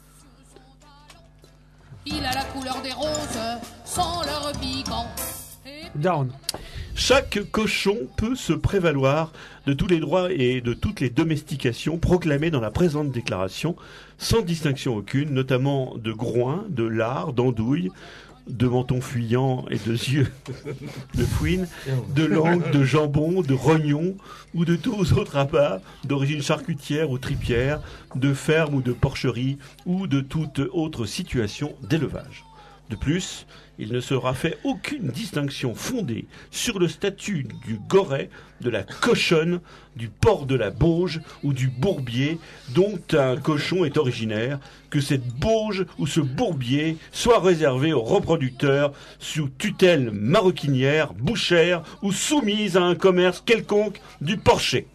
Il a la couleur des roses, sans leur piquant. Down. Chaque cochon peut se prévaloir de tous les droits et de toutes les domestications proclamées dans la présente déclaration, sans distinction aucune, notamment de groin, de lard, d'andouille, de menton fuyant et de yeux de fouine, de langue, de jambon, de rognon ou de tous autres appâts d'origine charcutière ou tripière, de ferme ou de porcherie ou de toute autre situation d'élevage. De plus, il ne sera fait aucune distinction fondée sur le statut du goret, de la cochonne, du porc de la bauge ou du bourbier dont un cochon est originaire, que cette bauge ou ce bourbier soit réservé aux reproducteurs sous tutelle maroquinière, bouchère ou soumise à un commerce quelconque du porcher.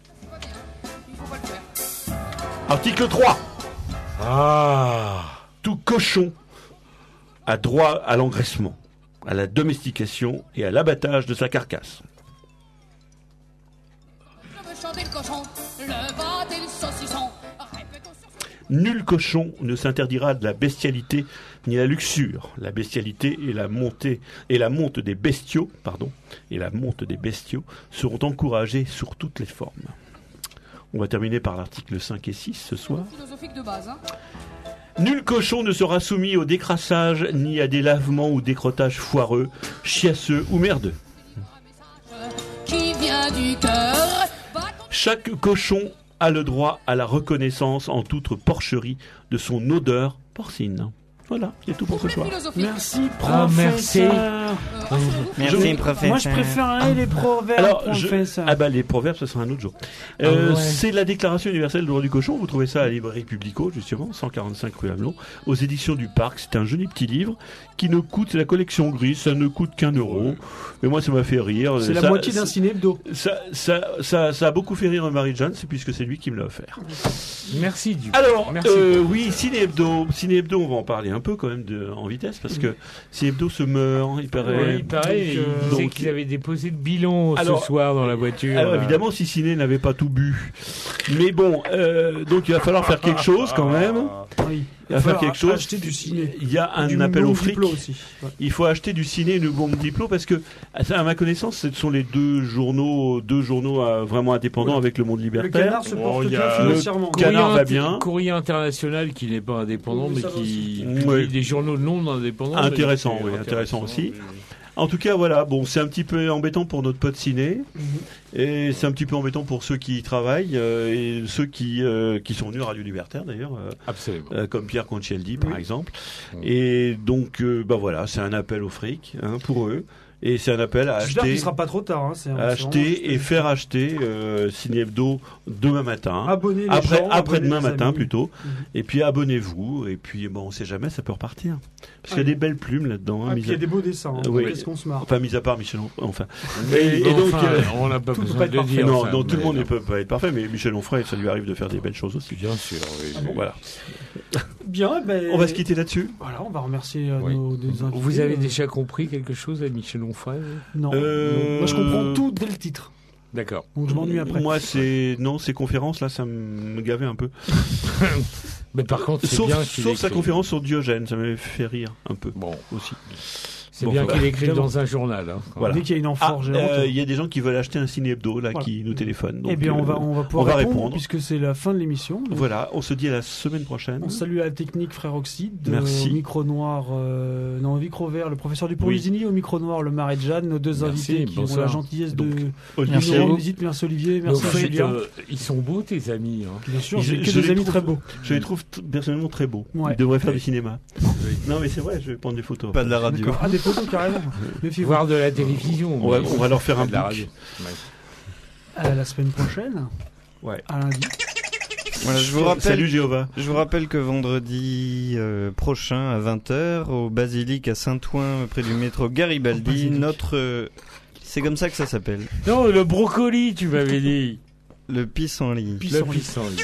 Article 3. Tout cochon a droit à l'engraissement, à la domestication et à l'abattage de sa carcasse. Je veux chanter le cochon, le bat et le saucisson. Répétons sur Nul cochon ne s'interdira de la bestialité ni la luxure. La bestialité et la monte des bestiaux, seront encouragées sur toutes les formes. On va terminer par l'article 5 et 6 ce soir. philosophique de base, hein. Nul cochon ne sera soumis au décrassage ni à des lavements ou décrottages foireux, chiasseux ou merdeux. Qui vient du cœur. Chaque cochon a le droit à la reconnaissance en toute porcherie de son odeur porcine. Voilà, c'est tout pour ce soir. Merci, Ah, merci. Merci, professeur. Moi, je préférerais les proverbes, Alors, professeur. les proverbes, ce sera un autre jour. Ouais. C'est la Déclaration universelle des droits du cochon. Vous trouvez ça à la librairie Publico, justement, 145 rue Hamelot, aux éditions du Parc. C'est un joli petit livre qui ne coûte, c'est la collection grise, ça ne coûte qu'1 euro. Mais moi, ça m'a fait rire. C'est la moitié d'un ciné hebdo. Ça a beaucoup fait rire Marie-Jeanne, c'est puisque c'est lui qui me l'a offert. Merci, du Alors, Merci. oui, Ciné Hebdo, on va en parler un peu quand même en vitesse, parce que Ciné Hebdo se meurt, il paraît. Ouais, il paraît, il disait qu'il avait déposé le bilan ce soir dans la voiture. Alors évidemment, si Ciné n'avait pas tout bu. Mais bon, donc il va falloir faire quelque chose quand même. Oui. Il va faire quelque chose. Acheter du ciné. Il y a un Du appel bon au fric. Diplo aussi. Ouais. Il faut acheter du ciné et du bon Diplo parce que, à ma connaissance, ce sont les deux journaux vraiment indépendants avec le Monde Le Libertaire. canard se porte bien le financièrement. Canard va bien. Courrier international qui n'est pas indépendant, Oui, mais ça va qui aussi. publie Ouais. des journaux non indépendants. Intéressant, mais oui, intéressant aussi. oui. En tout cas, voilà, bon, c'est un petit peu embêtant pour notre pote ciné, et c'est un petit peu embêtant pour ceux qui y travaillent, et ceux qui sont venus à Radio Libertaire d'ailleurs, Absolument. comme Pierre Conceldi par exemple. Et donc, voilà, c'est un appel au fric pour eux. Et c'est un appel à J'espère acheter, qu'il sera pas trop tard. Hein. C'est et faire acheter Ciné Hebdo demain matin. Abonnez les gens, après-demain abonnez les matin amis. plutôt. Et puis abonnez-vous. Et puis bon, on sait jamais, ça peut repartir. Parce qu'il y a des belles plumes là-dedans. Ah, puis il y a des beaux dessins. Hein. Oui. Qu'est-ce qu'on se marre. Enfin, mis à part Michel Onfray. Mais Et donc, on n'a pas tout besoin peut pas de être le dire. non, ça, non, tout le mais monde ne peut pas être parfait, mais Michel Onfray, ça lui arrive de faire des belles choses aussi. Bien sûr, oui. Bon, voilà. Bien, On va se quitter là-dessus. Voilà, on va remercier Oui. nos invités. Vous avez déjà compris quelque chose à Michel Onfray? Non. Moi, je comprends tout dès le titre. D'accord. Donc je m'ennuie après. Moi, ces conférences là, ça me gavait un peu. Mais par contre, c'est bien qu'il sauf sa écrive. conférence sur Diogène, ça m'avait fait rire un peu. Bon, aussi. C'est bien qu'il écrive dans un journal. Hein. Voilà. Dès qu'il y a une amphore géante. Il y a des gens qui veulent acheter un ciné hebdo là, Voilà. qui nous téléphonent. Eh bien, on va pouvoir répondre puisque c'est la fin de l'émission. Donc, voilà, on se dit à la semaine prochaine. on salue à la technique Frère Oxyde, Merci. au micro noir, au micro vert, le professeur Dupont-Ligny, au micro noir, le Marais de Jeanne, nos deux Merci, invités qui ont bonsoir. la gentillesse de Olivier. nous rendre visite. Merci Olivier, Mais merci au fait, Julien. ils sont beaux tes amis. Hein. Bien sûr, Je j'ai que les des amis trouve- très beaux. Je les trouve personnellement très beaux. Ouais. Ils devraient faire du cinéma. Non, mais c'est vrai, je vais prendre des photos. Pas de la radio. D'accord. Ah, des photos carrément. Voir de la télévision. On va leur faire un de la book. radio. La semaine prochaine. Ouais. À lundi. Voilà, je vous rappelle, Salut Jéhovah. Je vous rappelle que vendredi prochain à 20h au Basilique à Saint-Ouen près du métro Garibaldi, c'est comme ça que ça s'appelle. Non, le brocoli, tu m'avais dit. Le pissenlit. Le pissenlit.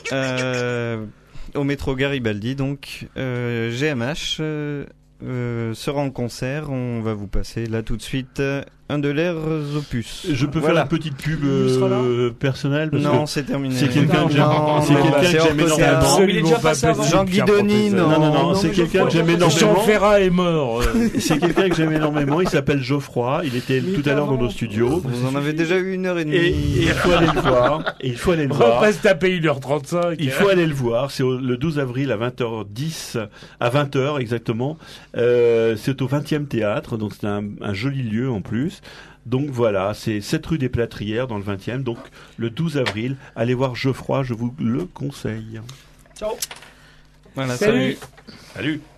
Au métro Garibaldi, donc GMH sera en concert. On va vous passer là tout de suite un de leurs opus. Je peux faire une petite pub personnelle parce Non, que c'est terminé. C'est quelqu'un que j'aime énormément. Il est déjà passé avant. Jean Guidoni, non, c'est quelqu'un que j'aime énormément. Jean Ferrat est mort. C'est quelqu'un que j'aime énormément. Il s'appelle Geoffroy. Il était tout à l'heure dans nos studios. Vous en avez déjà eu 1h30. Et il faut aller le voir. Et il faut aller le On va voir. pas se taper 1h35. Il faut aller le voir. C'est le 12 avril à 20h10, à 20h exactement. C'est au 20e théâtre, donc c'est un joli lieu en plus. Donc voilà, c'est 7 rue des Plâtrières dans le 20e. Donc le 12 avril, allez voir Geoffroy, je vous le conseille. Ciao. Voilà, Salut. Salut.